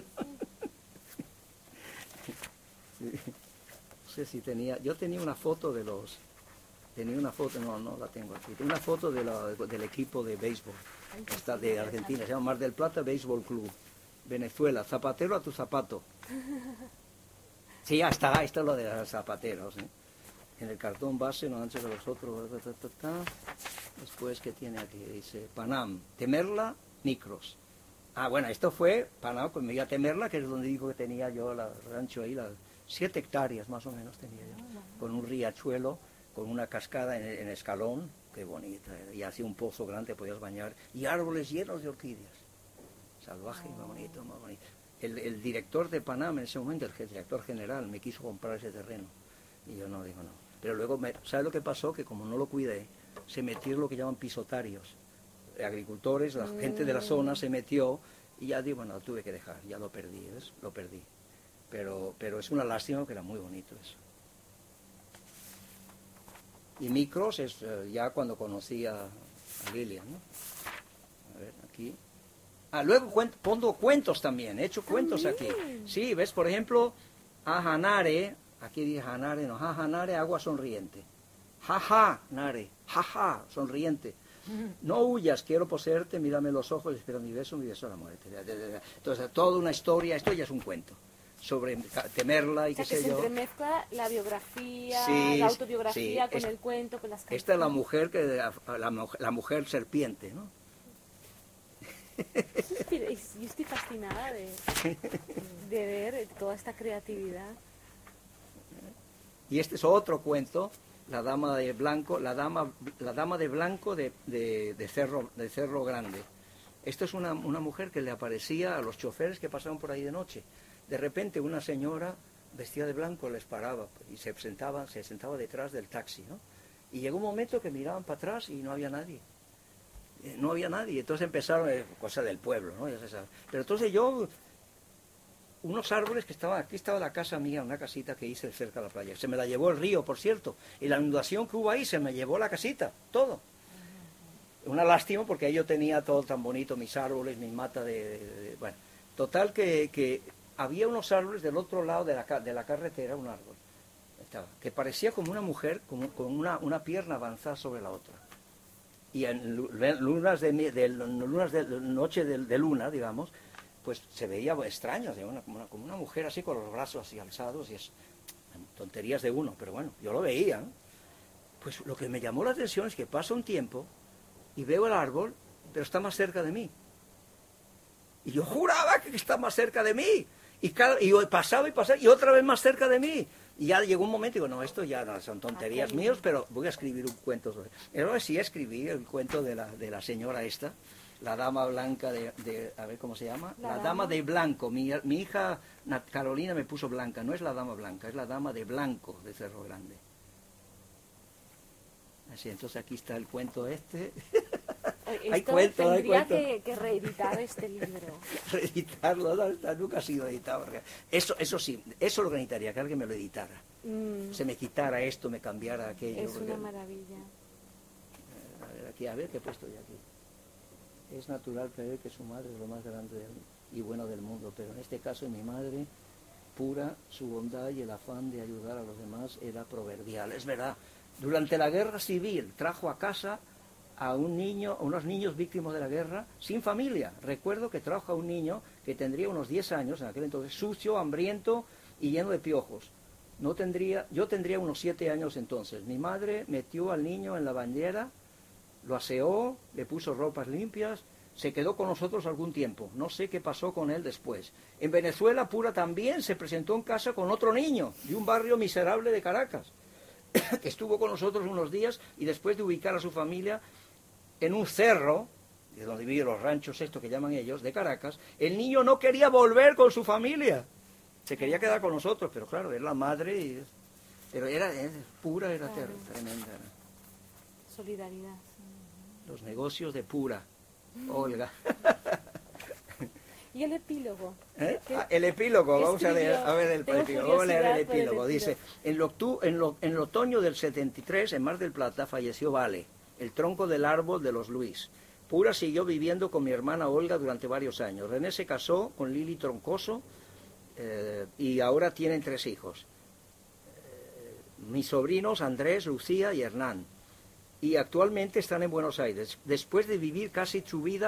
Sí. No sé si yo tenía una foto de los, no la tengo aquí, una foto del equipo de béisbol, está de Argentina, se llama Mar del Plata Béisbol Club, Venezuela, zapatero a tu zapato. Sí, ya está, esto es lo de los zapateros, ¿eh? En el cartón base, no antes de los otros. Después, ¿qué tiene aquí? Dice Panam, Temerla, Micros. Ah, bueno, esto fue Panam, pues me iba a Temerla, que es donde digo que tenía yo el rancho ahí, 7 hectáreas más o menos tenía yo, con un riachuelo, con una cascada en escalón, qué bonita, y así un pozo grande podías bañar, y árboles llenos de orquídeas. Salvaje, muy bonito, muy bonito. El director de Panam en ese momento, el director general, me quiso comprar ese terreno. Y yo no, digo no. Pero luego, ¿sabe lo que pasó? Que como no lo cuidé, se metieron lo que llaman pisotarios. Agricultores, la gente de la zona se metió y ya digo, bueno, lo tuve que dejar, ya lo perdí, ¿ves? Lo perdí. Pero es una lástima, que era muy bonito eso. Y Micros es ya cuando conocí a Lilian, ¿no? A ver, aquí. Ah, luego pongo cuentos también, he hecho cuentos aquí. Sí, ¿ves? Por ejemplo, Ajanare, aquí dice Janare, no, Jajanare, agua sonriente. Jaja, Nare, jaja, sonriente. No huyas, quiero poseerte, mírame los ojos, espera mi beso a la muerte. Entonces, toda una historia, esto ya es un cuento, sobre Temerla y qué sé yo. Se entremezcla la biografía, sí, la autobiografía con el cuento, con las canciones. Esta es la mujer, la mujer serpiente, ¿no? Yo estoy fascinada de ver toda esta creatividad. Y este es otro cuento, la dama de blanco, la dama de blanco de Cerro Grande. Esto es una mujer que le aparecía a los choferes que pasaban por ahí de noche. De repente una señora vestida de blanco les paraba y se sentaba detrás del taxi, ¿no? Y llegó un momento que miraban para atrás y no había nadie. No había nadie, entonces empezaron, cosa del pueblo, ¿no? Ya se sabe. Pero entonces unos árboles que estaban, aquí estaba la casa mía, una casita que hice cerca de la playa, se me la llevó el río, por cierto, y la inundación que hubo ahí se me llevó la casita, todo. Una lástima porque ahí yo tenía todo tan bonito, mis árboles, mi mata bueno, total que había unos árboles del otro lado de la carretera, un árbol, que parecía como una mujer, con una pierna avanzada sobre la otra. Y en lunas de noche de luna, digamos, pues se veía extraño, como una mujer así con los brazos así alzados, y es tonterías de uno, pero bueno, yo lo veía, ¿no? Pues lo que me llamó la atención es que pasa un tiempo y veo el árbol, pero está más cerca de mí. Y yo juraba que está más cerca de mí, y pasaba y otra vez más cerca de mí. Y ya llegó un momento y digo, no, esto ya no son tonterías mías, pero voy a escribir un cuento sobre eso. Ahora sí escribí el cuento de la señora esta, la dama blanca a ver cómo se llama, la dama de blanco. Mi hija Carolina me puso blanca, no es la dama blanca, es la dama de blanco de Cerro Grande. Así, entonces aquí está el cuento este. Hay cuento. Tendría que reeditar este libro. Reeditarlo, nunca ha sido editado. Eso sí, eso lo que necesitaría, que alguien me lo editara. Se me quitara esto, me cambiara aquello. Es una maravilla. A ver qué he puesto yo aquí. Es natural creer que su madre es lo más grande y bueno del mundo, pero en este caso mi madre, pura, su bondad y el afán de ayudar a los demás era proverbial. Es verdad, durante la guerra civil trajo a casa a unos niños víctimas de la guerra, sin familia. Recuerdo que trajo a un niño que tendría unos 10 años, en aquel entonces, sucio, hambriento y lleno de piojos. Yo tendría unos 7 años entonces. Mi madre metió al niño en la bañera, lo aseó, le puso ropas limpias, se quedó con nosotros algún tiempo. No sé qué pasó con él después. En Venezuela, Pura también se presentó en casa con otro niño de un barrio miserable de Caracas, que estuvo con nosotros unos días y después de ubicar a su familia en un cerro, de donde viven los ranchos estos que llaman ellos, de Caracas, el niño no quería volver con su familia. Se quería quedar con nosotros, pero claro, era la madre, pero era Pura, era tremenda. Solidaridad. Los negocios de Pura, Olga. ¿Y el epílogo? El epílogo, vamos a ver el epílogo. Vamos a leer el epílogo. Dice, en el otoño del 73, en Mar del Plata, falleció Vale, el tronco del árbol de los Luis. Pura siguió viviendo con mi hermana Olga durante varios años. René se casó con Lili Troncoso y ahora tienen 3 hijos. Mis sobrinos Andrés, Lucía y Hernán. Y actualmente están en Buenos Aires. Después de vivir casi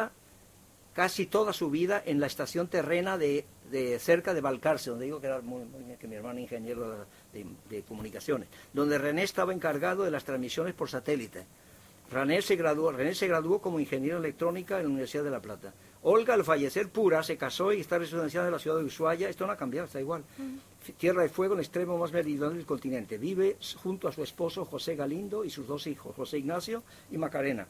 toda su vida en la estación terrena de cerca de Balcarce, donde digo que era que mi hermano ingeniero de comunicaciones, donde René estaba encargado de las transmisiones por satélite. René se graduó como ingeniero en electrónica en la Universidad de La Plata. Olga, al fallecer Pura, se casó y está residenciada en la ciudad de Ushuaia. Esto no ha cambiado, está igual. Tierra de Fuego, en el extremo más meridional del continente. Vive junto a su esposo José Galindo y sus 2 hijos, José Ignacio y Macarena.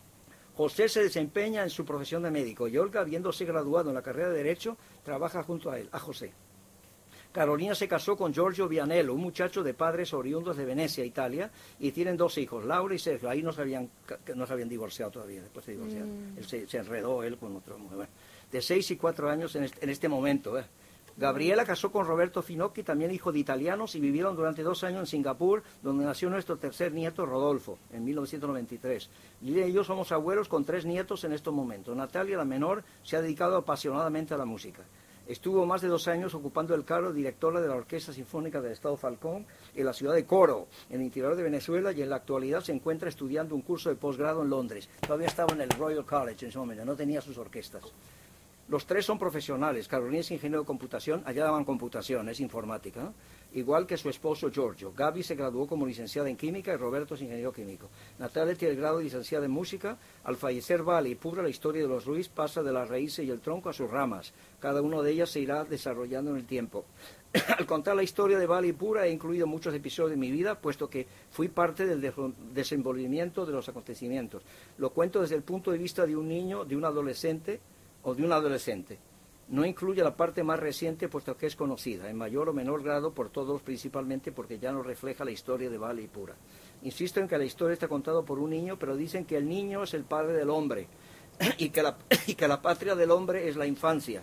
José se desempeña en su profesión de médico y Olga, habiéndose graduado en la carrera de Derecho, trabaja junto a él, a José. Carolina se casó con Giorgio Vianello, un muchacho de padres oriundos de Venecia, Italia, y tienen 2 hijos, Laura y Sergio. Ahí no se habían divorciado todavía, después se divorciaron. Él se enredó con otra mujer. Bueno, de 6 y 4 años en este momento. Gabriela casó con Roberto Finocchi, también hijo de italianos, y vivieron durante 2 años en Singapur, donde nació nuestro tercer nieto, Rodolfo, en 1993. Lilia y yo somos abuelos con 3 nietos en estos momentos. Natalia, la menor, se ha dedicado apasionadamente a la música. Estuvo más de 2 años ocupando el cargo de directora de la Orquesta Sinfónica del Estado Falcón en la ciudad de Coro, en el interior de Venezuela, y en la actualidad se encuentra estudiando un curso de posgrado en Londres. Todavía estaba en el Royal College en ese momento, no tenía sus orquestas. Los 3 son profesionales. Carolina es ingeniero de computación, allá daban computación, es informática, ¿no? Igual que su esposo Giorgio. Gaby se graduó como licenciada en química y Roberto es ingeniero químico. Natalia tiene el grado de licenciada en música. Al fallecer Vale y Pura, la historia de los Ruiz pasa de las raíces y el tronco a sus ramas. Cada una de ellas se irá desarrollando en el tiempo. Al contar la historia de Vale y Pura he incluido muchos episodios de mi vida, puesto que fui parte del desenvolvimiento de los acontecimientos. Lo cuento desde el punto de vista de un niño, de un adolescente o de un adolescente. No incluye la parte más reciente, puesto que es conocida, en mayor o menor grado por todos, principalmente porque ya no refleja la historia de Vale y Pura. Insisto en que la historia está contada por un niño, pero dicen que el niño es el padre del hombre y que la patria del hombre es la infancia.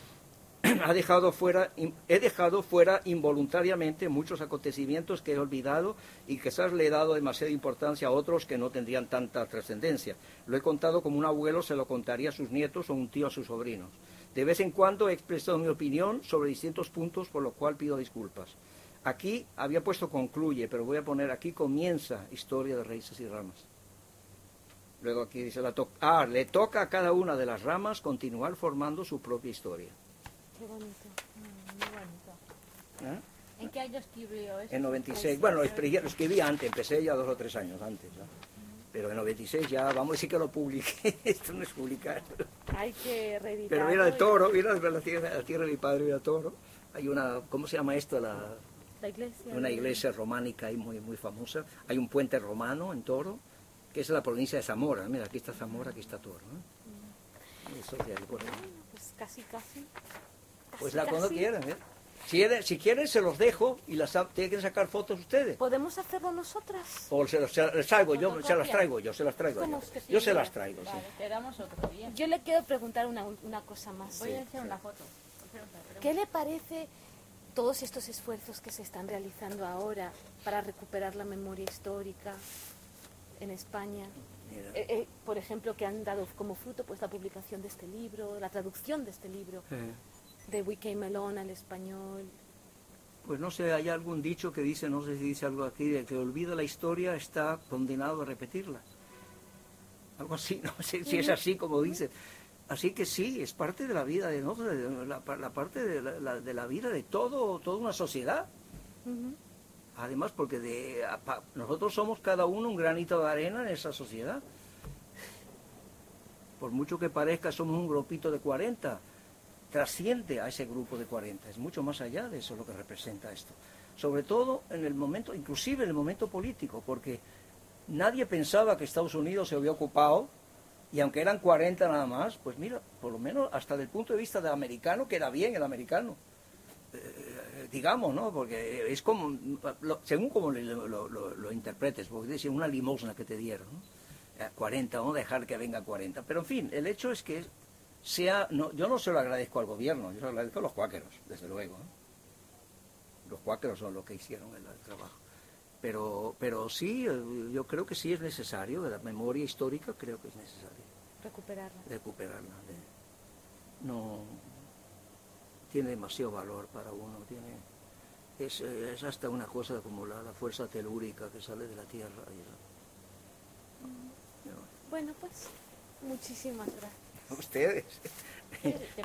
He dejado fuera involuntariamente muchos acontecimientos que he olvidado y quizás le he dado demasiada importancia a otros que no tendrían tanta trascendencia. Lo he contado como un abuelo se lo contaría a sus nietos o un tío a sus sobrinos. De vez en cuando he expresado mi opinión sobre distintos puntos, por lo cual pido disculpas. Aquí había puesto concluye, pero voy a poner aquí comienza historia de raíces y ramas. Luego aquí dice, le toca a cada una de las ramas continuar formando su propia historia. Qué bonito, muy bonito. ¿En qué año escribió eso? En 96. Bueno, lo escribí antes, empecé ya 2 o 3 años antes, ¿no? Pero en 96 ya, vamos a decir que lo publiqué. Esto no es publicar. Hay que reeditarlo. Pero mira el Toro, mira la tierra de mi padre, mira el Toro. Hay una, ¿cómo se llama esto? La iglesia. Una iglesia románica ahí muy, muy famosa. Hay un puente romano en Toro, que es la provincia de Zamora. Mira, aquí está Zamora, aquí está Toro, ¿no? Eso de ahí por ahí. Bueno, pues casi. Pues cuando quieran, ¿eh? Si quieren, se los dejo y tienen que sacar fotos ustedes. ¿Podemos hacerlo nosotras? O se las traigo yo. Yo se las traigo. Yo se las traigo, vale, sí. quedamos otro día. Yo le quiero preguntar una cosa más. Voy a hacer una foto. ¿Qué le parece todos estos esfuerzos que se están realizando ahora para recuperar la memoria histórica en España? Por ejemplo, que han dado como fruto pues la publicación de este libro, la traducción de este libro. De We Came Alone al español. Pues no sé, hay algún dicho que dice, no sé si dice algo aquí, de que olvida la historia está condenado a repetirla. Algo así, no sé si es así como dice. Así que sí, es parte de la vida, la parte de la vida de toda una sociedad. Además, porque nosotros somos cada uno un granito de arena en esa sociedad. Por mucho que parezca, somos un grupito de 40. Trasciende a ese grupo de 40. Es mucho más allá de eso lo que representa esto. Sobre todo en el momento, inclusive en el momento político, porque nadie pensaba que Estados Unidos se había ocupado, y aunque eran 40 nada más, pues mira, por lo menos hasta del punto de vista del americano, queda bien el americano. Digamos, ¿no? Porque es como, según como lo interpretes, porque decir una limosna que te dieron, ¿no? 40, vamos a dejar que venga 40. Pero en fin, el hecho es que yo no se lo agradezco al gobierno, yo se lo agradezco a los cuáqueros, desde luego, ¿no? Los cuáqueros son los que hicieron el trabajo. Pero sí, yo creo que sí es necesario, la memoria histórica creo que es necesario. Recuperarla. No tiene demasiado valor para uno, es hasta una cosa como la fuerza telúrica que sale de la Tierra. Bueno, pues muchísimas gracias. Ustedes.